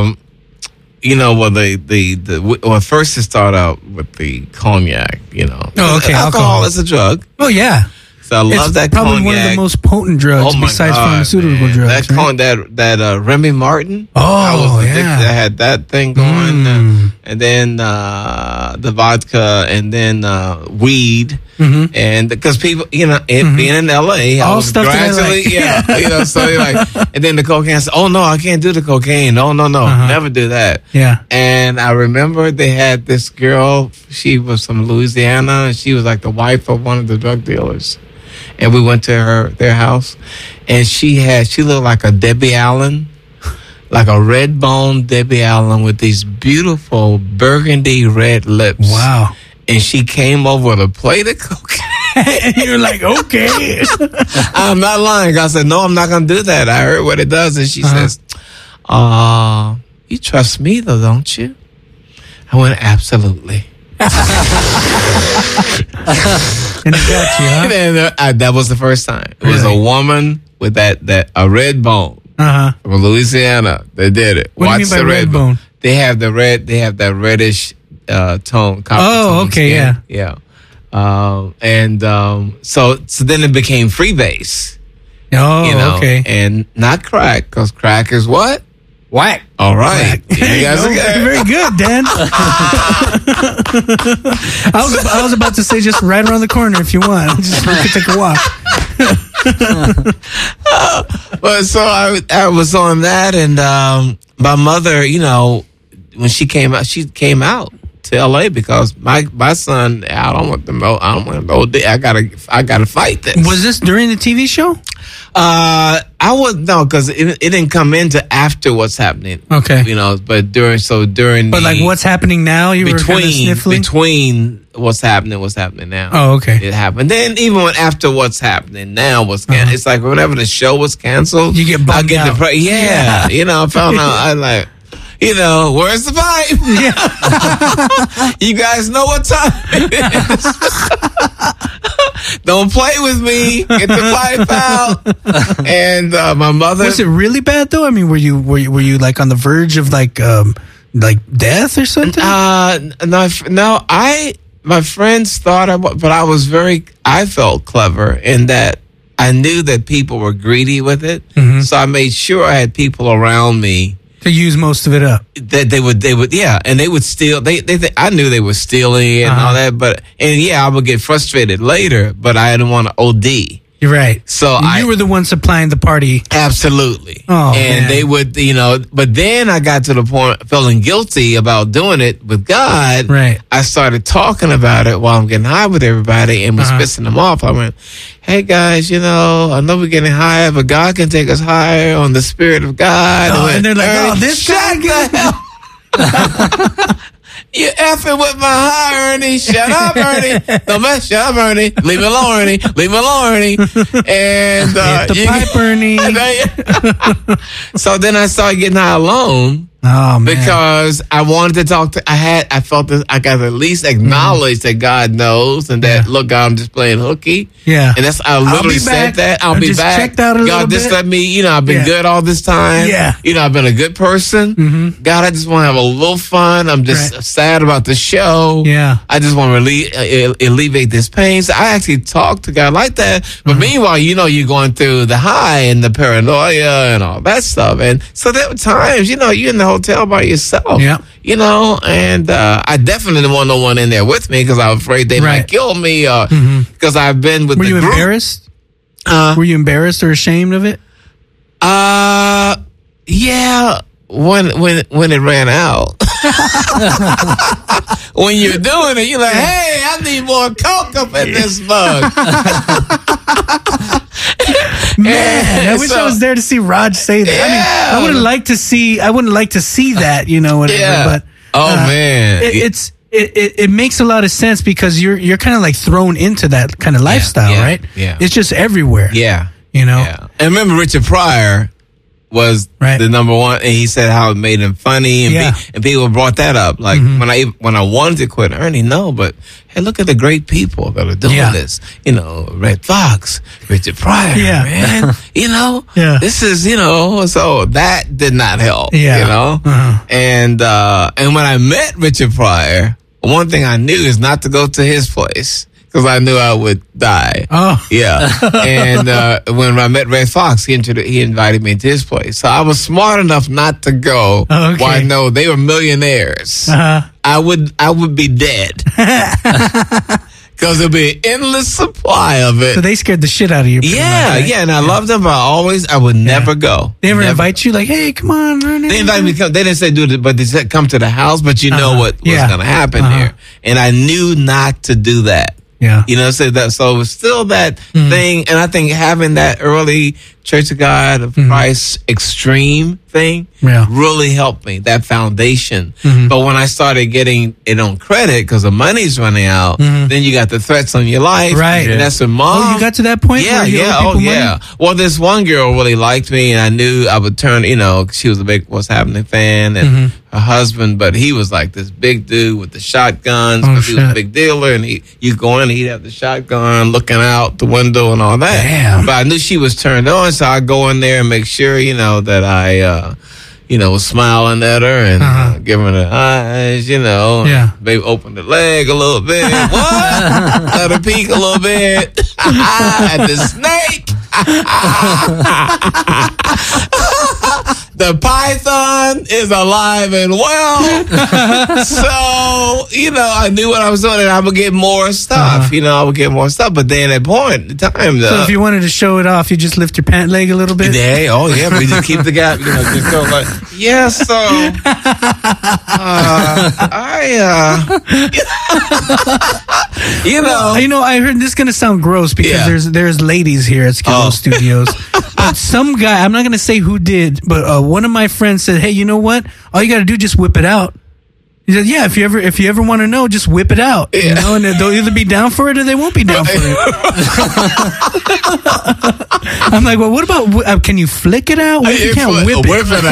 [SPEAKER 13] well, first it started out with the cognac,
[SPEAKER 8] Oh, okay.
[SPEAKER 13] Alcohol is a drug.
[SPEAKER 8] Oh, yeah.
[SPEAKER 13] So I love that
[SPEAKER 8] probably
[SPEAKER 13] cognac.
[SPEAKER 8] one of the most potent drugs besides pharmaceutical drugs.
[SPEAKER 13] That Remy Martin.
[SPEAKER 8] Oh,
[SPEAKER 13] I was addicted. I had that thing going. And then the vodka and then weed.
[SPEAKER 8] Mm-hmm.
[SPEAKER 13] And because people, being in LA,
[SPEAKER 8] all
[SPEAKER 13] I was
[SPEAKER 8] stuff
[SPEAKER 13] gradually,
[SPEAKER 8] that I like.
[SPEAKER 13] so you're like, and then the cocaine, I said, oh no, I can't do the cocaine. No, never do that.
[SPEAKER 8] Yeah.
[SPEAKER 13] And I remember they had this girl, she was from Louisiana, and she was like the wife of one of the drug dealers. And we went to their house, and she looked like a Debbie Allen, like a red bone Debbie Allen with these beautiful burgundy red lips.
[SPEAKER 8] Wow.
[SPEAKER 13] And she came over with a plate of cocaine.
[SPEAKER 8] And you're like, okay.
[SPEAKER 13] I'm not lying. I said, no, I'm not going to do that. I heard what it does. And she says, you trust me though, don't you? I went, absolutely.
[SPEAKER 8] And it got you, huh?
[SPEAKER 13] And that was the first time. It was a woman with a red bone from Louisiana that did it.
[SPEAKER 8] What do you mean by red bone?
[SPEAKER 13] They have that reddish tone.
[SPEAKER 8] Oh, okay,
[SPEAKER 13] skin. Yeah. So then it became freebase.
[SPEAKER 8] Oh, okay.
[SPEAKER 13] And not crack, because crack is what?
[SPEAKER 9] Whack.
[SPEAKER 13] All right. You guys are
[SPEAKER 8] very good, Dan. I was about to say just right around the corner if you want. Just we could take a walk.
[SPEAKER 13] But so I was on that, and my mother, when she came out to LA because my son, I don't want them OD. I gotta fight this.
[SPEAKER 8] Was this during the TV show?
[SPEAKER 13] I wouldn't know because it didn't come into after what's happening.
[SPEAKER 8] Okay,
[SPEAKER 13] but during.
[SPEAKER 8] But like what's happening now? You were kind of sniffling
[SPEAKER 13] between what's happening now.
[SPEAKER 8] Oh, okay.
[SPEAKER 13] It happened. Then even after what's happening now was canceled. It's like whenever the show was canceled,
[SPEAKER 8] you get bummed out.
[SPEAKER 13] I found out. I like. Where's the pipe?
[SPEAKER 8] Yeah.
[SPEAKER 13] You guys know what time it is. Don't play with me. Get the pipe out. And my mother.
[SPEAKER 8] Was it really bad though? I mean, were you like on the verge of like death or something?
[SPEAKER 13] No. My friends thought but I felt clever in that I knew that people were greedy with it. Mm-hmm. So I made sure I had people around me
[SPEAKER 8] to use most of it up.
[SPEAKER 13] That they would, and they would steal. I knew they were stealing and all that, I would get frustrated later, but I didn't want to OD.
[SPEAKER 8] You're right.
[SPEAKER 13] So
[SPEAKER 8] you were the one supplying the party.
[SPEAKER 13] Absolutely.
[SPEAKER 8] Oh,
[SPEAKER 13] and
[SPEAKER 8] man.
[SPEAKER 13] They would, but then I got to the point feeling guilty about doing it with God.
[SPEAKER 8] Right.
[SPEAKER 13] I started talking about it while I'm getting high with everybody and was pissing them off. I went, hey guys, I know we're getting high, but God can take us higher on the Spirit of God.
[SPEAKER 8] And they're like, this guy
[SPEAKER 13] the hell. You effing with my high, Ernie. Shut up, Ernie. Don't mess. Shut up, Ernie. Leave me alone, Ernie. Leave me alone, Ernie. And
[SPEAKER 8] hit the pipe, Ernie.
[SPEAKER 13] So then I started getting high alone.
[SPEAKER 8] Oh, man.
[SPEAKER 13] Because I wanted to talk to. I felt that I got to at least acknowledge that God knows and that look, God, I'm just playing hooky.
[SPEAKER 8] Yeah.
[SPEAKER 13] And I literally said that. I'll be back.
[SPEAKER 8] Checked out a little
[SPEAKER 13] God,
[SPEAKER 8] bit.
[SPEAKER 13] just let me. I've been good all this time.
[SPEAKER 8] Yeah.
[SPEAKER 13] I've been a good person.
[SPEAKER 8] Mm-hmm.
[SPEAKER 13] God, I just want to have a little fun. I'm just sad about the show.
[SPEAKER 8] Yeah.
[SPEAKER 13] I just want to alleviate this pain. So I actually talked to God like that. But meanwhile, you're going through the high and the paranoia and all that stuff. And so there were times, you're in the hotel by yourself.
[SPEAKER 8] Yeah.
[SPEAKER 13] And I definitely didn't want no one in there with me because I was afraid they might kill me. Because I've been with the group.
[SPEAKER 8] Were you embarrassed? Were you embarrassed or ashamed of it?
[SPEAKER 13] Yeah. When it ran out. When you're doing it, you're like, hey, I need more Coke up in this mug.
[SPEAKER 8] Man, I wish I was there to see Raj say that. I mean, I wouldn't like to see that, whatever. But
[SPEAKER 13] man,
[SPEAKER 8] it makes a lot of sense because you're kind of like thrown into that kind of lifestyle, right?
[SPEAKER 13] Yeah,
[SPEAKER 8] it's just everywhere.
[SPEAKER 13] Yeah,
[SPEAKER 8] Yeah.
[SPEAKER 13] And remember, Richard Pryor was the number one, and he said how it made him funny, and people brought that up. Like when I wanted to quit Ernie, but hey, look at the great people that are doing this. Red Fox, Richard Pryor, man. This is so that did not help. And when I met Richard Pryor, one thing I knew is not to go to his place. Because I knew I would die.
[SPEAKER 8] Oh.
[SPEAKER 13] Yeah. And when I met Red Fox, he invited me to his place. So I was smart enough not to go.
[SPEAKER 8] Oh, okay.
[SPEAKER 13] Well, I know they were millionaires. I would be dead. Because there'll be an endless supply of it.
[SPEAKER 8] So they scared the shit out of you.
[SPEAKER 13] Yeah, and I loved them, but I would never go.
[SPEAKER 8] They ever invite you like, hey, come on.
[SPEAKER 13] They invited me to come. They didn't say do it, but they said come to the house, but you know what was going to happen there. And I knew not to do that.
[SPEAKER 8] Yeah.
[SPEAKER 13] So it was still that thing. And I think having that early Church of God of Christ extreme thing really helped me, that foundation. But when I started getting it on credit because the money's running out, then you got the threats on your life.
[SPEAKER 8] Right.
[SPEAKER 13] And that's when Mom.
[SPEAKER 8] Oh, you got to that point?
[SPEAKER 13] Yeah. Well, this one girl really liked me, and I knew I would turn, she was a big What's Happening fan, and her husband, but he was like this big dude with the shotguns because he was a big dealer, and you go in, he'd have the shotgun looking out the window and all that.
[SPEAKER 8] Damn.
[SPEAKER 13] But I knew she was turned on, so I go in there and make sure, that I, was smiling at her and giving her the eyes, maybe open the leg a little bit. What? Let her peek a little bit. At the snake. The python is alive and well. So, I knew what I was doing, and I would get more stuff. I would get more stuff. But then at point in time,
[SPEAKER 8] so if you wanted to show it off, you just lift your pant leg a little bit?
[SPEAKER 13] Yeah, we just keep the gap, just go like, so
[SPEAKER 8] I heard this is going to sound gross because there's ladies here at Skid Row Studios. But some guy, I'm not going to say who did, but one of my friends said, hey, you know what? All you got to do is just whip it out. He said, yeah, if you ever want to know, just whip it out. Yeah. And they'll either be down for it or they won't be down for it. I'm like, well, what about, can you flick it out? What if you can't whip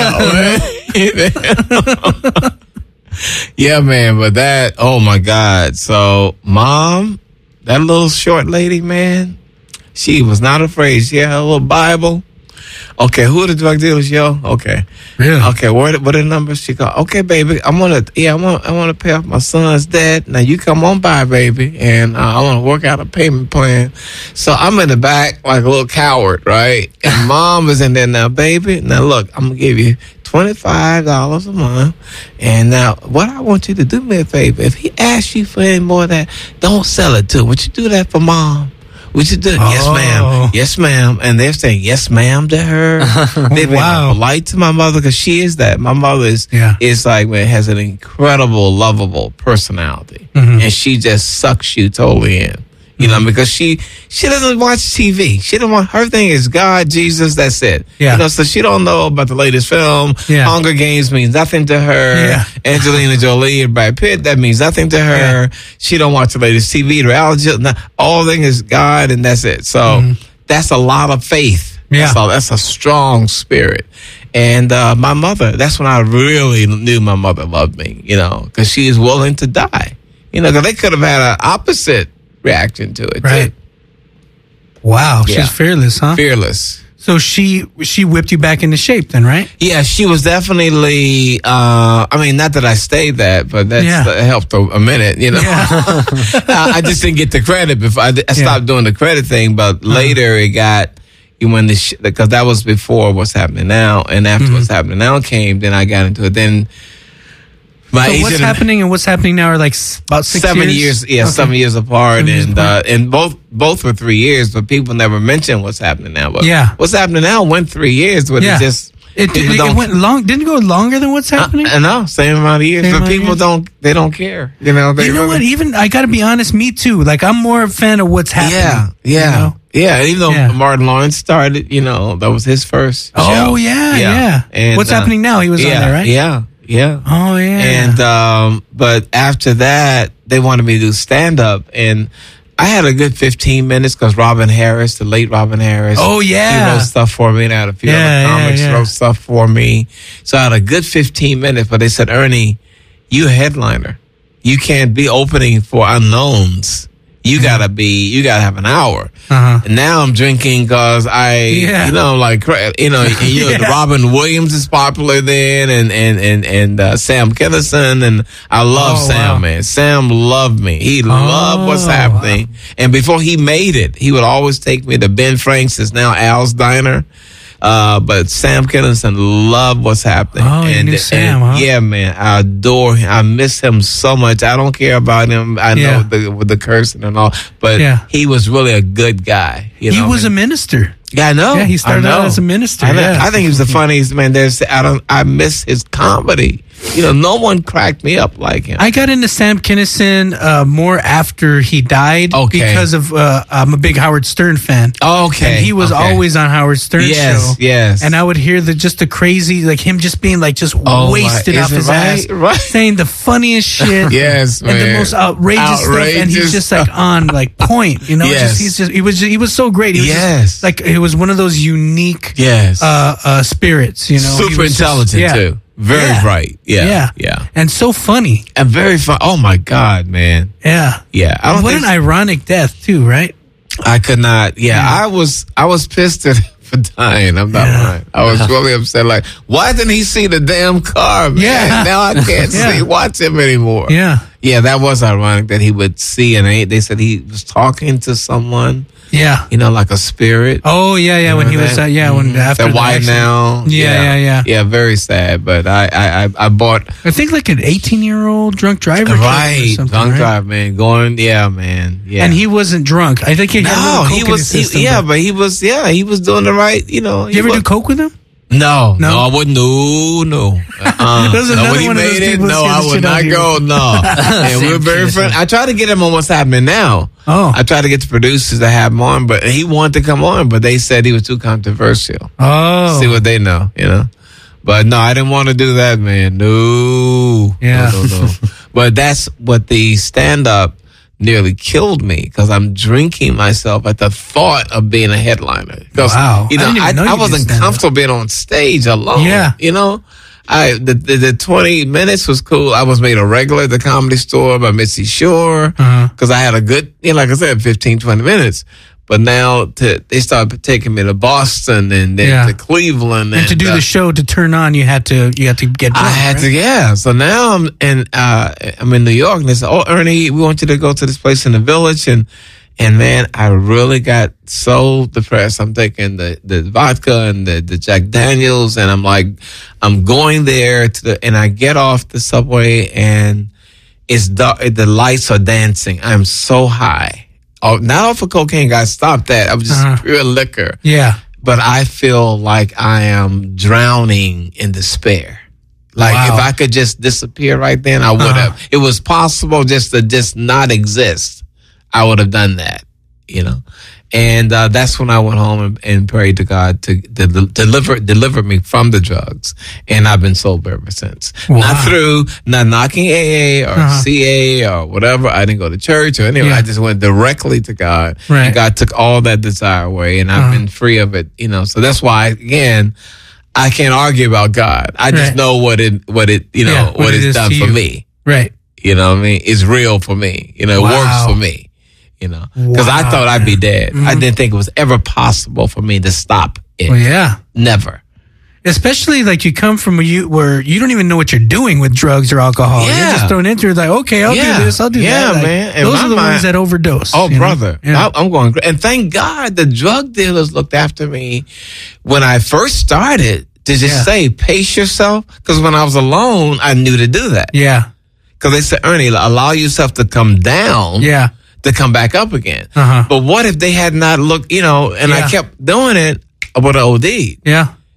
[SPEAKER 13] it out? Yeah, man, but that, oh my God. So, Mom, that little short lady, man, she was not afraid. She had a little Bible. Okay, who are the drug dealers, yo? Okay.
[SPEAKER 8] Really?
[SPEAKER 13] Okay, what are the numbers? She go, okay, baby, I want to pay off my son's debt. Now you come on by, baby, and I want to work out a payment plan. So I'm in the back like a little coward, right? And Mom is in there now, baby. Now look, I'm gonna give you $25 a month. And now what I want you to do me a favor, if he asks you for any more of that, don't sell it to him. Would you do that for Mom? Would you do it? Yes, ma'am. Yes, ma'am. And they're saying yes, ma'am to her. They've been polite to my mother because she is that. My mother is like, man, has an incredible, lovable personality. And she just sucks you totally in. Because she doesn't watch TV. She don't want, her thing is God, Jesus, that's it.
[SPEAKER 8] Yeah.
[SPEAKER 13] So she don't know about the latest film. Yeah. Hunger Games means nothing to her.
[SPEAKER 8] Yeah.
[SPEAKER 13] Angelina Jolie and Brad Pitt, that means nothing to her. Yeah. She don't watch the latest TV, reality. All thing is God, and that's it. So that's a lot of faith.
[SPEAKER 8] Yeah.
[SPEAKER 13] That's a strong spirit. And my mother, that's when I really knew my mother loved me, because she is willing to die. Because they could have had an opposite reaction to it.
[SPEAKER 8] Right.
[SPEAKER 13] Too.
[SPEAKER 8] Wow. She's fearless, huh?
[SPEAKER 13] Fearless.
[SPEAKER 8] So she whipped you back into shape then, right?
[SPEAKER 13] Yeah, she was definitely, not that I stayed that, but that helped a minute, Yeah. I just didn't get the credit before. I stopped doing the credit thing, but later it got, because that was before What's Happening Now, and after What's Happening Now came, then I got into it. Then
[SPEAKER 8] so What's Happening and What's Happening Now are like about 7 years?
[SPEAKER 13] Yeah, okay. 7 years apart. And both were 3 years, but people never mention What's Happening Now. But What's Happening Now went 3 years, but it just
[SPEAKER 8] It went long. Didn't it go longer than what's happening?
[SPEAKER 13] No, same amount of years. But people don't care. You know.
[SPEAKER 8] You know what? Even I got to be honest. Me too. Like I'm more a fan of what's happening.
[SPEAKER 13] Yeah. Even though Martin Lawrence started, that was his first show.
[SPEAKER 8] Oh yeah. And what's happening now? He was on there, right?
[SPEAKER 13] Yeah.
[SPEAKER 8] Oh yeah.
[SPEAKER 13] And but after that, they wanted me to do stand up, and I had a good 15 minutes because Robin Harris, the late Robin Harris.
[SPEAKER 8] Oh, yeah.
[SPEAKER 13] He wrote stuff for me. And I had a few other comics wrote stuff for me. So I had a good 15 minutes, but they said, Ernie, you a headliner. You can't be opening for unknowns. You gotta have an hour. And now I'm drinking because Robin Williams is popular then, and Sam Kinison, and I love Sam, man. Sam loved me. He loved what's happening. And before he made it, he would always take me to Ben Frank's, it's now Al's Diner. But Sam Kinison loved what's happening.
[SPEAKER 8] You knew Sam, huh?
[SPEAKER 13] Yeah, man, I adore him. I miss him so much. I don't care about him. I know with the cursing and all, but he was really a good guy. He
[SPEAKER 8] was a minister.
[SPEAKER 13] Yeah, I know.
[SPEAKER 8] Yeah, he started out as a minister.
[SPEAKER 13] I think he was the funniest man. I miss his comedy. No one cracked me up like him.
[SPEAKER 8] I got into Sam Kinison more after he died because of I'm a big Howard Stern fan.
[SPEAKER 13] Okay.
[SPEAKER 8] And he was always on Howard Stern's show.
[SPEAKER 13] Yes.
[SPEAKER 8] And I would hear the crazy, like him just being like just wasted off his ass, saying the funniest shit.
[SPEAKER 13] Yes, man.
[SPEAKER 8] And the most outrageous stuff, and he's just like on like point.
[SPEAKER 13] Yes.
[SPEAKER 8] He was so great. He was just, like it was one of those unique spirits.
[SPEAKER 13] Super intelligent too. Very bright. Yeah.
[SPEAKER 8] And so funny.
[SPEAKER 13] And very fun. Oh my God, man.
[SPEAKER 8] Yeah.
[SPEAKER 13] Yeah.
[SPEAKER 8] What an ironic death too, right?
[SPEAKER 13] I could not. Yeah. I was pissed at him for dying. I'm not lying. I was really upset. Like, why didn't he see the damn car, man?
[SPEAKER 8] Yeah.
[SPEAKER 13] Now I can't watch him anymore.
[SPEAKER 8] Yeah.
[SPEAKER 13] Yeah, that was ironic that he would see, and they said he was talking to someone.
[SPEAKER 8] Yeah.
[SPEAKER 13] Like a spirit.
[SPEAKER 8] Oh, yeah. When he was, when after
[SPEAKER 13] the white now.
[SPEAKER 8] Yeah.
[SPEAKER 13] Yeah, very sad. But I bought.
[SPEAKER 8] I think like an 18-year-old drunk driver.
[SPEAKER 13] Right. Drunk driver, man. Man. Yeah.
[SPEAKER 8] And he wasn't drunk. I think he had
[SPEAKER 13] he was, but he was doing the right,
[SPEAKER 8] You ever do coke with him?
[SPEAKER 13] No, I wouldn't. No. When he made it, I would not go. No, and we were very friendly. I tried to get him on What's Happening Now.
[SPEAKER 8] Oh,
[SPEAKER 13] I tried to get the producers to have him on, but he wanted to come on, but they said he was too controversial.
[SPEAKER 8] Oh,
[SPEAKER 13] see what they know, But no, I didn't want to do that, man. No. No. But that's what the stand-up nearly killed me because I'm drinking myself at the thought of being a headliner.
[SPEAKER 8] Wow.
[SPEAKER 13] I wasn't comfortable being on stage alone.
[SPEAKER 8] Yeah.
[SPEAKER 13] The 20 minutes was cool. I was made a regular at the Comedy Store by Mitzi Shore because I had a good, like I said, 15, 20 minutes. But now they started taking me to Boston and then to Cleveland.
[SPEAKER 8] And to do the show, to turn on, you had to get drunk,
[SPEAKER 13] I had to, So now I'm in New York, and they said, "Oh, Ernie, we want you to go to this place in the Village." And man, I really got so depressed. I'm taking the vodka and the Jack Daniels, and I'm like, I'm going there and I get off the subway, and it's dark, the lights are dancing. I'm so high. Oh, not off of cocaine, guys. Stop that. I was just pure liquor.
[SPEAKER 8] Yeah.
[SPEAKER 13] But I feel like I am drowning in despair. Like if I could just disappear right then, I would have. It was possible just to not exist. I would have done that, And that's when I went home and prayed to God to deliver me from the drugs. And I've been sober ever since.
[SPEAKER 8] Wow.
[SPEAKER 13] Not knocking AA or CA or whatever. I didn't go to church or anything. I just went directly to God.
[SPEAKER 8] Right.
[SPEAKER 13] And God took all that desire away, and I've been free of it, So that's why, again, I can't argue about God. I just know what it's done for me.
[SPEAKER 8] Right.
[SPEAKER 13] You know what I mean? It's real for me. It works for me. Because I thought I'd be dead. I didn't think it was ever possible for me to stop it.
[SPEAKER 8] Well, yeah.
[SPEAKER 13] Never.
[SPEAKER 8] Especially like you come from where you don't even know what you're doing with drugs or alcohol.
[SPEAKER 13] Yeah.
[SPEAKER 8] You're just thrown into it like, okay, I'll do this, I'll do that.
[SPEAKER 13] Yeah,
[SPEAKER 8] like,
[SPEAKER 13] man. And
[SPEAKER 8] those are the ones that overdose.
[SPEAKER 13] Oh, brother. I'm going. And thank God the drug dealers looked after me when I first started to just say, pace yourself. Because when I was alone, I knew to do that.
[SPEAKER 8] Yeah.
[SPEAKER 13] Because they said, Ernie, allow yourself to come down.
[SPEAKER 8] Yeah.
[SPEAKER 13] To come back up again. But what if they had not looked, and I kept doing it, I would have OD'd.
[SPEAKER 8] Yeah.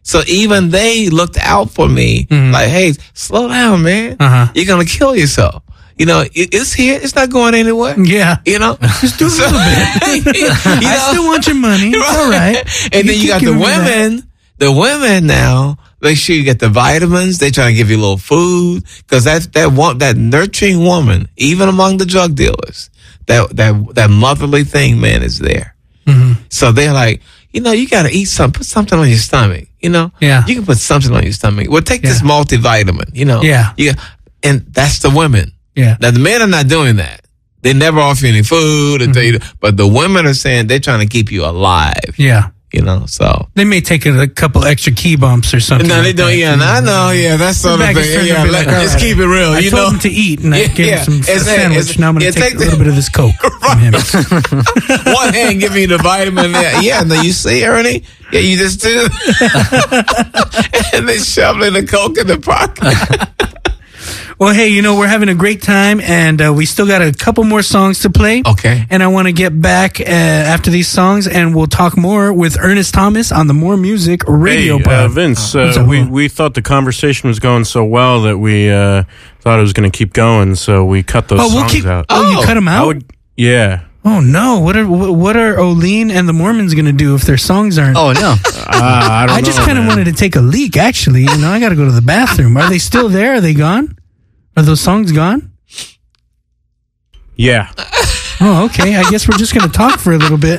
[SPEAKER 13] So even they looked out for me, like, hey, slow down, man. You're going to kill yourself. You know, it's here. It's not going anywhere.
[SPEAKER 8] Yeah.
[SPEAKER 13] You know?
[SPEAKER 8] Just do a little bit. I still want your money. It's all right.
[SPEAKER 13] And then you got the women. The women now, make sure you get the vitamins. They try to give you a little food. Because that nurturing woman, even among the drug dealers, that motherly thing, man, is there. So they're like, you know, you got to eat something. Put something on your stomach. You know?
[SPEAKER 8] Yeah.
[SPEAKER 13] You can put something on your stomach. Well, take this multivitamin, you know?
[SPEAKER 8] Yeah.
[SPEAKER 13] And that's the women.
[SPEAKER 8] Yeah.
[SPEAKER 13] Now, the men are not doing that. They never offer you any food. But the women are saying they're trying to keep you alive.
[SPEAKER 8] Yeah.
[SPEAKER 13] You know, so.
[SPEAKER 8] They may take a couple extra key bumps or something.
[SPEAKER 13] No, they don't. Yeah, I know. Yeah, that's sort of thing. Yeah, let's keep it real.
[SPEAKER 8] I told him to eat, and I gave him some sandwich. Now I'm going to take a little bit of this Coke from him.
[SPEAKER 13] One hand give me the vitamin. Yeah, no, you see, Ernie? Yeah, you just do. And they shoveling the Coke in the pocket.
[SPEAKER 8] Well, hey, you know, we're having a great time, and we still got a couple more songs to play.
[SPEAKER 13] Okay.
[SPEAKER 8] And I want to get back after these songs, and we'll talk more with Ernest Thomas on the More Music Radio Pod.
[SPEAKER 1] Vince, we thought the conversation was going so well that we thought it was going to keep going, so we cut those songs out.
[SPEAKER 8] Oh, you cut them out?
[SPEAKER 1] Yeah.
[SPEAKER 8] Oh, no. What are Olene and the Mormons going to do if their songs aren't?
[SPEAKER 9] Oh, no.
[SPEAKER 1] I don't know.
[SPEAKER 8] I just kind of wanted to take a leak, actually. You know, I got to go to the bathroom. Are they still there? Are they gone? Are those songs gone?
[SPEAKER 1] Yeah.
[SPEAKER 8] Oh, okay. I guess we're just going to talk for a little bit.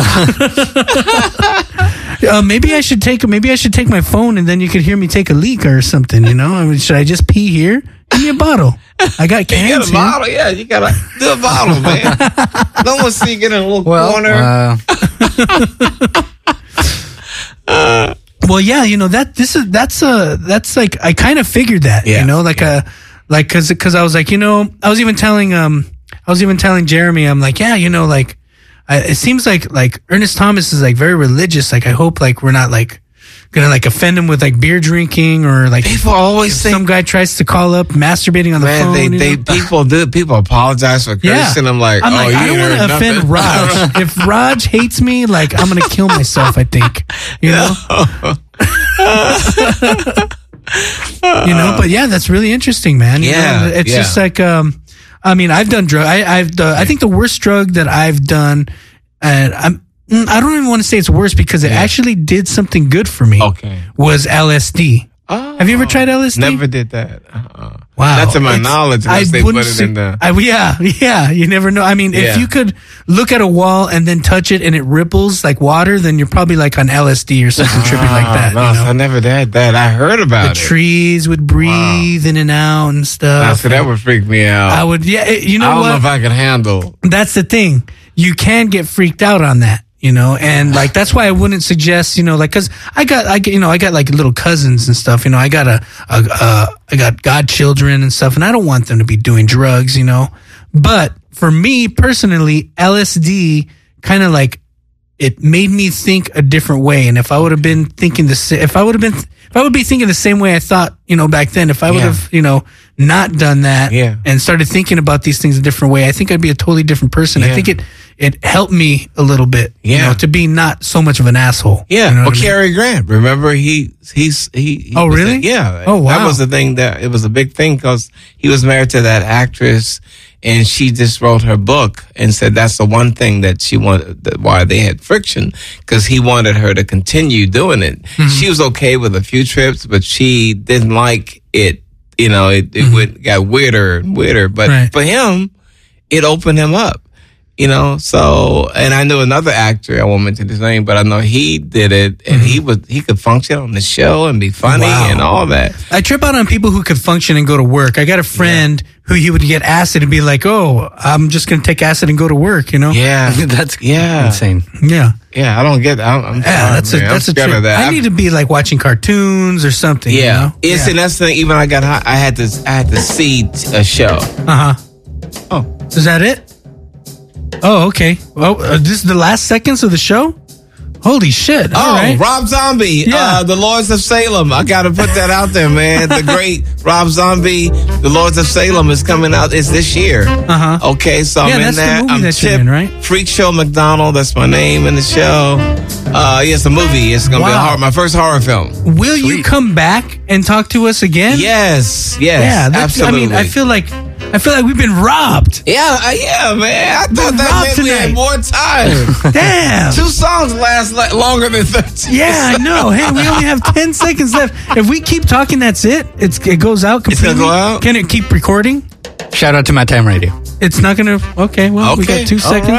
[SPEAKER 8] Maybe I should take my phone and then you could hear me take a leak or something. You know, I mean, should I just pee here? Give me a bottle. I got cans.
[SPEAKER 13] You got a bottle, yeah. You got to do a bottle, man. No one see you get in a little corner.
[SPEAKER 8] Well, yeah, you know that's like I kind of figured that, you know, because I was like, you know, I was even telling Jeremy, I'm like, yeah, you know, like it seems like Ernest Thomas is like very religious. Like I hope like we're not like gonna like offend him with like beer drinking or like
[SPEAKER 13] people always think
[SPEAKER 8] some guy tries to call up masturbating on the phone.
[SPEAKER 13] People apologize for cursing. I'm like,
[SPEAKER 8] I don't want to offend Raj. If Raj hates me, like I'm gonna kill myself. I think, you know. You know, but yeah, that's really interesting, man. You know, it's just like, I mean, I've done drug. I think the worst drug that I've done, and I don't even want to say it's worse because it actually did something good for me.
[SPEAKER 13] Okay,
[SPEAKER 8] was LSD. Oh, have you ever tried LSD?
[SPEAKER 13] Never did that.
[SPEAKER 8] Wow,
[SPEAKER 13] not to my knowledge. Unless they put it in the.
[SPEAKER 8] Yeah. You never know. I mean, if you could look at a wall and then touch it and it ripples like water, then you're probably like on LSD or something tripping like that.
[SPEAKER 13] No,
[SPEAKER 8] you know?
[SPEAKER 13] I never did that. I heard about
[SPEAKER 8] the trees would breathe in and out and stuff.
[SPEAKER 13] So that would freak me out.
[SPEAKER 8] I would. Yeah, you know what?
[SPEAKER 13] I don't know if I could handle.
[SPEAKER 8] That's the thing. You can get freaked out on that. You know, and like that's why I wouldn't suggest, you know, like because I got like little cousins and stuff. You know, I got I got godchildren and stuff, and I don't want them to be doing drugs. You know, but for me personally, LSD kind of like it made me think a different way. And if I would have been thinking if I would be thinking the same way I thought, you know, back then, if I would have, you know, not done that and started thinking about these things a different way, I think I'd be a totally different person. I think it helped me a little bit, you know, to be not so much of an asshole.
[SPEAKER 13] Yeah.
[SPEAKER 8] You know
[SPEAKER 13] well, Cary Grant, remember he
[SPEAKER 8] oh, really?
[SPEAKER 13] Yeah.
[SPEAKER 8] Oh, wow.
[SPEAKER 13] That was the thing it was a big thing because he was married to that actress and she just wrote her book and said that's the one thing that she wanted, why they had friction, because he wanted her to continue doing it. Mm-hmm. She was okay with a few trips, but she didn't like it. You know, it got weirder and weirder. But for him, it opened him up. You know, so, and I knew another actor, I won't mention his name, but I know he did it and he could function on the show and be funny and all that.
[SPEAKER 8] I trip out on people who could function and go to work. I got a friend who he would get acid and be like, oh, I'm just going to take acid and go to work, you know?
[SPEAKER 13] Yeah.
[SPEAKER 9] That's insane.
[SPEAKER 8] Yeah.
[SPEAKER 13] Yeah, I don't get that.
[SPEAKER 8] That's a trip. I need to be like watching cartoons or something.
[SPEAKER 13] Yeah.
[SPEAKER 8] You know?
[SPEAKER 13] And that's the thing, even I had to see a show.
[SPEAKER 8] Uh-huh. Oh, is that it? Oh, okay. Well, this is the last seconds of the show? Holy shit. All right.
[SPEAKER 13] Rob Zombie, The Lords of Salem. I got to put that out there, man. The great Rob Zombie, The Lords of Salem is coming out. It's this year. Okay, so I'm in there.
[SPEAKER 8] I'm
[SPEAKER 13] Tip,
[SPEAKER 8] in, right?
[SPEAKER 13] Freak Show McDonald. That's my name in the show. It's a movie. It's going to be my first horror film.
[SPEAKER 8] Will you come back and talk to us again?
[SPEAKER 13] Yes. Yeah, absolutely.
[SPEAKER 8] I mean, I feel like we've been robbed.
[SPEAKER 13] Yeah, man. I thought that meant we had more time.
[SPEAKER 8] Damn.
[SPEAKER 13] 2 songs last longer than 13
[SPEAKER 8] Yeah, I know. Hey, we only have 10 seconds left. If we keep talking, that's it. It goes out completely.
[SPEAKER 13] It's going to go out?
[SPEAKER 8] Can it keep recording?
[SPEAKER 9] Shout out to My Time Radio.
[SPEAKER 8] It's not going to... Okay, well, we got 2 seconds.